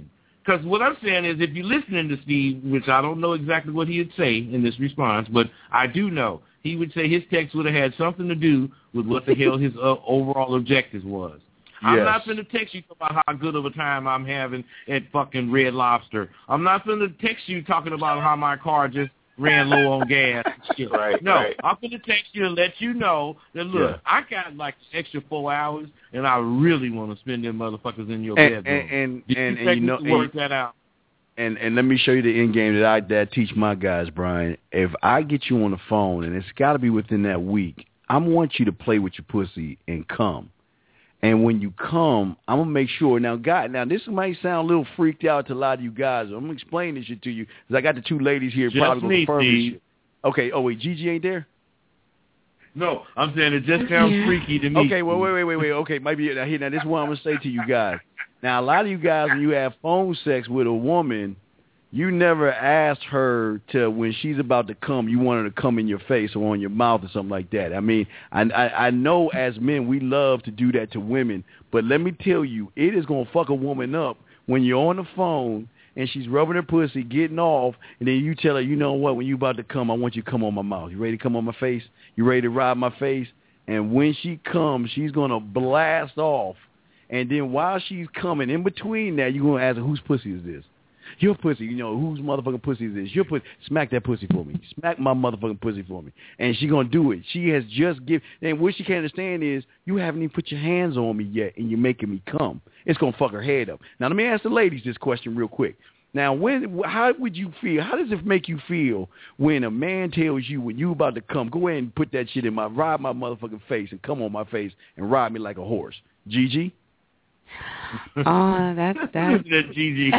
because what I'm saying is, if you're listening to Steve, which I don't know exactly what he would say in this response, but I do know he would say his text would have had something to do with what the hell his uh, overall objectives was. I'm Yes. not going to text you about how good of a time I'm having at fucking Red Lobster. I'm not going to text you talking about how my car just ran low on gas and shit. Right, no, right. I'm going to text you and let you know that, look, Yeah. I got like an extra four hours, and I really want to spend them motherfuckers in your And bedroom. and and, Did and, you, and you know, work and, that out? and and let me show you the end game that I that I teach my guys, Brian. If I get you on the phone, and it's got to be within that week, I want you to play with your pussy and come. And when you come, I'm gonna make sure. Now, God, now this might sound a little freaked out to a lot of you guys. I'm gonna explain this shit to you because I got the two ladies here. Just probably gonna me, confirm this Steve. shit. Okay. Oh wait, Gigi ain't there. No, I'm saying it just sounds Yeah. freaky to me. Okay. Well, wait, wait, wait, wait. Okay, maybe now here. Now this is what I'm gonna say to you guys. Now, a lot of you guys, when you have phone sex with a woman, you never asked her to, when she's about to come, you want her to come in your face or on your mouth or something like that. I mean, I, I, I know as men we love to do that to women, but let me tell you, it is going to fuck a woman up when you're on the phone and she's rubbing her pussy, getting off, and then you tell her, you know what, when you about to come, I want you to come on my mouth. You ready to come on my face? You ready to ride my face? And when she comes, she's going to blast off. And then while she's coming, in between that, you're going to ask her, whose pussy is this? Your pussy, you know, whose motherfucking pussy is this? Your pussy. Smack that pussy for me. Smack my motherfucking pussy for me. And she going to do it. She has just give. And what she can't understand is you haven't even put your hands on me yet, and you're making me come. It's going to fuck her head up. Now, let me ask the ladies this question real quick. Now, when, how would you feel? How does it make you feel when a man tells you when you about to come, go ahead and put that shit in my, ride my motherfucking face and come on my face and ride me like a horse? Gigi? Oh, that's that's That Gigi.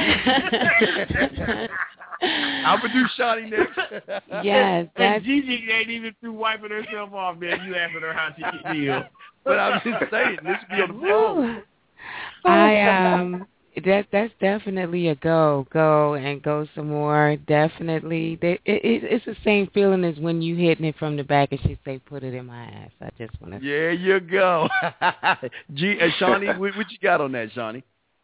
I'm gonna do Shawty next. yes, And that's Gigi ain't even through wiping herself off, man. You asking her how she feels. But I'm just saying, this be on the Woo. phone. I um that that's definitely a go, go and go some more. Definitely, they, it, it, it's the same feeling as when you hitting it from the back and she say, "Put it in my ass." I just want to. Yeah, you go. G, uh, Shawnee, what, what you got on that, Shawnee?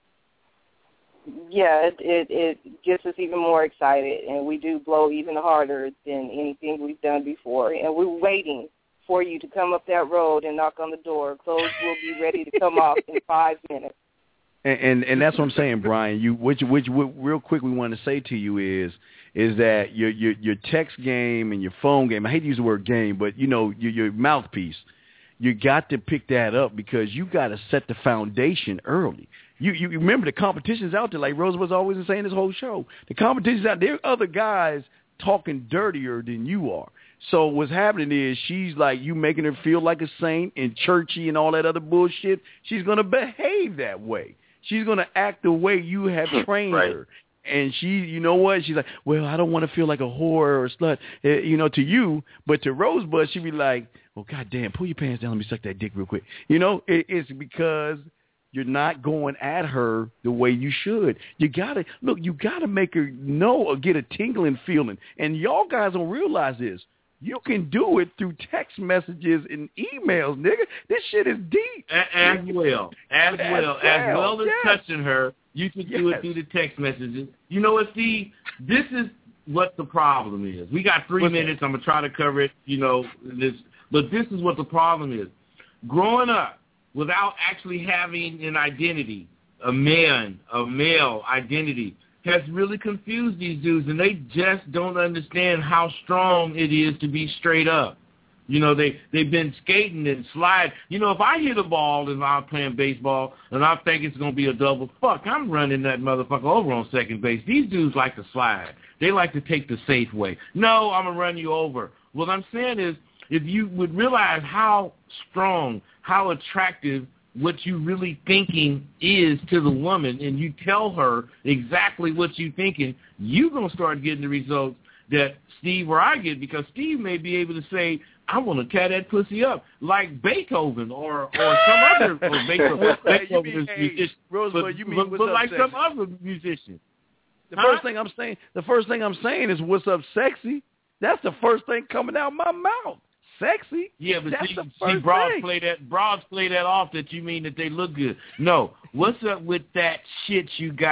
Yeah, it, it it gets us even more excited, and we do blow even harder than anything we've done before. And we're waiting for you to come up that road and knock on the door. Clothes will be ready to come off in five minutes. And, and and that's what I'm saying, Brian. You which which what real quick we want to say to you is is that your your your text game and your phone game. I hate to use the word game, but you know your your mouthpiece. You got to pick that up because you got to set the foundation early. You you remember the competition's out there, like Rose was always saying this whole show. The competition's out there. There are other guys talking dirtier than you are. So what's happening is she's like, you making her feel like a saint and churchy and all that other bullshit. She's going to behave that way. She's going to act the way you have trained Right. her. And she, you know what? She's like, well, I don't want to feel like a whore or a slut, eh, you know, to you. But to Rosebud, she'd be like, oh, goddamn, pull your pants down. Let me suck that dick real quick. You know, it, it's because you're not going at her the way you should. You got to, look, you got to make her know or get a tingling feeling. And y'all guys don't realize this. You can do it through text messages and emails, nigga. This shit is deep. A- As well. As As well. As well, well as yes. touching her, you can do Yes. it through the text messages. You know what, Steve? This is what the problem is. We got three What's minutes. I'm going to try to cover it, you know, this. But this is what the problem is. Growing up without actually having an identity, a man, a male identity, has really confused these dudes, and they just don't understand how strong it is to be straight up. You know, they, they've been skating and sliding. You know, if I hit a ball and I'm playing baseball and I think it's going to be a double, fuck, I'm running that motherfucker over on second base. These dudes like to slide. They like to take the safe way. No, I'm going to run you over. What I'm saying is, if you would realize how strong, how attractive what you really thinking is to the woman, and you tell her exactly what you thinking, you're going to start getting the results that Steve or I get, because Steve may be able to say, I want to tear that pussy up like Beethoven or, or some other or Beethoven, Beethoven you mean, is hey, musician, Rosebud, but, you mean but, what's but up, like sexy? some other musician. The Huh? first thing I'm saying, the first thing I'm saying is, "What's up, sexy?" That's the first thing coming out my mouth. Sexy. Yeah, but That's see, the see first broads thing. play that. Broads play that off that you mean that they look good. No, what's up with that shit you got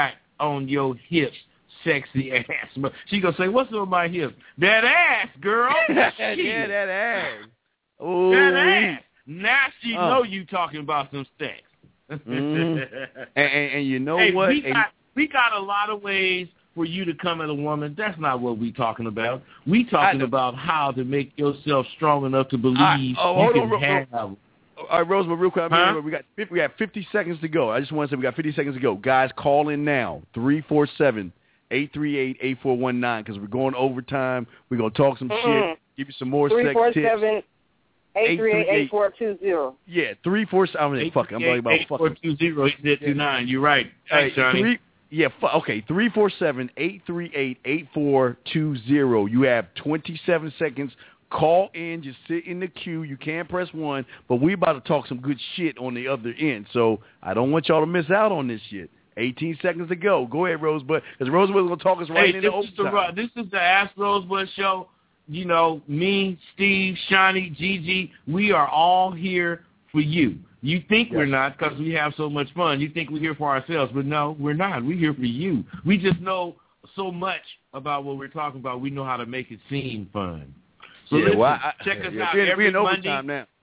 on your hips, sexy ass. She gonna say, what's on my hips? That ass, girl. Yeah, that ass. Ooh. That ass. Now she uh. know you talking about some sex. Mm-hmm. and, and, and you know hey, what? We got, we got a lot of ways for you to come at a woman. That's not what we talking about. We talking about how to make yourself strong enough to believe I, oh, you hold can on, have. All right, Rosemary, real quick. I mean, huh? we got fifty, we got fifty seconds to go. I just want to say we got fifty seconds to go. Guys, call in now. three four seven, eight three eight, eight four one nine because we're going overtime. We're going to talk some Mm-mm. shit, give you some more three, sex four, tips. seven, eight three eight, eight four two zero. Yeah, three four seven. I mean, fuck it. I'm talking about eight four two zero. He said two nine. You're right. Thanks, uh, Johnny. Three, yeah, fu- okay. three four seven, eight three eight, eight four two zero. You have twenty-seven seconds. Call in. Just sit in the queue. You can't press one, but we about to talk some good shit on the other end. So I don't want y'all to miss out on this shit. eighteen seconds to go. Go ahead, Rosebud, because Rosebud's going to talk us right hey, into this is, the, overtime. this is the Ask Rosebud show. You know, me, Steve, Shawnee, Gigi, we are all here for you. You think yes. we're not because we have so much fun. You think we're here for ourselves, but no, we're not. We're here for you. We just know so much about what we're talking about. We know how to make it seem fun. So yeah, listen, well, I, check yeah, us yeah. out we're, every we're in Monday. Overtime now.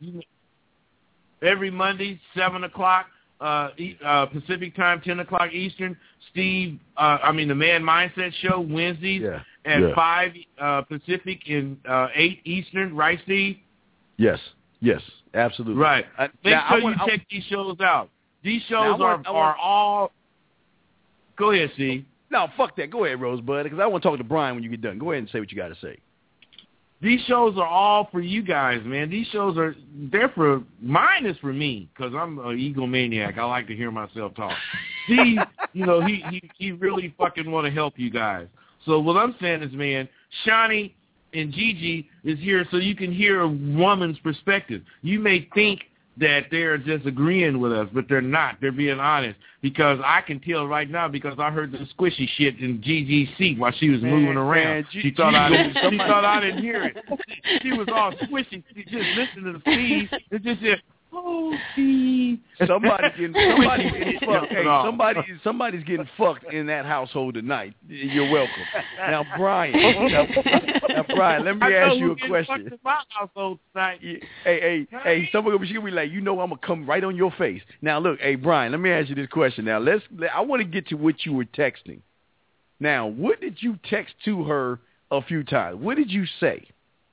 Every Monday, seven o'clock uh, uh, Pacific time, ten o'clock Eastern. Steve, uh, I mean the Man Mindset Show Wednesdays yeah. at yeah. five uh, Pacific and uh, eight Eastern. Right, Steve? Yes. Yes. Absolutely. Right. Uh, Make now, sure want, you I, check these shows out. These shows now, want, are, want, are all. Go ahead, Steve. No, fuck that. Go ahead, Rosebud, because I want to talk to Brian when you get done. Go ahead and say what you got to say. These shows are all for you guys, man. These shows are, they're for, mine is for me, because I'm an egomaniac. I like to hear myself talk. Steve, you know, he, he, he really fucking want to help you guys. So what I'm saying is, man, Shawnee and Gigi is here so you can hear a woman's perspective. You may think that they're just agreeing with us, but they're not. They're being honest, because I can tell right now because I heard the squishy shit in Gigi's seat while she was man, moving around. Man, she G- thought G- I didn't. She thought I didn't hear it. She, she was all squishy. She just listened to the Steve. It just said, "Oh, Steve." Somebody getting somebody getting fucked. Hey, somebody somebody's getting fucked in that household tonight. You're welcome. Now, Brian. Now, now Brian, let me I ask know you a who question. In my household tonight. Yeah. Hey, hey, hey! Somebody she gonna be like, you know, I'm gonna come right on your face. Now, look, hey, Brian, let me ask you this question. Now, let's. I want to get to what you were texting. Now, what did you text to her a few times? What did you say?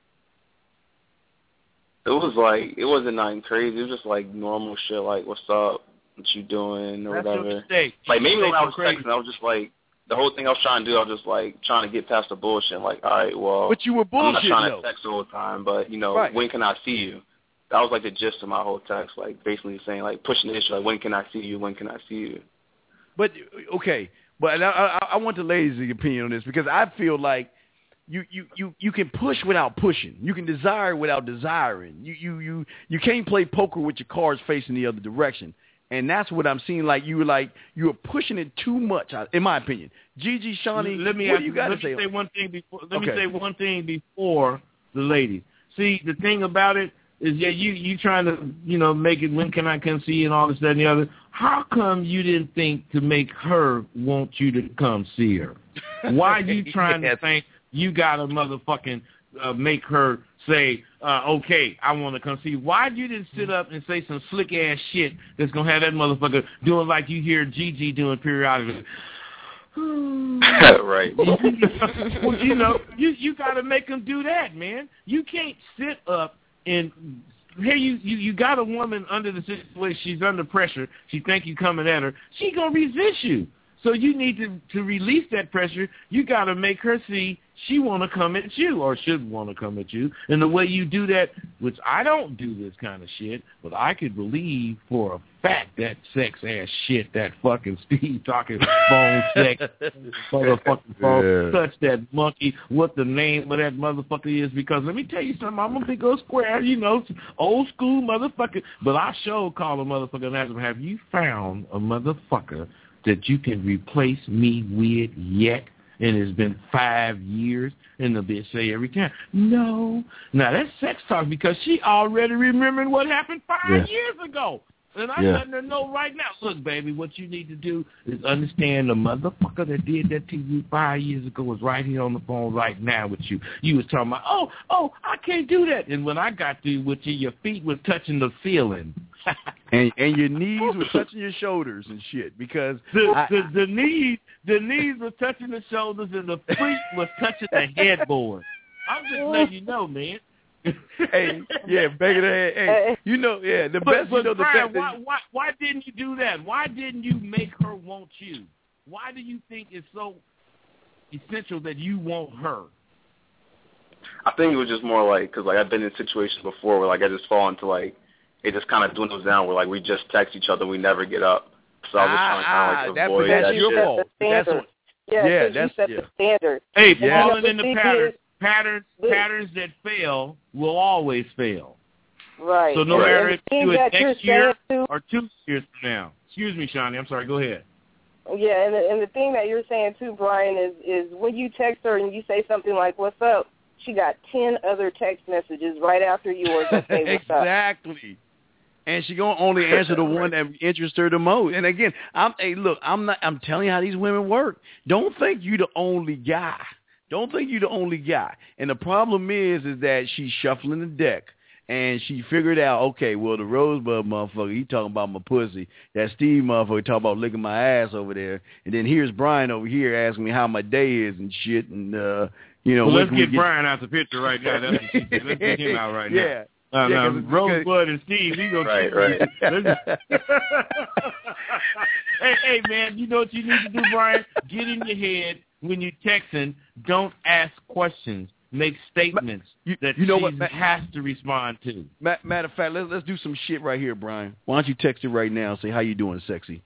It was like, it wasn't nothing crazy. It was just like normal shit, like, what's up, what you doing, or That's whatever. your mistake. Like, maybe when I was crazy. texting, I was just like, the whole thing I was trying to do, I was just like trying to get past the bullshit. Like, all right, well, but you were I'm not bullshitting, trying though. to text all the time, but, you know, Right. when can I see you? That was like the gist of my whole text, like basically saying, like, pushing the issue, like, when can I see you, when can I see you? But, okay, but I, I, I want the ladies' opinion on this, because I feel like You, you, you, you can push without pushing. You can desire without desiring. You, you, you, you can't play poker with your cards facing the other direction. And that's what I'm seeing. Like you were like you were pushing it too much, in my opinion. Gigi, Shawnee, let me what ask, do you got to let say? me say one thing before. Let okay. me say one thing before the ladies. See, the thing about it is, yeah, you you trying to you know make it. When can I come see you and all this that and the other? How come you didn't think to make her want you to come see her? Why are you trying yes. to think? You got to motherfucking uh, make her say, uh, okay, I want to come see you. Why you didn't sit up and say some slick-ass shit that's going to have that motherfucker doing like you hear Gigi doing periodically? Right. Well, you know, you, you got to make them do that, man. You can't sit up and... Here you, you, you got a woman under the situation. She's under pressure. She think you coming at her. She going to resist you. So you need to, to release that pressure. You got to make her see she want to come at you or should want to come at you. And the way you do that, which I don't do this kind of shit, but I could believe for a fact that sex-ass shit, that fucking Steve talking phone sex, motherfucking phone, yeah. touch that monkey, what the name of that motherfucker is. Because let me tell you something, I'm a big old square, you know, old school motherfucker. But I sure call a motherfucker and ask him, have you found a motherfucker that you can replace me with yet? And it's been five years, and the bitch say every time, no. Now, that's sex talk because she already remembering what happened five yeah. years ago. And I'm yeah. letting her know right now, look, baby, what you need to do is understand the motherfucker that did that to you five years ago was right here on the phone right now with you. You was talking about, oh, oh, I can't do that. And when I got through with you, your feet was touching the ceiling. and and your knees were touching your shoulders and shit because the, I, the, the knees the knees were touching the shoulders and the feet was touching the headboard. I'm just letting you know, man. Hey, yeah, back of the head. Hey, you know, yeah, the but, best. But you know, the Brian, best. Why, why, why didn't you do that? Why didn't you make her want you? Why do you think it's so essential that you want her? I think it was just more like because like I've been in situations before where like I just fall into like it just kind of dwindles down where like we just text each other, we never get up. So I was ah, trying to kind of like avoid that's that your shit. fault. That's what, yeah, yeah, that's that's you set yeah. the standard. Hey, yeah. falling Yeah. in the patterns, patterns, patterns that fail will always fail. Right. So no and matter if you do it next year too, or two years from now. Excuse me, Shawnee. I'm sorry. Go ahead. Yeah, and the, and the thing that you're saying too, Brian, is is when you text her and you say something like "What's up," she got ten other text messages right after yours that say "What's exactly. up." Exactly. And she gonna only answer the one that interests her the most. And again, I'm hey, look, I'm not. I'm telling you how these women work. Don't think you the only guy. Don't think you the only guy. And the problem is, is that she's shuffling the deck. And she figured out, okay, well, the Rosebud motherfucker, he talking about my pussy. That Steve motherfucker talking about licking my ass over there. And then here's Brian over here asking me how my day is and shit. And, uh, you know. Well, let's get, get get Brian out the picture right now. That's what she said. Let's get him out right yeah. now. Uh, yeah, now, Rosebud and Steve, we gonna right, right. hey, hey, man, you know what you need to do, Brian? Get in your head when you're texting. Don't ask questions. Make statements you, that you know she what, Matt, has to respond to. Matter of fact, let's let's do some shit right here, Brian. Why don't you text her right now and say how you doing, sexy?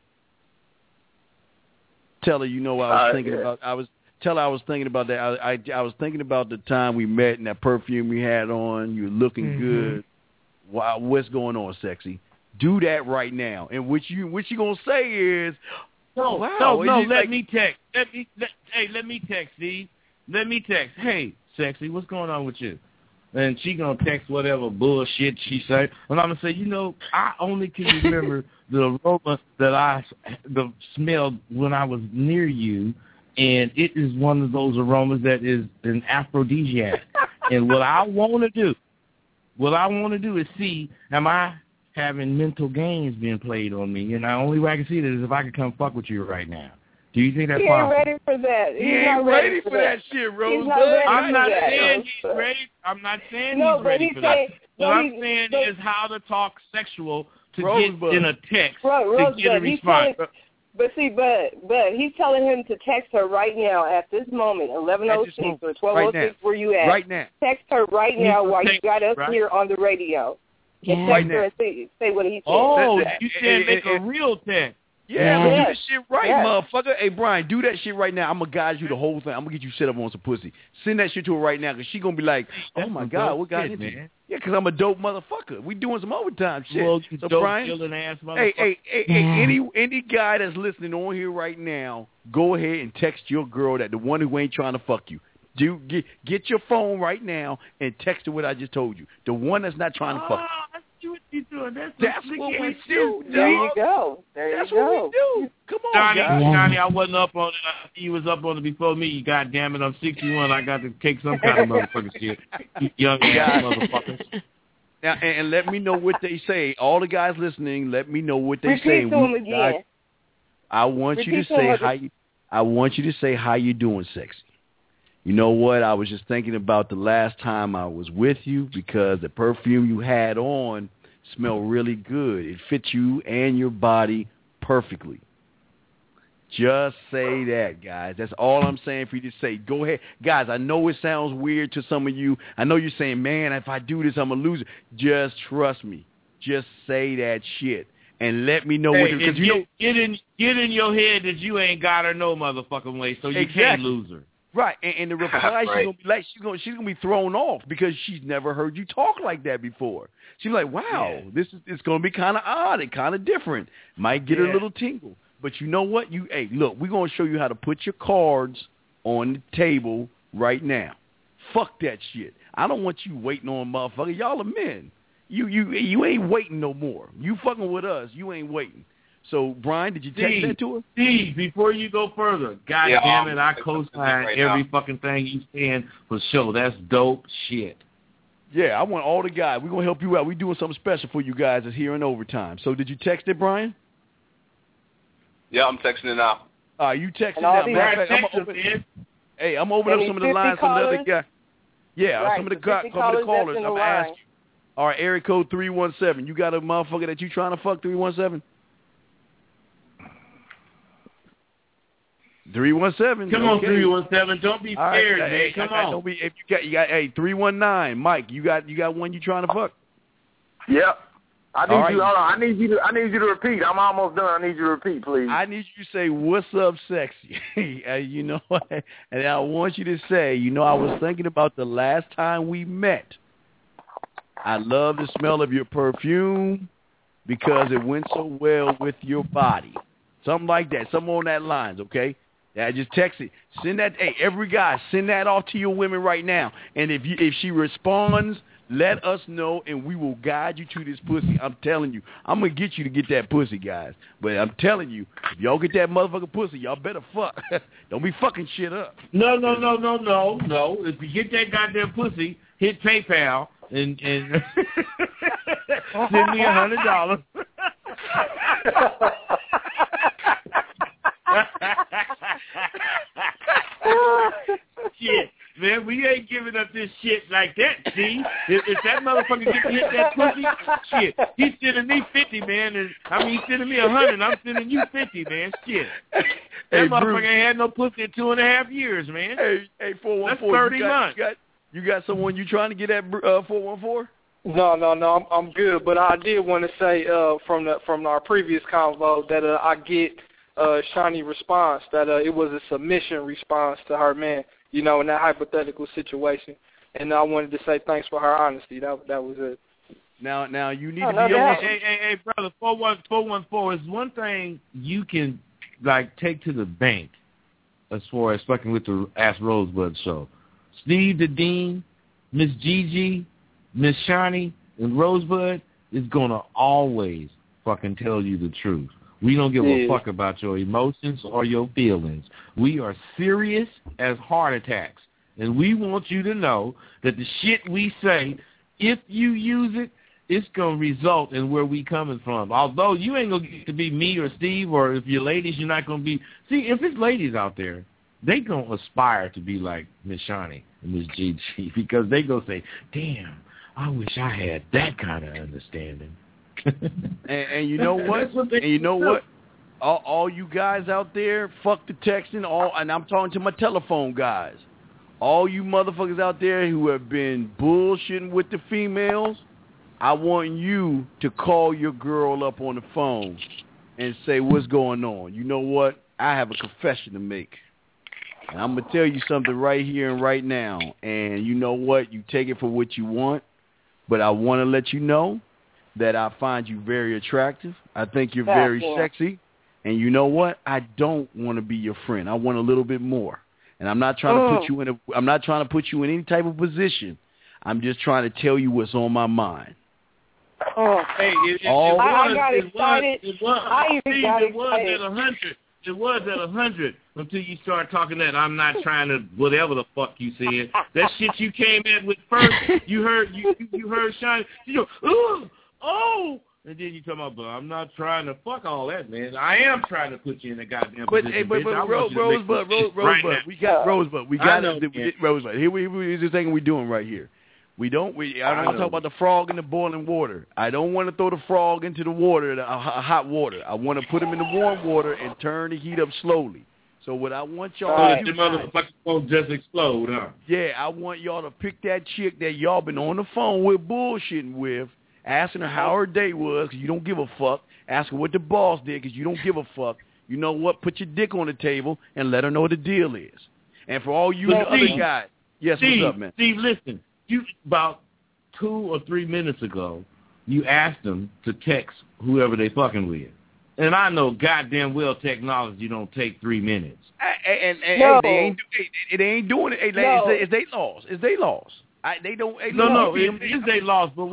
Tell her you know what I was uh, thinking yeah. about. I was tell her I was thinking about that. I, I I was thinking about the time we met and that perfume we had on. You were looking mm-hmm. good. Wow, what's going on, sexy? Do that right now. And what you what you gonna say is, no, wow, no, no. Let like, me text. Let me let, hey, let me text, Steve. Let me text. Hey, sexy, what's going on with you? And she gonna text whatever bullshit she say, and I'm gonna say, you know, I only can remember the aroma that I the smelled when I was near you, and it is one of those aromas that is an aphrodisiac. And what I want to do, what I want to do is see, am I having mental games being played on me? And the only way I can see that is if I could come fuck with you right now. Do you think that's he possible? He ain't ready for that. He he's ain't ready, ready for for that, that shit, Rosebud. Not I'm not that. saying he's ready. I'm not saying no, he's ready he's for saying, that. No, what I'm saying but, is how to talk sexual to Rosebud. get in a text Ro- to Rosebud, get a response. Telling, but see, but but he's telling him to text her right now at this moment, eleven oh six or twelve oh six. Right where you at? Right now. Text her right He's now while text, you got us right? here on the radio. Yeah. And text right her now. and say, say what he said. Oh, that, that, you said it, make it, a it, real text. Yeah, Yeah. let's do Yes. this shit right, Yes. motherfucker. Hey, Brian, do that shit right now. I'm going to guide you the whole thing. I'm going to get you set up on some pussy. Send that shit to her right now because she going to be like, oh, my God, what got into man? Yeah, because I'm a dope motherfucker. We doing some overtime shit. Well, you so, dope Brian, killing ass motherfucker. hey, hey, hey, Yeah. hey, any, any guy that's listening on here right now, go ahead and text your girl, that the one who ain't trying to fuck you. Do get, get your phone right now and text her what I just told you. The one that's not trying to fuck you. Oh, what you doing. That's, That's what we do. There you dog. go. There That's you go. what we do. Come on, Johnny, guys. Johnny, I wasn't up on it. You was up on it before me. God damn it, I'm sixty-one. I got to take some kind of motherfucking shit. You young ass motherfuckers. Now, and, and let me know what they say. All the guys listening, let me know what they Repeat say. to them We- again. I, I want Repeat you to to them say again. how you. I want you to say how you doing, sexy. You know what? I was just thinking about the last time I was with you because the perfume you had on smelled really good. It fits you and your body perfectly. Just say that, guys. That's all I'm saying for you to say. Go ahead. Guys, I know it sounds weird to some of you. I know you're saying, man, if I do this, I'm a loser. Just trust me. Just say that shit. And let me know Hey, what because get, you know get in get in your head that you ain't got her no motherfucking way, so you Exactly. can't lose her. right. And, and the reply Right. she's gonna be like she's gonna she's gonna be thrown off because she's never heard you talk like that before. She's like, wow, Yeah. this is it's gonna be kind of odd and kind of different. Might get her Yeah. a little tingle. But you know what? You hey, look, we're gonna show you how to put your cards on the table right now. Fuck that shit. I don't want you waiting on motherfucker. Y'all are men. you you you ain't waiting no more. You fucking with us, you ain't waiting. So, Brian, did you text Steve, that to her? Steve, before you go further, God Yeah, damn um, it, I co-sign right every now. fucking thing you saying for sure. That's dope shit. Yeah, I want all the guys. We're going to help you out. We're doing something special for you guys that's here in overtime. So, did you text it, Brian? Yeah, I'm texting it now. All right, you text it And all now. these- Matter of fact, I'm Text gonna him, open, man. hey, I'm opening And up some of the these lines. fifty Some of the other callers? guys. Yeah, Right, some of the, the co- fifty some of the callers callers. that's in I'm the asking. line. All right, area code three one seven. You got a motherfucker that you trying to fuck, three one seven? three one seven. Come okay. on, three one seven. Don't be All right, scared, hey, man. hey, Come I got, on. Don't be, if you got, you got, hey, three one nine. Mike, you got, you got one you trying to fuck? Yep. I need All right. you. Hold on. I need you to. I need you to repeat. I'm almost done. I need you to repeat, please. I need you to say, "What's up, sexy?" uh, you know, and I want you to say, "You know, I was thinking about the last time we met. I love the smell of your perfume because it went so well with your body." Something like that. Something on that lines, okay? Yeah, just text it. Send that. Hey, every guy, send that off to your women right now. And if you, if she responds, let us know, and we will guide you to this pussy. I'm telling you, I'm gonna get you to get that pussy, guys. But I'm telling you, if y'all get that motherfucking pussy, y'all better fuck. Don't be fucking shit up. No, no, no, no, no, no. If you get that goddamn pussy, hit PayPal and and send me a hundred dollars. Shit, man, we ain't giving up this shit like that, see? If, if that motherfucker get to hit that pussy, shit, he's sending me fifty, man, and I mean, he's sending me a hundred, I'm sending you fifty, man, shit. That Hey, motherfucker Bruce. ain't had no pussy in two and a half years, man. Hey, hey, four one That's four. thirty you got, months. You got, you got someone you trying to get at uh, four one four? No, no, no. I'm I'm good, but I did want to say uh, from the from our previous convo that uh, I get uh, Shani response that uh, it was a submission response to her man, you know, in that hypothetical situation, and I wanted to say thanks for her honesty. That that was it. Now, now you need Oh, to no be on. doubt. Hey, hey, hey, brother, four one four one four is one thing you can like take to the bank as far as fucking with the Ask Rosebud show. Steve the Dean, Miss Gigi, Miss Shani, and Rosebud is gonna always fucking tell you the truth. We don't give Yeah. a fuck about your emotions or your feelings. We are serious as heart attacks, and we want you to know that the shit we say, if you use it, it's going to result in where we coming from. Although you ain't going to get to be me or Steve, or if you're ladies, you're not going to be. See, if it's ladies out there, they going to aspire to be like Miss Shani and Miss Gigi because they going to say, damn, I wish I had that kind of understanding. And, and you know what? That's what they and you know do. what? All, all you guys out there, fuck the texting. All, and I'm talking to my telephone guys. All you motherfuckers out there who have been bullshitting with the females, I want you to call your girl up on the phone and say, what's going on? You know what? I have a confession to make. And I'm going to tell you something right here and right now. And you know what? You take it for what you want. But I want to let you know that I find you very attractive. I think you're Yeah, very yeah. sexy. And you know what? I don't want to be your friend. I want a little bit more. And I'm not trying Mm. to put you in a I'm not trying to put you in any type of position. I'm just trying to tell you what's on my mind. Oh. Hey, it, it, All- it was, I, I got it excited. Was, it was, I even Steve, got it was excited. at a hundred. It was at a hundred until you start talking that I'm not trying to whatever the fuck you said. That shit you came at with first. You heard you you, you heard Shiny. You go ooh oh, and then you talking about, but I'm not trying to fuck all that, man. I am trying to put you in a goddamn But position. hey, but, but bitch. I Ro- want you to make Rosebud, this Ro- shit right Rosebud, now. we got Rosebud, we I got know, it. man. Rosebud. Here we, we here's the thing we're doing right here. We don't. We. I don't I want to know. talk about the frog in the boiling water. I don't want to throw the frog into the water, the uh, hot water. I want to put him in the warm water and turn the heat up slowly. So what I want y'all So to that do, the motherfucker won't just explode, huh? yeah, I want y'all to pick that chick that y'all been on the phone with bullshitting with, asking her how her day was because you don't give a fuck. Ask her what the boss did because you don't give a fuck. You know what? Put your dick on the table and let her know what the deal is. And for all you So the other Steve, guys, yes, Steve, what's up, man? Steve, listen. You about two or three minutes ago, you asked them to text whoever they fucking with, and I know goddamn well technology don't take three minutes. And, and, and No. hey, they ain't do- hey, they ain't doing it. Hey, No. it's, it's they lost. It's they lost. I, they don't. Hey, No, look, no, you it see them- is they lost, but what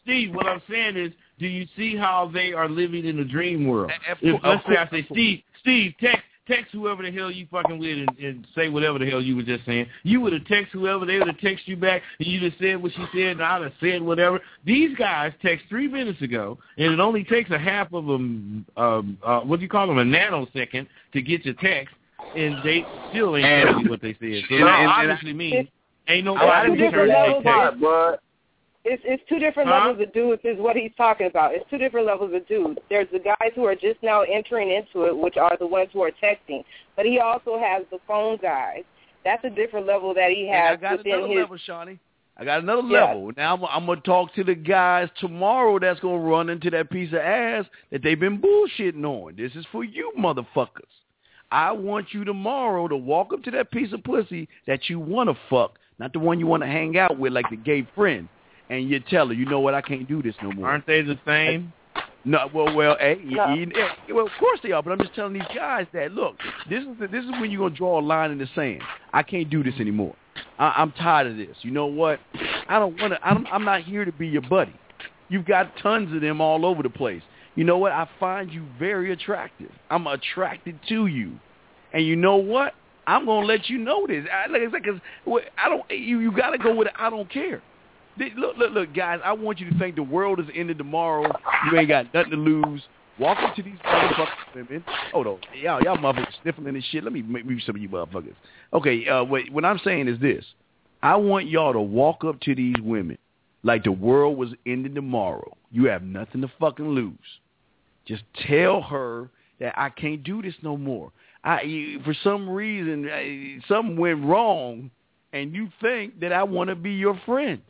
Steve, what I'm saying is, do you see how they are living in a dream world? If, let's say I say, Steve, Steve, text, text whoever the hell you fucking with and, and say whatever the hell you were just saying. You would have text whoever, they would have text you back, and you just said what she said, and I'd have said whatever. These guys text three minutes ago, and it only takes a half of a, um, uh, what do you call them, a nanosecond to get your text, and they still ain't telling you what they said. So that obviously means ain't nobody returning their text. It's it's two different huh? levels of dudes is what he's talking about. It's two different levels of dudes. There's the guys who are just now entering into it, which are the ones who are texting. But he also has the phone guys. That's a different level that he has and I got within another his... level, Shawnee. I got another yeah. level. Now I'm, I'm going to talk to the guys tomorrow that's going to run into that piece of ass that they've been bullshitting on. This is for you motherfuckers. I want you tomorrow to walk up to that piece of pussy that you want to fuck, not the one you want to hang out with like the gay friend. And you tell her, you know what, I can't do this no more. Aren't they the same? No, well, well, hey, no. you, you, well, of course they are. But I'm just telling these guys that look, this is the, this is when you're gonna draw a line in the sand. I can't do this anymore. I, I'm tired of this. You know what? I don't want to. I'm, I'm not here to be your buddy. You've got tons of them all over the place. You know what? I find you very attractive. I'm attracted to you, and you know what? I'm gonna let you know this. I, like I said, because I don't. You, you got to go with it. I don't care. Look, look, look, guys, I want you to think the world is ending tomorrow. You ain't got nothing to lose. Walk up to these motherfucking women. Hold on. Y'all, y'all motherfuckers sniffling and shit. Let me make some of you motherfuckers. Okay, uh, wait, what I'm saying is this. I want y'all to walk up to these women like the world was ending tomorrow. You have nothing to fucking lose. Just tell her that I can't do this no more. I, for some reason, I, something went wrong, and you think that I want to be your friend.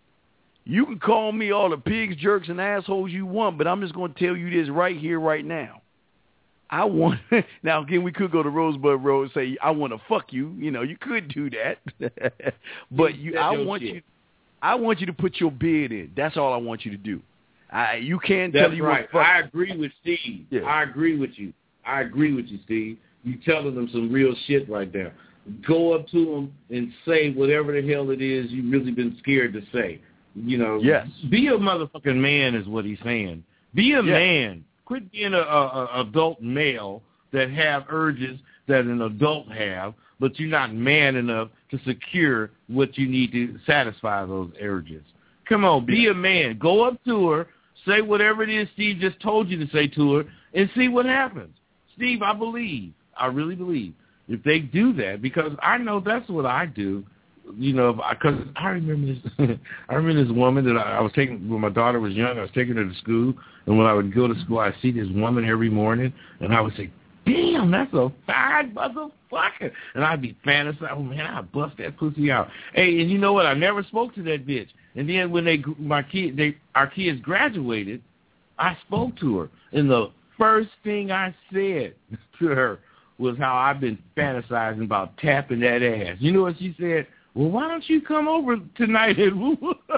You can call me all the pigs, jerks, and assholes you want, but I'm just going to tell you this right here, right now. I want – now, again, we could go to Rosebud Road and say, I want to fuck you. You know, you could do that. But you, I want you I want you to put your bid in. That's all I want you to do. I, you can't That's tell you right. what fuck. I agree with Steve. Yeah. I agree with you. I agree with you, Steve. You telling them some real shit right there. Go up to them and say whatever the hell it is you've really been scared to say. You know, yes. Be a motherfucking man is what he's saying. Be a yes. man. Quit being a, a, a adult male that have urges that an adult have, but you're not man enough to secure what you need to satisfy those urges. Come on, be a man. Go up to her, say whatever it is Steve just told you to say to her, and see what happens. Steve, I believe, I really believe, if they do that, because I know that's what I do. You know, because I, I remember this. I remember this woman that I, I was taking when my daughter was young. I was taking her to school, and when I would go to school, I'd see this woman every morning, and I would say, "Damn, that's a fine motherfucker," and I'd be fantasizing, "Oh man, I'd bust that pussy out." Hey, and you know what? I never spoke to that bitch. And then when they, my kid, they, our kids graduated, I spoke to her, and the first thing I said to her was how I've been fantasizing about tapping that ass. You know what she said? Well, why don't you come over tonight and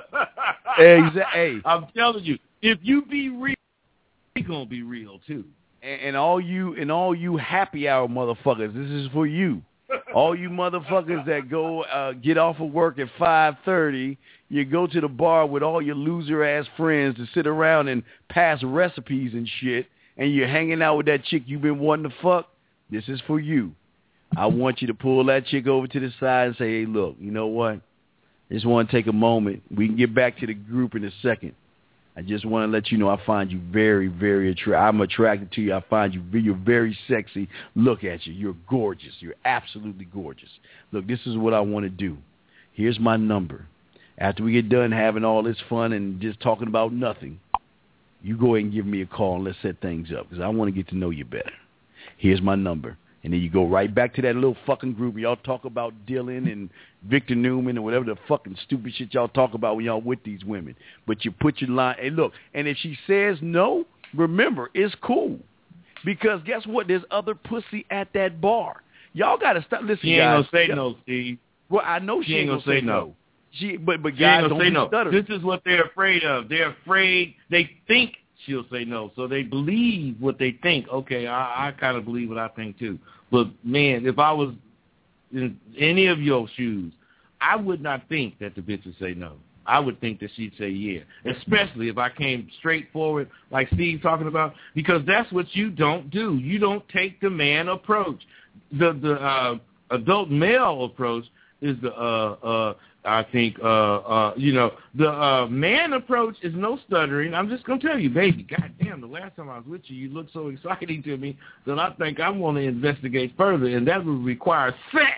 exactly. I'm telling you, if you be real, we gonna be real too. And, and all you and all you happy hour motherfuckers, this is for you. All you motherfuckers that go uh, get off of work at five thirty, you go to the bar with all your loser ass friends to sit around and pass recipes and shit, and you're hanging out with that chick you've been wanting to fuck. This is for you. I want you to pull that chick over to the side and say, hey, look, you know what? I just want to take a moment. We can get back to the group in a second. I just want to let you know I find you very, very attractive. I'm attracted to you. I find you, you're very sexy. Look at you. You're gorgeous. You're absolutely gorgeous. Look, this is what I want to do. Here's my number. After we get done having all this fun and just talking about nothing, you go ahead and give me a call and let's set things up because I want to get to know you better. Here's my number. And then you go right back to that little fucking group where y'all talk about Dylan and Victor Newman and whatever the fucking stupid shit y'all talk about when y'all with these women. But you put your line, hey, look, and if she says no, remember, it's cool. Because guess what? There's other pussy at that bar. Y'all got to stop. Listen, she ain't guys. Gonna say no, Steve. Well, I know she, she ain't gonna, gonna say no. no. She, but, but she guys ain't don't gonna say no. stutter. This is what they're afraid of. They're afraid, they think she'll say no. So they believe what they think. Okay, I, I kind of believe what I think too. But, man, if I was in any of your shoes, I would not think that the bitch would say no. I would think that she'd say yeah, especially if I came straightforward like Steve talking about, because that's what you don't do. You don't take the man approach. The the uh, adult male approach is the, uh, uh, I think, uh, uh, you know, the uh, man approach is no stuttering. I'm just going to tell you, baby, goddamn, the last time I was with you, you looked so exciting to me that I think I want to investigate further, and that would require sex.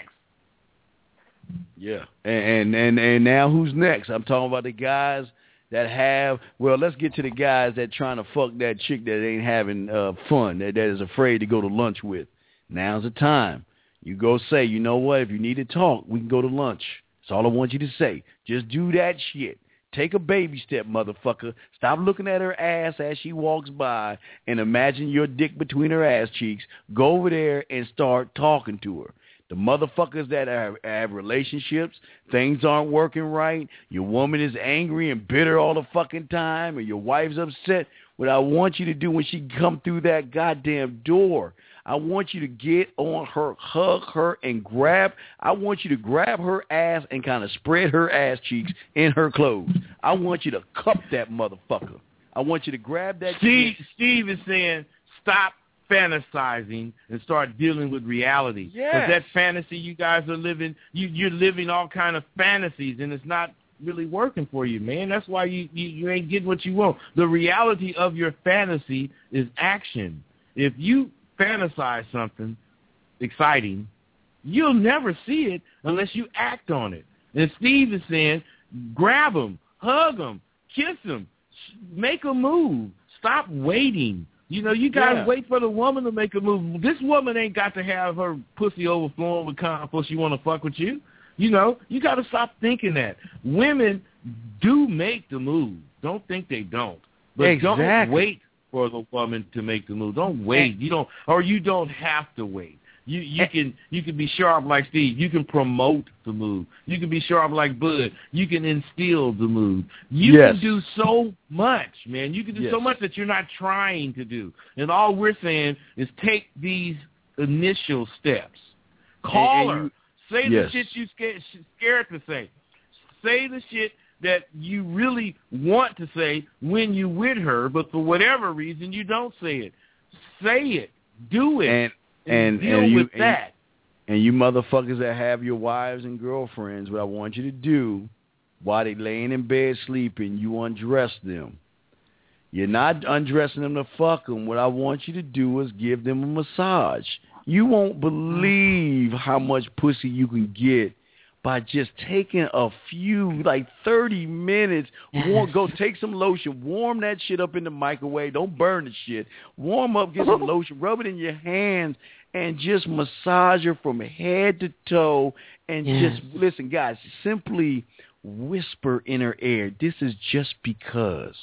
Yeah, and, and and and now who's next? I'm talking about the guys that have, well, let's get to the guys that trying to fuck that chick that ain't having uh, fun, that, that is afraid to go to lunch with. Now's the time. You go say, you know what, if you need to talk, we can go to lunch. That's all I want you to say. Just do that shit. Take a baby step, motherfucker. Stop looking at her ass as she walks by and imagine your dick between her ass cheeks. Go over there and start talking to her. The motherfuckers that have, have relationships, things aren't working right, your woman is angry and bitter all the fucking time, or your wife's upset, what I want you to do when she come through that goddamn door, I want you to get on her, hug her, and grab, I want you to grab her ass and kind of spread her ass cheeks in her clothes. I want you to cup that motherfucker. I want you to grab that Steve, chick. Steve is saying, stop fantasizing and start dealing with reality. Because Yes. that fantasy you guys are living, you, you're living all kind of fantasies, and it's not really working for you, man. That's why you, you, you ain't getting what you want. The reality of your fantasy is action. If you fantasize something exciting, you'll never see it unless you act on it. And Steve is saying, grab them, hug them, kiss them, make a move. Stop waiting. You know, you got to Yeah. wait for the woman to make a move. This woman ain't got to have her pussy overflowing with cum before she want to fuck with you. You know, you got to stop thinking that. Women do make the move. Don't think they don't. But Exactly. don't wait for the woman to make the move. Don't wait. You don't, or you don't have to wait. You you can you can be sharp like Steve. You can promote the move. You can be sharp like Bud. You can instill the move. You Yes. can do so much, man. You can do Yes. so much that you're not trying to do. And all we're saying is take these initial steps. Call And- and her. you- Say Yes. the shit you scared, scared to say. Say the shit that you really want to say when you with her, but for whatever reason you don't say it. Say it. Do it. And and deal and you with and, that. and you motherfuckers that have your wives and girlfriends, what I want you to do while they laying in bed sleeping, you undress them. You're not undressing them to fuck them. What I want you to do is give them a massage. You won't believe how much pussy you can get by just taking a few, like thirty minutes. Warm, go take some lotion, warm that shit up in the microwave. Don't burn the shit. Warm up, get some lotion, rub it in your hands, and just massage her from head to toe. And Yes. just, listen, guys, simply whisper in her ear, this is just because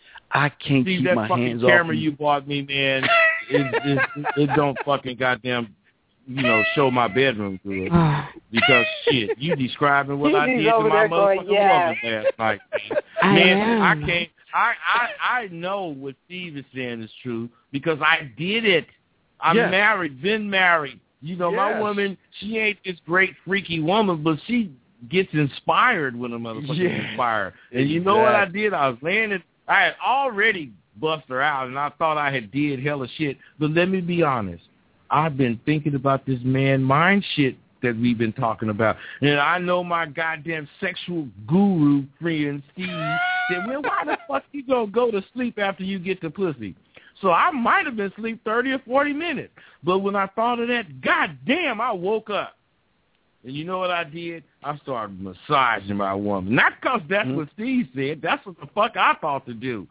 I can't See, keep that my fucking hands off camera you. you bought me, man, it, it, it don't fucking goddamn, you know, show my bedroom to it. Because, shit, you describing what I He's did to over my there going, motherfucking yeah. woman last night, man. I Man, am. I can't, I, I, I know what Steve is saying is true because I did it. I'm Yes. married, been married. You know, my Yes. woman, she ain't this great freaky woman, but she gets inspired when a motherfucker Yeah. is inspired. And you know what I Exactly. did? I was laying it. I had already bust her out, and I thought I had did hella shit. But let me be honest. I've been thinking about this man mind shit that we've been talking about. And I know my goddamn sexual guru friend Steve said, well, why the fuck you gonna go to sleep after you get the pussy? So I might have been asleep thirty or forty minutes. But when I thought of that, goddamn, I woke up. And you know what I did? I started massaging my woman. Not because that's Mm-hmm. what Steve said. That's what the fuck I thought to do.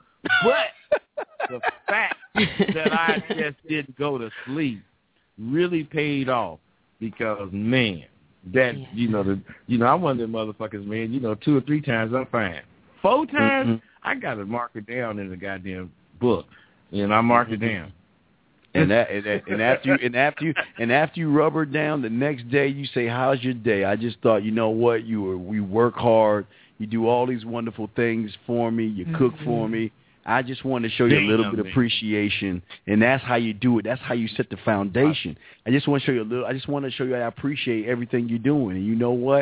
But the fact that I just didn't go to sleep really paid off because, man, that, Yeah. you know, the, you know, I'm one of them motherfuckers, man. You know, two or three times I'm fine. Four times, Mm-hmm. I got to mark it down in the goddamn book, and I marked it down. And that, and, that, and after you and after you and after you rub her down, the next day you say, "How's your day?" I just thought, you know what, you were we work hard, you do all these wonderful things for me, you cook for me. I just wanted to show you a little Damn, bit of man. appreciation, and that's how you do it. That's how you set the foundation. I just want to show you a little. I just want to show you I appreciate everything you're doing, and you know what?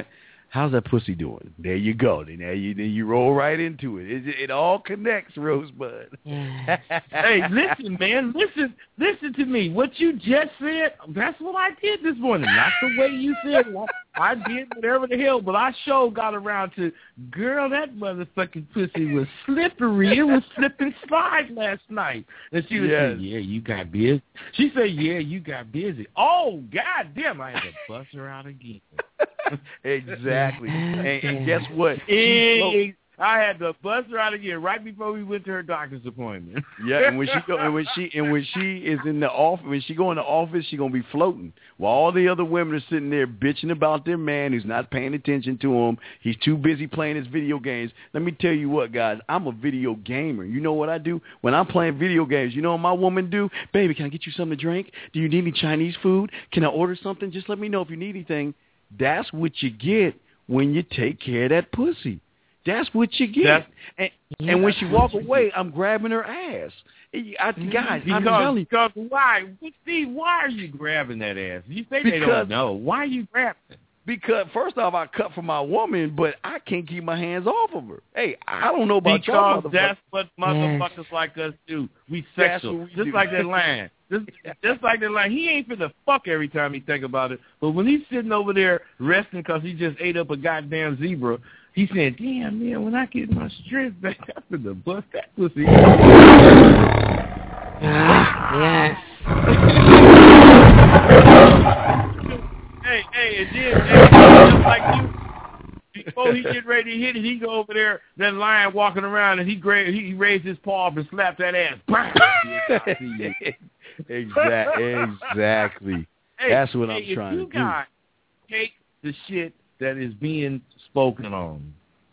how's that pussy doing? There you go. Then there you then you roll right into it. It, it all connects, Rosebud. Hey, listen, man, listen, listen to me. What you just said, that's what I did this morning. Not the way you said it. I did whatever the hell, but I sure got around to, girl, that motherfucking pussy was slippery. It was slip and slide last night. And she was Yes. saying, yeah, you got busy. She said, yeah, you got busy. Oh, goddamn, I had to bust her out again. Exactly. And, and guess what? Hey, I had to bust her out again right before we went to her doctor's appointment. Yeah, and when she go, and when she and when she is in the office, when she go in the office, she gonna be floating while all the other women are sitting there bitching about their man who's not paying attention to him. He's too busy playing his video games. Let me tell you what, guys, I'm a video gamer. You know what I do when I'm playing video games? You know what my woman do? Baby, can I get you something to drink? Do you need any Chinese food? Can I order something? Just let me know if you need anything. That's what you get when you take care of that pussy. That's what you get. That's, and, yeah, and when she walk away, I'm grabbing her ass. I, guys, because, I'm telling you. Because why? Steve, why are you grabbing that ass? You say because, they don't know. Why are you grabbing it? Because, first off, I cut for my woman, but I can't keep my hands off of her. Hey, I don't know about y'all Because that's what motherfuckers yes. like us do. We sexual. We just do. Like that line. Just, just like that line. He ain't finna fuck every time he think about it. But when he's sitting over there resting because he just ate up a goddamn zebra, he's saying, damn, man, when I get my strength back, I'm finna bust that pussy. Yes. Hey, hey, and then, hey, just like you, before he get ready to hit it, he go over there, that lion walking around, and he gra- he raised his paw up and slapped that ass. exactly. Exactly. Hey, that's what hey, I'm trying to do. If you guys take the shit that is being spoken on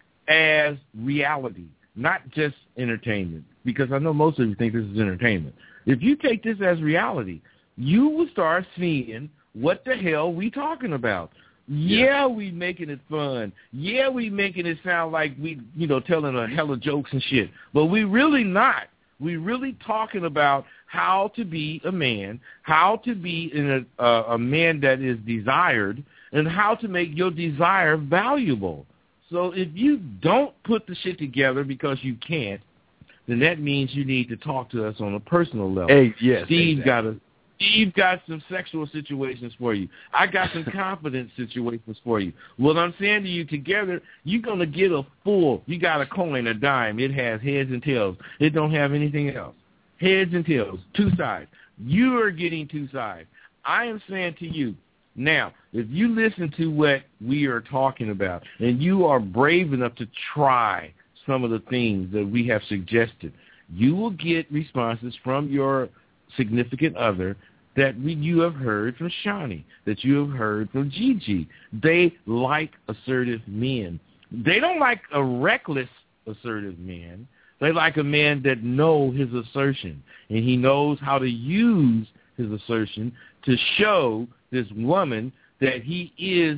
as reality, not just entertainment, because I know most of you think this is entertainment. If you take this as reality, you will start seeing what the hell we talking about. Yeah, yeah, we making it fun. Yeah, we making it sound like we, you know, telling a hell of jokes and shit. But we really not. We really talking about how to be a man, how to be in a, uh, a man that is desired, and how to make your desire valuable. So if you don't put the shit together because you can't, then that means you need to talk to us on a personal level. Hey, yes, Steve exactly. got a Steve got some sexual situations for you. I got some confidence situations for you. What I'm saying to you, together, you're going to get a full, you got a coin, a dime. It has heads and tails. It don't have anything else. Heads and tails, two sides. You are getting two sides. I am saying to you, now, if you listen to what we are talking about and you are brave enough to try some of the things that we have suggested, you will get responses from your significant other that we, you have heard from Shawnee, that you have heard from Gigi. They like assertive men. They don't like a reckless assertive man. They like a man that knows his assertion, and he knows how to use his assertion to show this woman that he is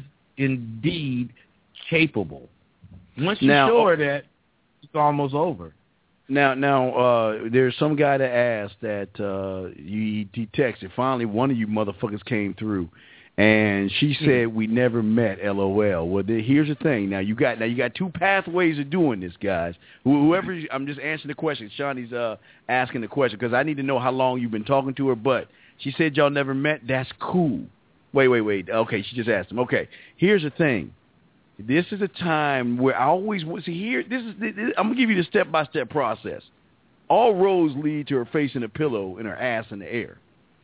indeed capable. Once you now, show her that, it's almost over. Now, now, uh, there's some guy that asked that uh, you, he texted. Finally, one of you motherfuckers came through, and she said we never met. L O L. Well, there, here's the thing. Now you got now you got two pathways of doing this, guys. Whoever I'm just answering the question. Shawnee's uh, asking the question because I need to know how long you've been talking to her. But she said y'all never met. That's cool. Wait, wait, wait. Okay, she just asked him. Okay, here's the thing. This is a time where I always want to see here. This is this, I'm gonna give you the step by step process. All roads lead to her face in a pillow and her ass in the air.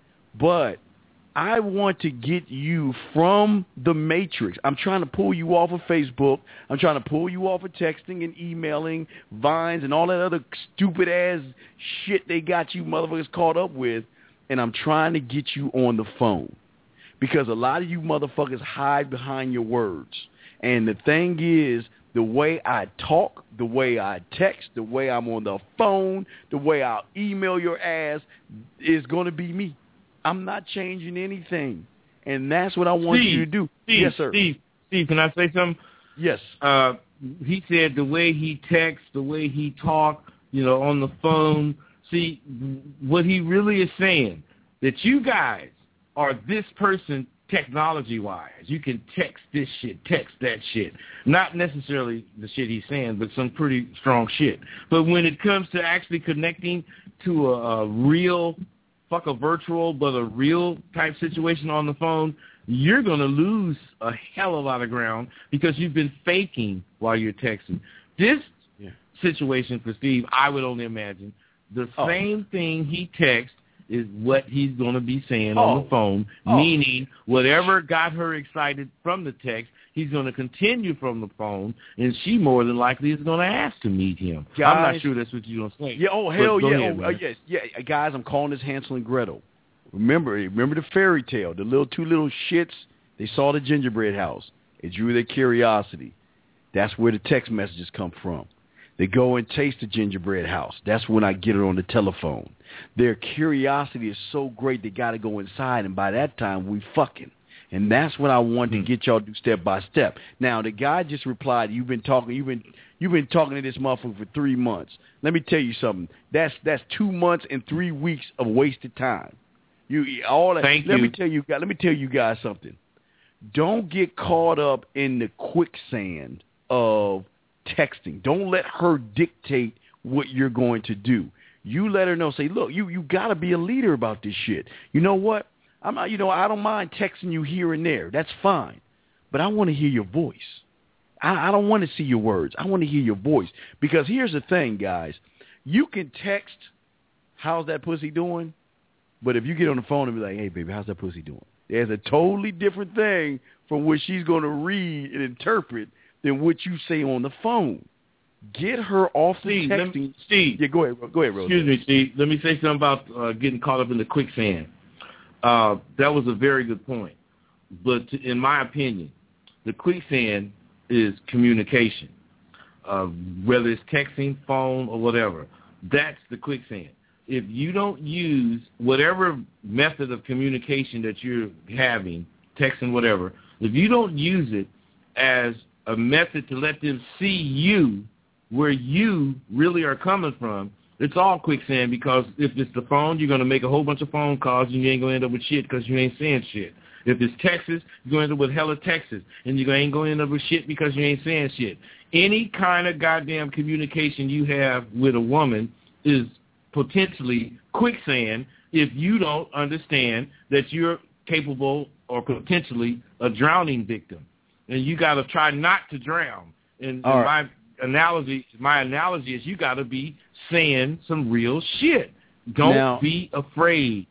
But I want to get you from the matrix. I'm trying to pull you off of Facebook. I'm trying to pull you off of texting and emailing, Vines, and all that other stupid ass shit they got you motherfuckers caught up with. And I'm trying to get you on the phone because a lot of you motherfuckers hide behind your words. And the thing is, the way I talk, the way I text, the way I'm on the phone, the way I'll email your ass is going to be me. I'm not changing anything. And that's what I want Steve, you to do. Steve, yes, sir. Steve, Steve, can I say something? Yes. Uh, he said the way he texts, the way he talk, you know, on the phone. See, what he really is saying, that you guys are this person technology-wise. You can text this shit, text that shit. Not necessarily the shit he's saying, but some pretty strong shit. But when it comes to actually connecting to a, a real, fuck a virtual, but a real type situation on the phone, you're going to lose a hell of a lot of ground because you've been faking while you're texting. This yeah. situation for Steve, I would only imagine, the oh. same thing he texts is what he's going to be saying oh. on the phone, oh. meaning whatever got her excited from the text, he's going to continue from the phone, and she more than likely is going to ask to meet him. Guys, I'm not sure that's what you're going to say. Yeah, oh, hell yeah. Ahead, oh, uh, yes, yeah. Guys, I'm calling this Hansel and Gretel. Remember, remember the fairy tale, the little two little shits, they saw the gingerbread house. It drew their curiosity. That's where the text messages come from. They go and taste the gingerbread house. That's when I get it on the telephone. Their curiosity is so great they got to go inside, and by that time, we fucking. And that's what I want mm-hmm. to get y'all to do step by step. Now, the guy just replied, you've been talking, you've been you've been talking to this motherfucker for three months. Let me tell you something. That's that's two months and three weeks of wasted time. You all that, Thank let you. me tell you guys, let me tell you guys something. Don't get caught up in the quicksand of texting. Don't let her dictate what you're going to do. You let her know, say, look, you, you got to be a leader about this shit. You know what? I'm not, you know, I don't mind texting you here and there. That's fine. But I want to hear your voice. I, I don't want to see your words. I want to hear your voice. Because here's the thing, guys. You can text, how's that pussy doing? But if you get on the phone and be like, hey, baby, how's that pussy doing? There's a totally different thing from what she's going to read and interpret than what you say on the phone. Get her off the Steve, texting. me, Steve. Yeah, go ahead. Go ahead, Rose. Excuse me, Steve. Let me say something about uh, getting caught up in the quicksand. Uh, that was a very good point. But to, in my opinion, the quicksand is communication, uh, whether it's texting, phone, or whatever. That's the quicksand. If you don't use whatever method of communication that you're having, texting, whatever, if you don't use it as a method to let them see you where you really are coming from, it's all quicksand, because if it's the phone, you're going to make a whole bunch of phone calls and you ain't going to end up with shit because you ain't saying shit. If it's Texas, you're going to end up with hella Texas, and you ain't going to end up with shit because you ain't saying shit. Any kind of goddamn communication you have with a woman is potentially quicksand if you don't understand that you're capable or potentially a drowning victim. And you got to try not to drown. And, and right. my analogy, my analogy is you got to be saying some real shit. Don't now, be afraid.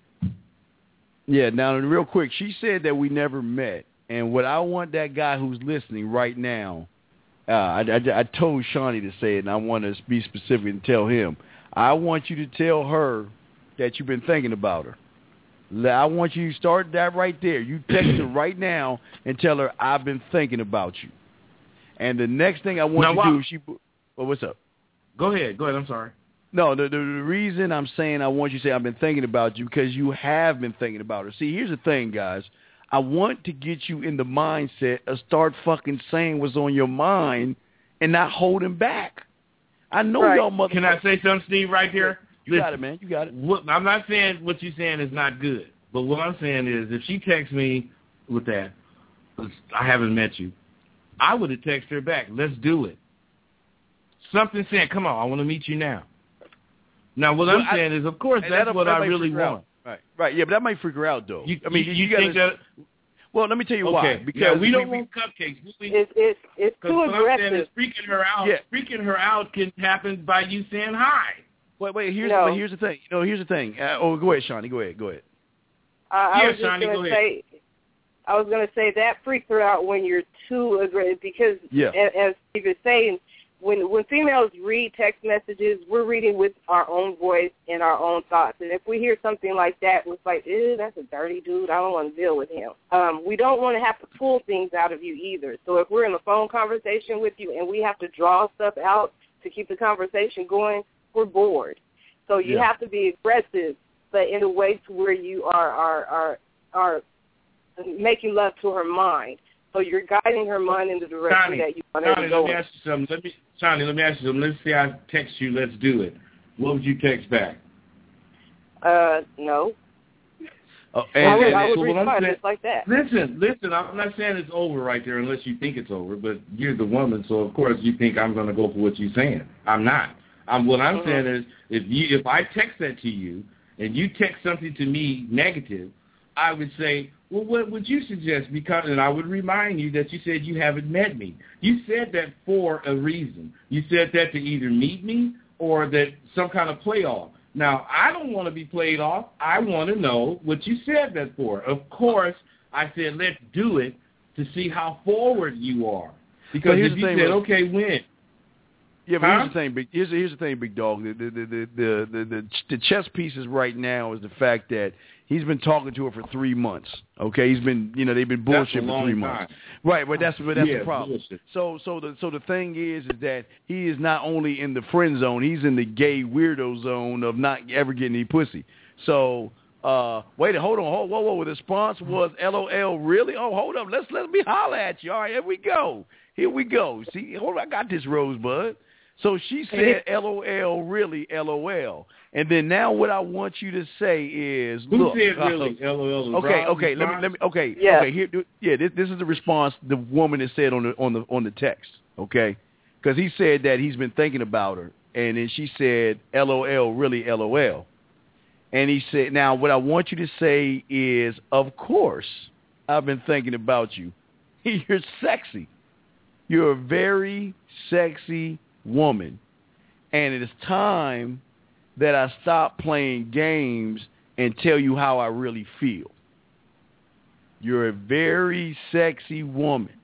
Yeah, now, real quick, she said that we never met. And what I want that guy who's listening right now, uh, I, I, I told Shawnee to say it, and I want to be specific and tell him. I want you to tell her that you've been thinking about her. I want you to start that right there. You text her right now and tell her, I've been thinking about you. And the next thing I want now, you what? to do is she... Well, what's up? Go ahead. Go ahead. I'm sorry. No, the, the, the reason I'm saying I want you to say I've been thinking about you because you have been thinking about her. See, here's the thing, guys. I want to get you in the mindset of start fucking saying what's on your mind and not holding back. I know right. y'all motherfuckers... Can I say something, Steve, right here? You Listen, got it, man. You got it. What, I'm not saying what you're saying is not good, but what I'm saying is if she texts me with that, I haven't met you, I would have texted her back, let's do it. Something saying, come on, I want to meet you now. Now, what well, I'm I, saying is, of course, that's what I really want. Out. Right, right. Yeah, but that might freak her out, though. You, I mean, you, you, you think gotta, that... Well, let me tell you okay. why. Because yeah, we don't we, want cupcakes. We, it's it's, it's too what aggressive. I'm saying is freaking her out. Yeah. Freaking her out can happen by you saying hi. Wait, wait. Here's no. the, here's the thing. You know, here's the thing. Uh, oh, go ahead, Shawnee. Go ahead. Go ahead. Uh, I yeah, was just Shawnee, gonna go say, ahead. I was going to say that freaks her out when you're too aggressive because, yeah. as, as Steve is saying, when when females read text messages, we're reading with our own voice and our own thoughts. And if we hear something like that, it's like, ew, that's a dirty dude. I don't want to deal with him. Um, we don't want to have to pull things out of you either. So if we're in a phone conversation with you and we have to draw stuff out to keep the conversation going, we're bored. So you yeah. have to be aggressive, but in a way to where you are are are are making love to her mind. So you're guiding her mind in the direction Johnny, that you want her Johnny, to go. let me ask you something. Let me, Johnny, let me ask you something. Let's say I text you, let's do it. What would you text back? Uh, no. Uh, and, I would, and, I would so respond just like that. Listen, listen, I'm not saying it's over right there unless you think it's over, but you're the woman, so of course you think I'm going to go for what you're saying. I'm not. I'm, what I'm uh-huh. saying is if you if I text that to you and you text something to me negative, I would say, well, what would you suggest? Because, and I would remind you that you said you haven't met me. You said that for a reason. You said that to either meet me or that some kind of play off. Now, I don't want to be played off. I want to know what you said that for. Of course, I said, let's do it to see how forward you are. Because if you said, okay, when? Yeah, but huh? here's the thing, big. Here's, here's the thing, big dog. The the, the the the the the chess pieces right now is the fact that he's been talking to her for three months. Okay, he's been, you know, they've been bullshit for three months. Time. Right, but that's but that's yeah, the problem. Bullshit. So so the so the thing is is that he is not only in the friend zone, he's in the gay weirdo zone of not ever getting any pussy. So uh, wait, hold on, hold, whoa, whoa. The response was L O L. Really? Oh, hold up. Let's let me holler at you. All right, here we go. Here we go. See, hold on, I got this, Rosebud. So she said, L O L, really, L O L. And then now what I want you to say is, Who look. said really, uh, L O L? Okay, okay, let me, let me, okay, yeah. okay. Here, yeah, this, this is the response the woman has said on the on the on the text. Okay, because he said that he's been thinking about her, and then she said, L O L, really, L O L. And he said, now what I want you to say is, of course, I've been thinking about you. You're sexy. You're a very sexy woman, and it is time that I stop playing games and tell you how I really feel. You're a very sexy woman.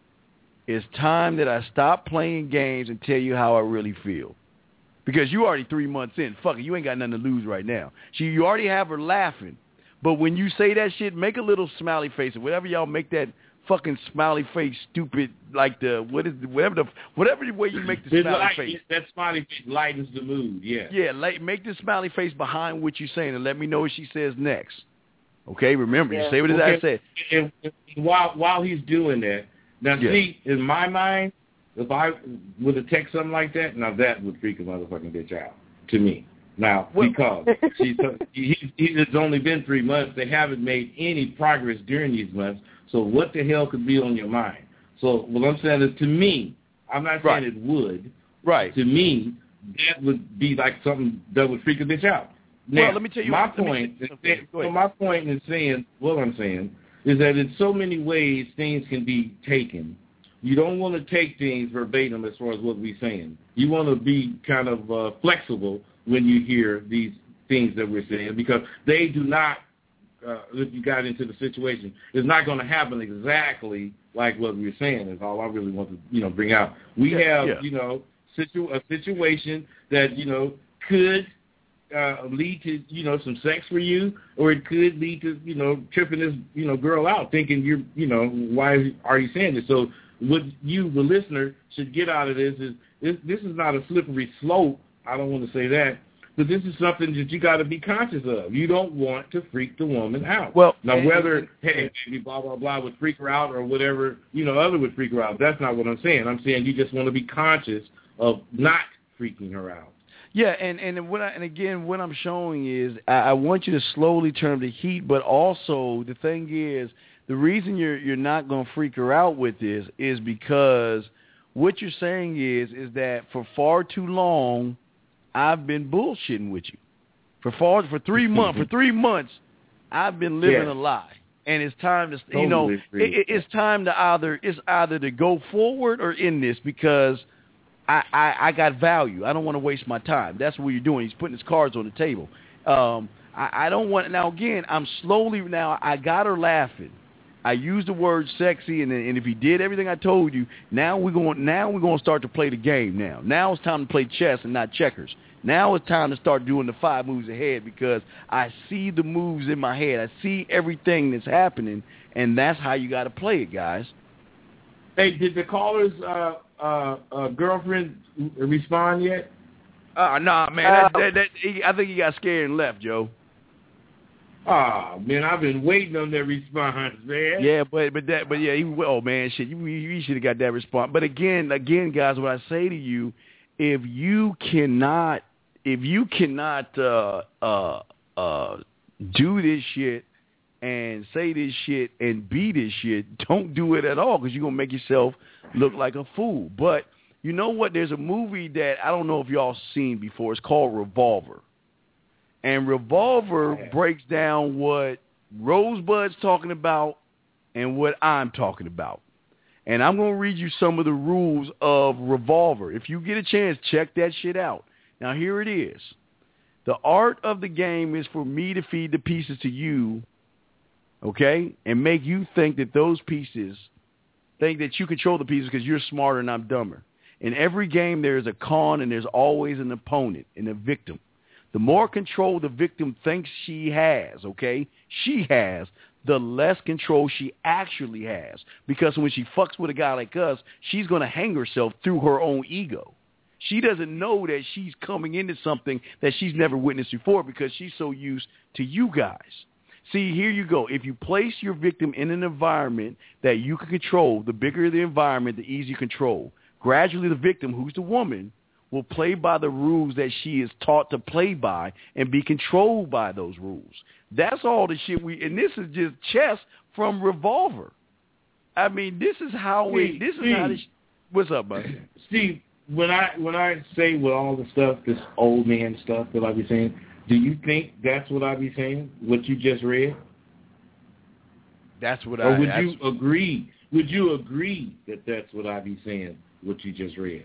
It's time that I stop playing games and tell you how I really feel. Because you already three months in. Fuck it, you ain't got nothing to lose right now. She, you already have her laughing. But when you say that shit, make a little smiley face or whatever y'all make that fucking smiley face, stupid, like the what is whatever the whatever the way you make the smiley light, face. That smiley face lightens the mood. Yeah. Yeah, like make the smiley face behind what you're saying, and let me know what she says next. Okay, remember, yeah. you say what okay. I said. And, and while while he's doing that, now yeah. see, in my mind, if I would have text something like that, now that would freak a motherfucking bitch out to me. Now, well, because she's, he, he, it's only been three months, they haven't made any progress during these months. So what the hell could be on your mind? So what I'm saying is, to me, I'm not saying right. it would. Right. To me, that would be like something that would freak a bitch out. Now, well, let me tell you. My what, point. Me, is okay, that, so my point in saying what I'm saying is that in so many ways things can be taken. You don't want to take things verbatim as far as what we're saying. You want to be kind of uh, flexible when you hear these things that we're saying, because they do not, uh, if you got into the situation, it's not going to happen exactly like what we're saying is all I really want to, you know, bring out. We yeah, have, yeah. you know, situ- a situation that, you know, could uh, lead to, you know, some sex for you, or it could lead to, you know, tripping this, you know, girl out thinking you're, you know, why are you saying this? So what you, the listener, should get out of this is this, this is not a slippery slope. I don't want to say that, but this is something that you got to be conscious of. You don't want to freak the woman out. Well, now, and, whether, and, hey, maybe blah, blah, blah would freak her out or whatever, you know, other would freak her out. That's not what I'm saying. I'm saying you just want to be conscious of not freaking her out. Yeah, and and what I, and again, what I'm showing is I, I want you to slowly turn the heat, but also the thing is, the reason you're you're not going to freak her out with this is because what you're saying is is that for far too long, I've been bullshitting with you. For far for three months, for three months, I've been living yeah. a lie, and it's time to totally you know it, it's time to either it's either to go forward or end this because I, I, I got value. I don't want to waste my time. That's what you're doing. He's putting his cards on the table. Um, I, I don't want now. Again, I'm slowly now. I got her laughing. I used the word sexy, and and if he did everything I told you, now we're going. Now we're going to start to play the game. Now, now it's time to play chess and not checkers. Now it's time to start doing the five moves ahead because I see the moves in my head. I see everything that's happening, and that's how you got to play it, guys. Hey, did the caller's uh, uh, uh, girlfriend respond yet? Uh, nah, man. That, that, that, he, I think he got scared and left, Joe. Oh man, I've been waiting on that response, man. Yeah, but but that but yeah, he, oh man, shit, you you should have got that response. But again, again, guys, what I say to you, if you cannot, if you cannot uh, uh, uh, do this shit and say this shit and be this shit, don't do it at all because you're going to make yourself look like a fool. But you know what? There's a movie that I don't know if y'all seen before. It's called Revolver. And Revolver yeah. breaks down what Rosebud's talking about and what I'm talking about. And I'm going to read you some of the rules of Revolver. If you get a chance, check that shit out. Now, here it is. The art of the game is for me to feed the pieces to you, okay, and make you think that those pieces, think that you control the pieces because you're smarter and I'm dumber. In every game, there is a con and there's always an opponent and a victim. The more control the victim thinks she has, okay, she has, the less control she actually has. Because when she fucks with a guy like us, she's going to hang herself through her own ego. She doesn't know that she's coming into something that she's never witnessed before because she's so used to you guys. See, here you go. If you place your victim in an environment that you can control, the bigger the environment, the easier control. Gradually, the victim, who's the woman, will play by the rules that she is taught to play by and be controlled by those rules. That's all the shit we, and this is just chess from Revolver. I mean, this is how we, this is Steve, how this, what's up, bud? Steve, when I, when I say with all the stuff, this old man stuff that I be saying, do you think that's what I be saying, what you just read? That's what or I, would that's, you agree, would you agree that that's what I be saying, what you just read?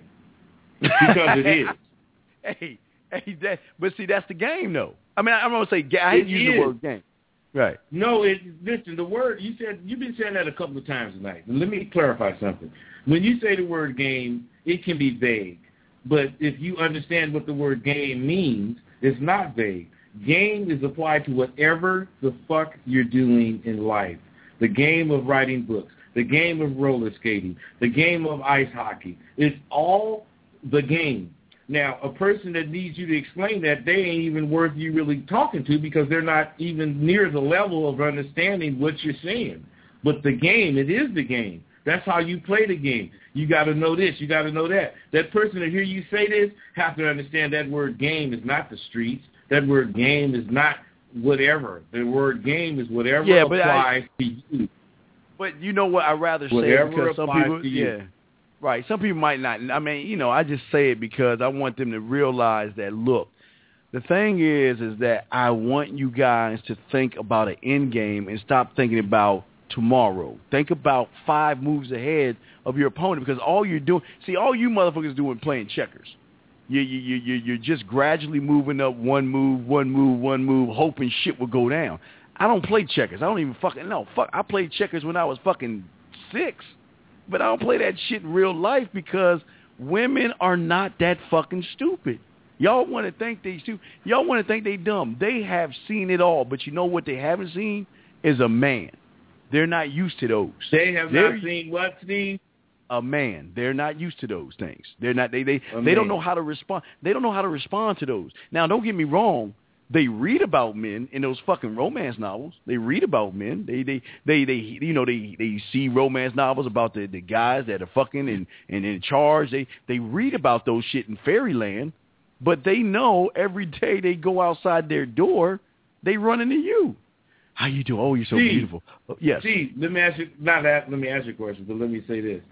Because it is. Hey, hey, that, but see, that's the game, though. I mean, I'm going to say, I hate to use the word game. Right. No, it, listen, the word, you said, you've been saying that a couple of times tonight. Let me clarify something. When you say the word game, it can be vague. But if you understand what the word game means, it's not vague. Game is applied to whatever the fuck you're doing in life. The game of writing books, the game of roller skating, the game of ice hockey. It's all the game. Now, a person that needs you to explain that, they ain't even worth you really talking to because they're not even near the level of understanding what you're saying. But the game, it is the game. That's how you play the game. You got to know this. You got to know that. That person that hear you say this have to understand that word game is not the streets. That word game is not whatever. The word game is whatever yeah, applies I, to you. But you know what? I'd rather say whatever it because some people, to you. yeah. Right. Some people might not. I mean, you know, I just say it because I want them to realize that, look, the thing is, is that I want you guys to think about an end game and stop thinking about tomorrow. Think about five moves ahead of your opponent because all you're doing, see, all you motherfuckers doing playing checkers. You, you, you, you're just gradually moving up one move, one move, one move, hoping shit will go down. I don't play checkers. I don't even fucking, no, fuck, I played checkers when I was fucking six. But I don't play that shit in real life because women are not that fucking stupid. Y'all want to think they stupid. Y'all want to think they dumb. They have seen it all. But you know what they haven't seen is a man. They're not used to those. They have They're, not seen what, Steve? A man. They're not used to those things. They're not. They they A they man. don't know how to respond. They don't know how to respond to those. Now, don't get me wrong. They read about men in those fucking romance novels. They read about men. They they they, they you know they, they see romance novels about the, the guys that are fucking and, and in charge. They they read about those shit in fairyland, but they know every day they go outside their door, they run into you. How you doing? Oh, you're so Steve, beautiful. Oh, yes. Steve, let me ask you not that. Let me ask you a question, but let me say this.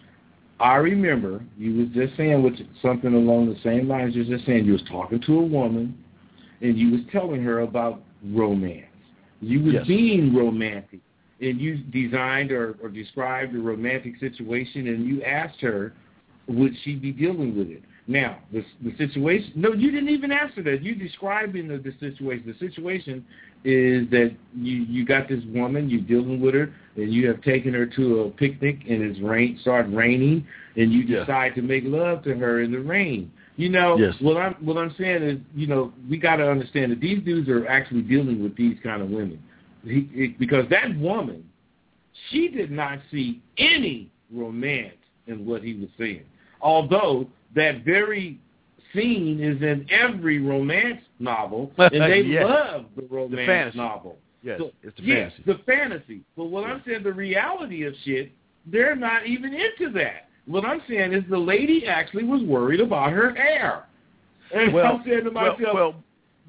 I remember you was just saying what, something along the same lines. You was just saying you was talking to a woman. And you was telling her about romance. You was yes. being romantic. And you designed or, or described a romantic situation, and you asked her, would she be dealing with it? Now, the, the situation, no, you didn't even answer that. You describing the, the situation. The situation is that you, you got this woman, you're dealing with her, and you have taken her to a picnic, and it's rain, started raining, and you yeah. decide to make love to her in the rain. You know, yes. what I'm what I'm saying is, you know, we got to understand that these dudes are actually dealing with these kind of women. He, it, because that woman, she did not see any romance in what he was saying. Although that very scene is in every romance novel, and they yes. love the romance the novel. Yes, so, it's the yes, fantasy. the fantasy. But what yes. I'm saying, the reality of shit, they're not even into that. What I'm saying is the lady actually was worried about her hair. And well, I'm saying to myself, well, well,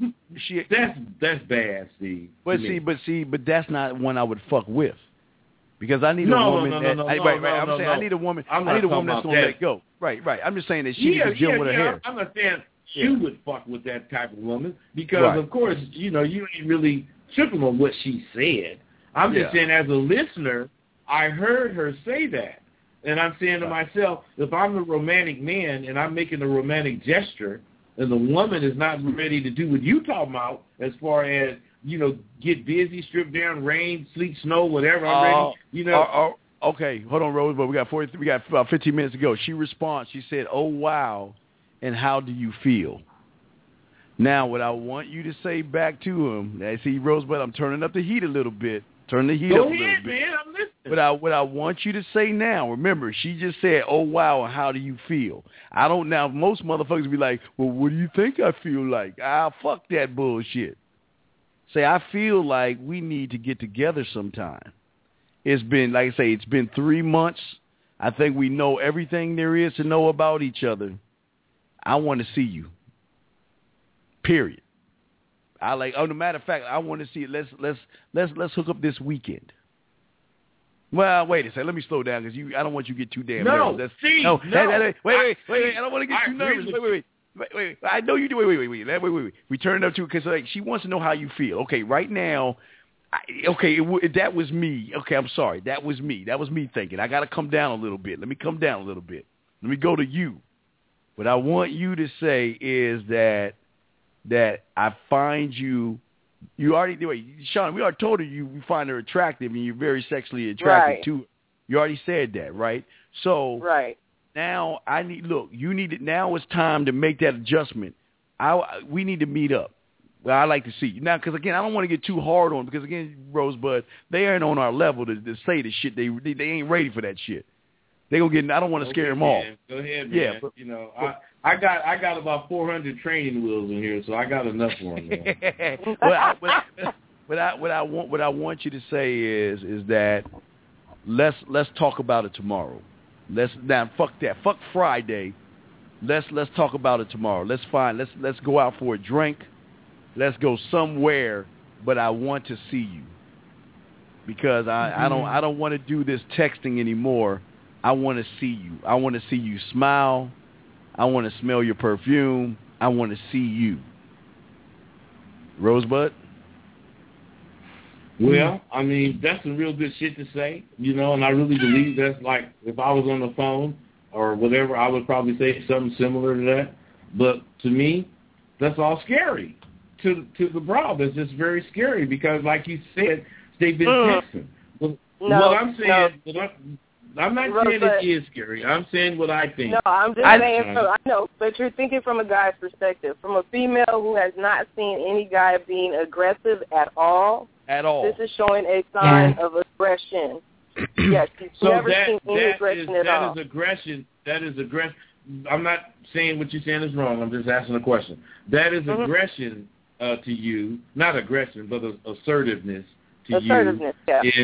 she that's that's bad, Steve. But see, me. but see, but that's not one I would fuck with. Because I need no, a woman no, no, that no, no, I, no, right, no, right. I'm no, saying no. I need a woman. I'm I need a not woman that's talking gonna about let go. Right, right. I'm just saying that she yeah, needs to deal yeah, with her yeah. hair. I'm not saying yeah. you would fuck with that type of woman because, right. of course, you know you ain't really tripping on what she said. I'm just yeah. saying, as a listener, I heard her say that, and I'm saying to right. myself, if I'm the romantic man and I'm making a romantic gesture, and the woman is not ready to do what you talking about, as far as you know, get busy, strip down, rain, sleet, snow, whatever. I'm uh, ready. You know. Uh, uh, Okay, hold on, Rose, but we got forty, we got about fifteen minutes to go. She responds. She said, "Oh wow, and how do you feel?" Now, what I want you to say back to him, I see Rosebud, I'm turning up the heat a little bit. Turn the heat Go up ahead, a little bit. man. I'm listening. What I what I want you to say now, remember, she just said, "Oh wow, and how do you feel?" I don't now. Most motherfuckers be like, "Well, what do you think I feel like?" Ah, fuck that bullshit. Say, I feel like we need to get together sometime. It's been, like I say, it's been three months. I think we know everything there is to know about each other. I want to see you. Period. I like. Oh, no matter of fact, I want to see it. Let's let's let's let's hook up this weekend. Well, wait a second. Let me slow down because you. I don't want you to get too damn no, nervous. That's, see, no, no. Wait, wait, wait, I, wait, wait, wait. I don't want to get I too nervous. Wait, wait, wait. Wait, wait, I know you do. Wait, wait, wait, wait. Wait, wait, wait. We turn it up to because like she wants to know how you feel. Okay, right now. I, okay, it, it, that was me. Okay, I'm sorry. That was me. That was me thinking. I got to come down a little bit. Let me come down a little bit. Let me go to you. What I want you to say is that that I find you. You already wait, Sean. We already told her you, you find her attractive and you're very sexually attracted right. to her. You already said that, right? So right. now I need. Look, you need it. Now it's time to make that adjustment. I we need to meet up. Well, I like to see you now because again, I don't want to get too hard on because again, Rosebud, they ain't on our level to, to say the shit. They, they they ain't ready for that shit. They gonna get. I don't want to scare them off. Go ahead, man. Yeah, but, you know, I I got I got about four hundred training wheels in here, so I got enough for them. what, I, what, what I what I want what I want you to say is is that let's let's talk about it tomorrow. Let's now fuck that. Fuck Friday. Let's let's talk about it tomorrow. Let's find. Let's let's go out for a drink. Let's go somewhere, but I want to see you because I, mm-hmm. I don't I don't want to do this texting anymore. I want to see you. I want to see you smile. I want to smell your perfume. I want to see you. Rosebud? Well, I mean, that's some real good shit to say, you know, and I really believe that's like if I was on the phone or whatever, I would probably say something similar to that. But to me, that's all scary. To to the bra, that's just very scary because, like you said, they've been mm. texting. Well, no, what I'm saying, no. I'm, I'm not Rose, saying it is scary. I'm saying what I think. No, I'm just I, saying. From, I know, but you're thinking from a guy's perspective, from a female who has not seen any guy being aggressive at all. At all. This is showing a sign yeah. of aggression. Yes, you've so never that, seen any that aggression is, at that all. That is aggression. That is aggression. I'm not saying what you're saying is wrong. I'm just asking a question. That is mm-hmm. aggression uh, to you, not aggression, but assertiveness to assertiveness, you yeah. is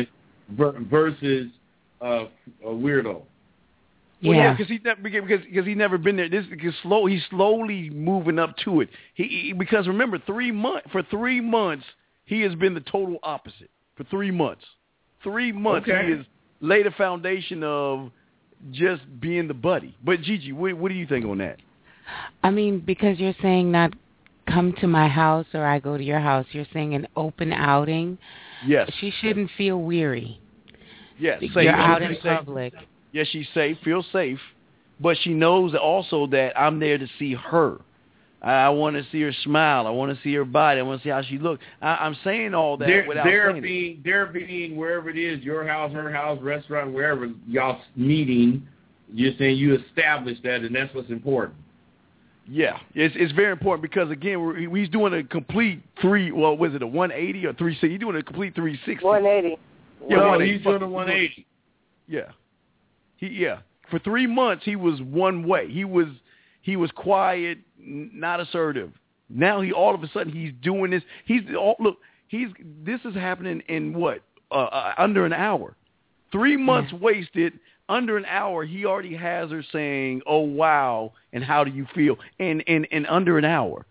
versus uh, a weirdo. Well, yeah, yeah, because he never because because he never been there. This because slow. He's slowly moving up to it. He, he because remember three months for three months he has been the total opposite for three months. Three months okay. he has laid a foundation of just being the buddy. But Gigi, what, what do you think on that? I mean, because you're saying not come to my house or I go to your house. You're saying an open outing. Yes. She shouldn't feel weary. Yes. You're safe. out in safe. public. Yes, she's safe, feels safe, but she knows also that I'm there to see her. I, I want to see her smile. I want to see her body. I want to see how she looks. I, I'm saying all that they're, without they're saying being, it. They're being wherever it is, your house, her house, restaurant, wherever y'all meeting, you're saying you established that, and that's what's important. Yeah, it's it's very important because, again, we're, he's doing a complete three, well, was it a one eighty or three sixty? He's doing a complete three sixty. one eighty. Yeah, no, one eighty. he's doing a one eighty. Yeah. He yeah. For three months he was one way. He was he was quiet, n- not assertive. Now he all of a sudden he's doing this. He's all, look. He's this is happening in what uh, uh, under an hour. Three months yeah. wasted. Under an hour, he already has her saying, "Oh wow," and how do you feel? In in in under an hour.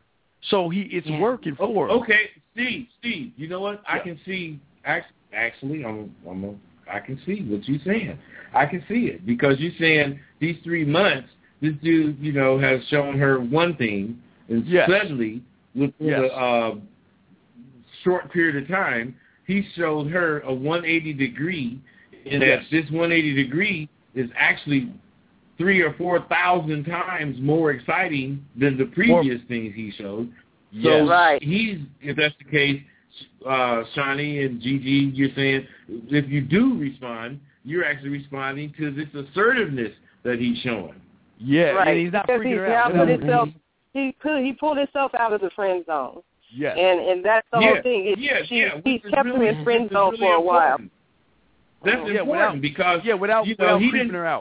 So he it's working for him. Okay, Steve, Steve, you know what? I Yeah. can see, actually, I'm, I'm a, I can see what you're saying. I can see it because you're saying these three months, this dude, you know, has shown her one thing, and Yes. suddenly, within Yes. a uh, short period of time, he showed her a one eighty degree, and Yes. that this one eighty degree is actually three or four thousand times more exciting than the previous More, things he showed. So yes. Right. he's, if that's the case, uh, Shawnee and Gigi, you're saying if you do respond, you're actually responding to this assertiveness that he's showing. Yeah, right. and he's not because freaking he's her now out. put himself, he put he pulled himself out of the friend zone. Yes. And and that's the yeah. whole thing. It, yeah, she, yeah. He's Which kept really, him in friend zone really for a while. important. That's yeah, important without, because yeah, without, you know, without he creeping didn't, her out.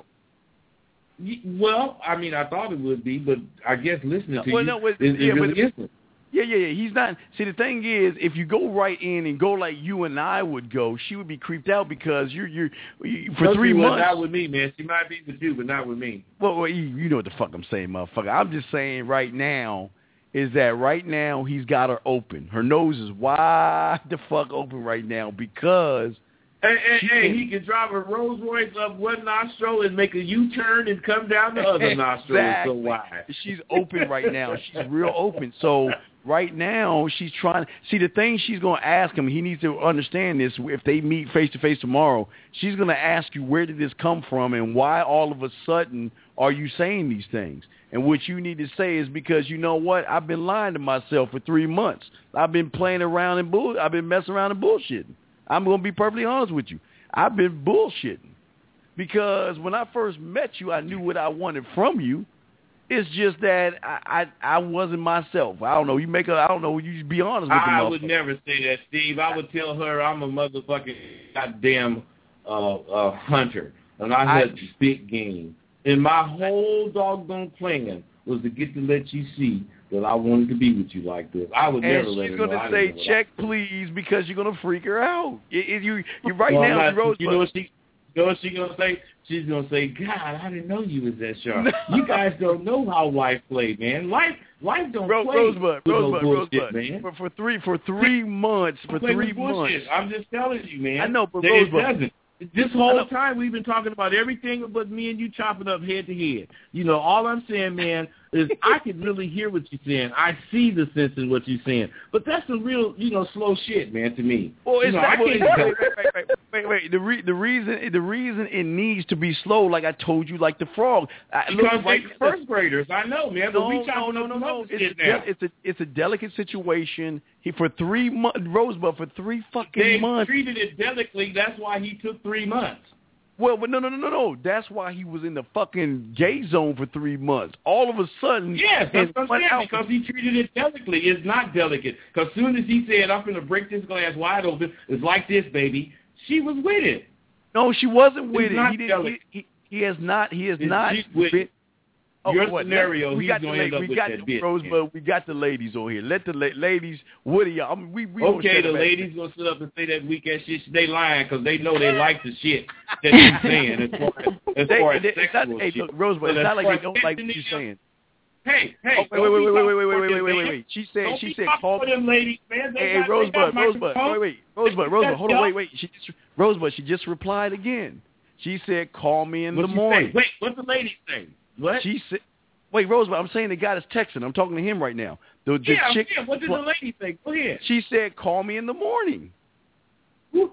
Well, I mean, I thought it would be, but I guess listening to well, you, no, it, it, it yeah, really but, isn't. Yeah, yeah, yeah. He's not. See, the thing is, if you go right in and go like you and I would go, she would be creeped out because you're you're you, for no, three she was months. Not with me, man. She might be with you, but not with me. Well, well you, you know what the fuck I'm saying, motherfucker. I'm just saying right now is that right now he's got her open. Her nose is wide the fuck open right now because. Hey, hey, hey, he can drive a Rolls Royce up one nostril and make a U-turn and come down the other nostril. Exactly. It's so wide. She's open right now. She's real open. So right now she's trying. See, the thing she's going to ask him, he needs to understand this. If they meet face-to-face tomorrow, she's going to ask you, where did this come from and why all of a sudden are you saying these things? And what you need to say is because, you know what, I've been lying to myself for three months. I've been playing around and bull. I've been messing around and bullshitting. I'm going to be perfectly honest with you. I've been bullshitting because when I first met you, I knew what I wanted from you. It's just that I I, I wasn't myself. I don't know. You make a, I don't know. You just be honest with the I motherfucker. would never say that, Steve. I would tell her I'm a motherfucking goddamn uh, uh, hunter, and I had I, big game. And my whole doggone plan was to get to let you see that I wanted to be with you like this. I would and never let her she's know. going to say, check, please, because you're going to freak her out. It, it, you, you right well, now, not, Rosebud. You know what she, you know what she's going to say? She's going to say, God, I didn't know you was that sharp. You guys don't know how life played, man. Life life don't Ro- play Rosebud, with Rosebud, no bullshit, Rosebud. man. For, for three for three months, for three months. I'm just telling you, man. I know, but that Rosebud. It doesn't. This whole time we've been talking about everything but me and you chopping up head to head. You know, all I'm saying, man, is I can really hear what you're saying. I see the sense in what you're saying. But that's some real, you know, slow shit, man, to me. Well, it's you know, not, I well, can't wait, wait, wait, wait, wait, wait. The, re, the reason the reason it needs to be slow, like I told you, like the frog. I, because look, right, they're first graders, I know, man. But no, we no, chopping no, up no, some no. other It's shit a, now. it's a it's a delicate situation. He for three months, Rosebud for three fucking they months. They treated it delicately. That's why he took three months. Well, but no, no, no, no, no. That's why he was in the fucking gay zone for three months. All of a sudden, yes, that's what I'm saying, out. because he treated it delicately. It's not delicate. Because as soon as he said, I'm going to break this glass wide open, it's like this, baby, she was with it. No, she wasn't with it's it. Not he, didn't, he, he, he has not. He has it's not. With been, oh, your what, scenario, we he's got going the, to end up we with got that the, bitch. Rosebud, we got the ladies on here. Let the la- ladies, what are y'all? I mean, we, we okay, the ladies going to sit up and say that weak ass shit. They lying because they know they like the shit that you're saying as far as, as, they, far as they, sexual not, hey, shit. look, Rosebud, it's not like they don't like what you're saying. Hey, hey, oh, wait, wait, wait, wait, wait, wait, wait, wait, wait, wait, wait. She said, don't she be said, call call them ladies, man. They hey, got, hey, Rosebud, they Rosebud, wait, wait, Rosebud, Rosebud, hold on, wait, wait. She just, Rosebud, she just replied again. She said, call me in What'd the she morning. Say? Wait, what's the lady say? What? She said, wait, Rosebud, I'm saying the guy that's texting. I'm talking to him right now. The, the yeah, chick, yeah, what did the lady say? Go ahead. She said, call me in the morning. so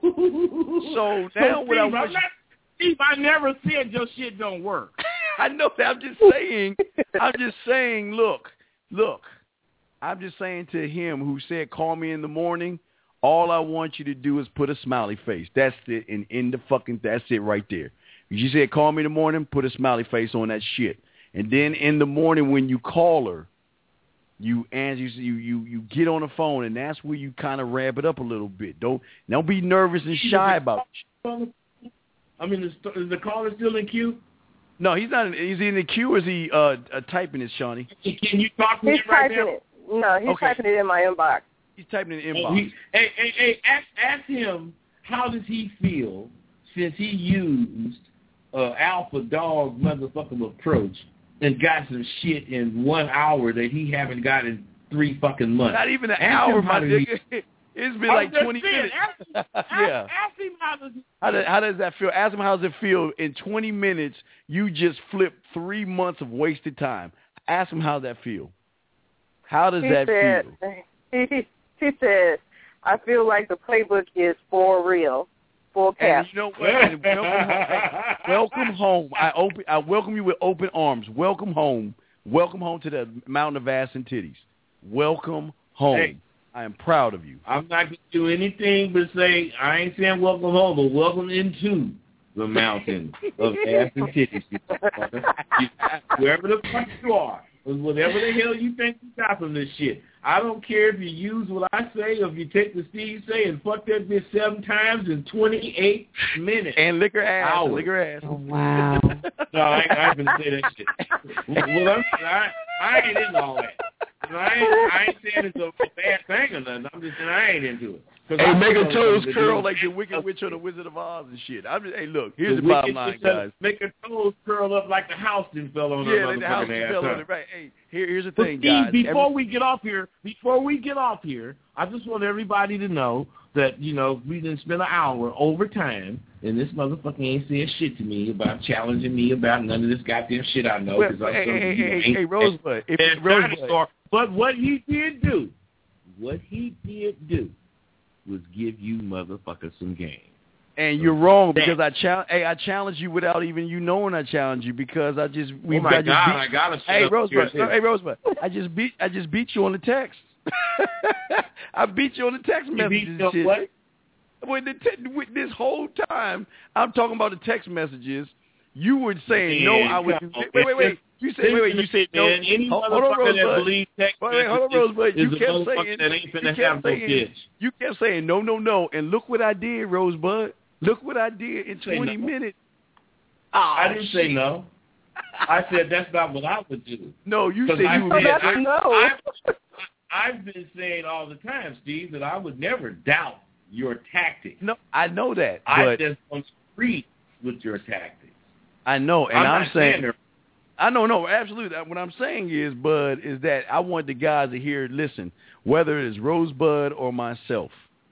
so now Steve, what I I'm wish... not, Steve, I never said your shit don't work. I know that. I'm just saying, I'm just saying, look, look. I'm just saying to him who said, call me in the morning, all I want you to do is put a smiley face. That's it. And in the fucking, that's it right there. She said, call me in the morning, put a smiley face on that shit. And then in the morning when you call her, you answer, you you you get on the phone, and that's where you kind of wrap it up a little bit. Don't don't be nervous and shy about it. I mean, is, is the caller still in queue? No, he's not. In, is he in the queue or is he uh, uh, typing it, Shawnee? Can you talk to he's him right typing now? It. No, he's okay. typing it in my inbox. He's typing it in the inbox. Oh, he, hey, hey, hey, ask, ask him, how does he feel since he used uh, alpha dog motherfucking approach and got some shit in one hour that he haven't got in three fucking months. Not even an ask hour, him my how to nigga. It's been I'm like just twenty saying, minutes. Ask, ask, yeah. ask him how does How does, how does that feel? Ask him how does it feel in twenty minutes you just flipped three months of wasted time. Ask him how that feel. How does he that said, feel? He, he said, I feel like the playbook is for real, full cap. And you know what? And welcome, home. welcome home. I open. I welcome you with open arms. Welcome home. Welcome home to the mountain of ass and titties. Welcome home. Hey. I am proud of you. I'm not going to do anything but say, I ain't saying welcome home, but welcome into the mountain of ass and titties. Wherever the fuck you are, whatever the hell you think you got from this shit. I don't care if you use what I say or if you take the Steve say and fuck that bitch seven times in twenty-eight minutes. And lick her ass. Hours. Lick her ass. Oh, wow. No, I ain't, I ain't going to say that shit. Well, I'm, I, I ain't into all that. I ain't, I ain't saying it's a, a bad thing or nothing. I'm just saying I ain't into it. Hey, make her toes curl like the Wicked Witch or the Wizard of Oz and shit. I'm just, hey, look, here's the, the bottom line, guys. Make her toes curl up like the house didn't fell on her yeah, like the house ass. fell on it, right. Hey, here, here's the But thing, Steve, guys. before Every, we get off here, before we get off here, I just want everybody to know that, you know, we didn't spend an hour over time, and this motherfucker ain't saying shit to me about challenging me about none of this goddamn shit I know. Well, Cause I'm hey, some, hey, you know, hey, hey, Rosebud. If it's Rosebud. But what he did do, what he did do was give you motherfuckers some game. And you're wrong because I challenge. Hey, I challenge you without even you knowing I challenge you because I just we. Oh my I just God! beat, I gotta. Hey Rosebud. Hey Rosebud. I just beat. I just beat you on the text. I beat you on the text messages and shit. What? With, the te- with this whole time, I'm talking about the text messages. You were saying no. I would. Wait, wait, wait. wait. You said wait, wait. You said no. Man, any hold, hold on, Rosebud. that believes text wait, wait, hold on, Rosebud. You is kept a saying that ain't you finna kept have no saying bitch. you kept saying no, no, no, and look what I did, Rosebud. Look what I did in twenty no. minutes. Oh, I didn't shit. say no. I said that's not what I would do. No, you said I you would. Said, I, no. I've, I've been saying all the time, Steve, that I would never doubt your tactics. No, I know that. I but just don't agree with your tactics. I know, and I'm, I'm saying, saying I know, no, absolutely. What I'm saying is, Bud, is that I want the guys to hear. Listen, whether it is Rosebud or myself.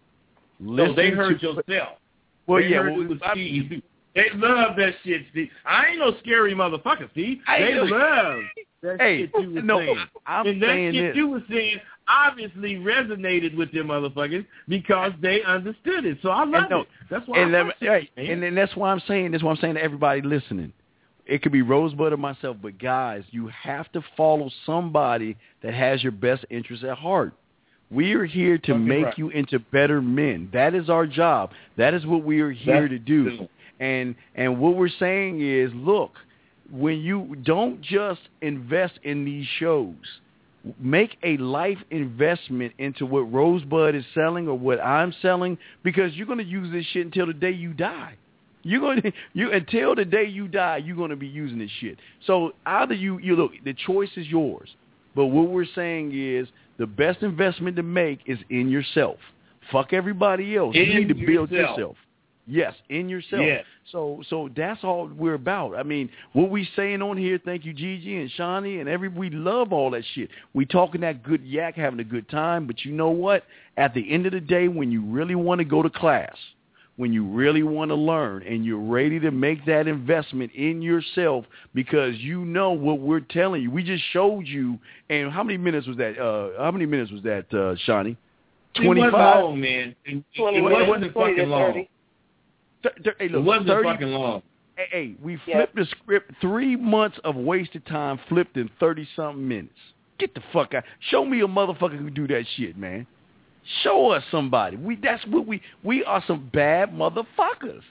So they heard to, yourself. Well, they yeah, heard well, it was Steve. They love that shit, Steve. I ain't no scary motherfucker, Steve. They love that hey, shit you were no, saying. I'm and that saying shit this. you were saying obviously resonated with them motherfuckers because they understood it. So I love no, it. That's why and, I that, right, and then that's why I'm saying this. What I'm saying to everybody listening. It could be Rosebud or myself, but guys, you have to follow somebody that has your best interests at heart. We are here to okay, make right. you into better men. That is our job. That is what we are here That's to do. true. And and what we're saying is, look, when you don't just invest in these shows, make a life investment into what Rosebud is selling or what I'm selling, because you're going to use this shit until the day you die. You're going to you until the day you die, you're going to be using this shit. So either you you look, the choice is yours. But what we're saying is the best investment to make is in yourself. Fuck everybody else. In you need to build yourself. yourself. Yes, in yourself. Yes. So so that's all we're about. I mean, what we saying on here, thank you, Gigi and Shawnee and every, we love all that shit. We talking that good yak, having a good time, but you know what? At the end of the day, when you really want to go to class, when you really want to learn and you're ready to make that investment in yourself because you know what we're telling you. We just showed you, and how many minutes was that? Uh, how many minutes was that, uh, Shawnee? twenty-five? It wasn't long, man. It, twenty, it wasn't wasn't fucking long. thirty. Th- th- hey, look, it wasn't thirty, fucking long. Hey, hey we Yeah. flipped the script. Three months of wasted time flipped in thirty-something minutes. Get the fuck out. Show me a motherfucker who do that shit, man. Show us somebody. We that's what we we are some bad motherfuckers.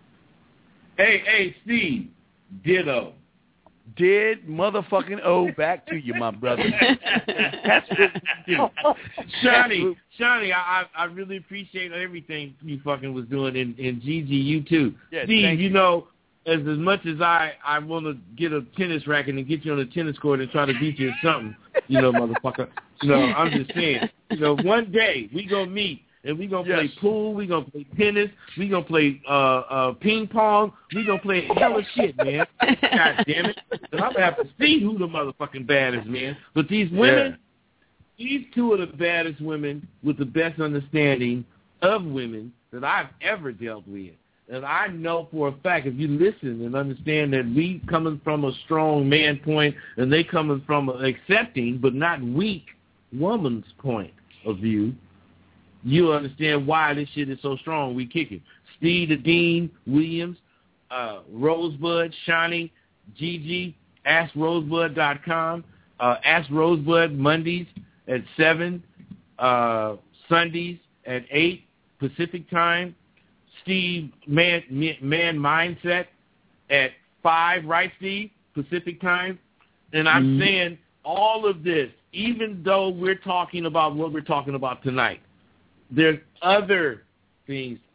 Hey, hey, Steve, ditto. Dead motherfucking O back to you, my brother. That's what we do. Shawnee, Shawnee, I, I I really appreciate everything you fucking was doing, and, and Gigi, you too. Yeah, Steve, thank you you. know, as as much as I, I want to get a tennis racket and get you on the tennis court and try to beat you or something, you know, motherfucker. You know, I'm just saying, you know, one day we gonna meet and we gonna Yes. play pool, we gonna play tennis, we gonna play uh uh ping pong, we gonna play hella shit, man. God damn it. And I'm gonna have to see who the motherfucking baddest, man. But these women, these two are the baddest women with the best understanding of women that I've ever dealt with. And I know for a fact, if you listen and understand that we coming from a strong man point and they coming from an accepting but not weak woman's point of view, you understand why this shit is so strong. We kick it. Steve, the Dean, Williams, uh, Rosebud, Shawnee, Gigi, ask rosebud dot com, uh, Ask Rosebud Mondays at seven, uh, Sundays at eight Pacific time, Steve Man, Man Mindset at five, right, Steve, Pacific time? And I'm mm-hmm. saying all of this, even though we're talking about what we're talking about tonight, there's other things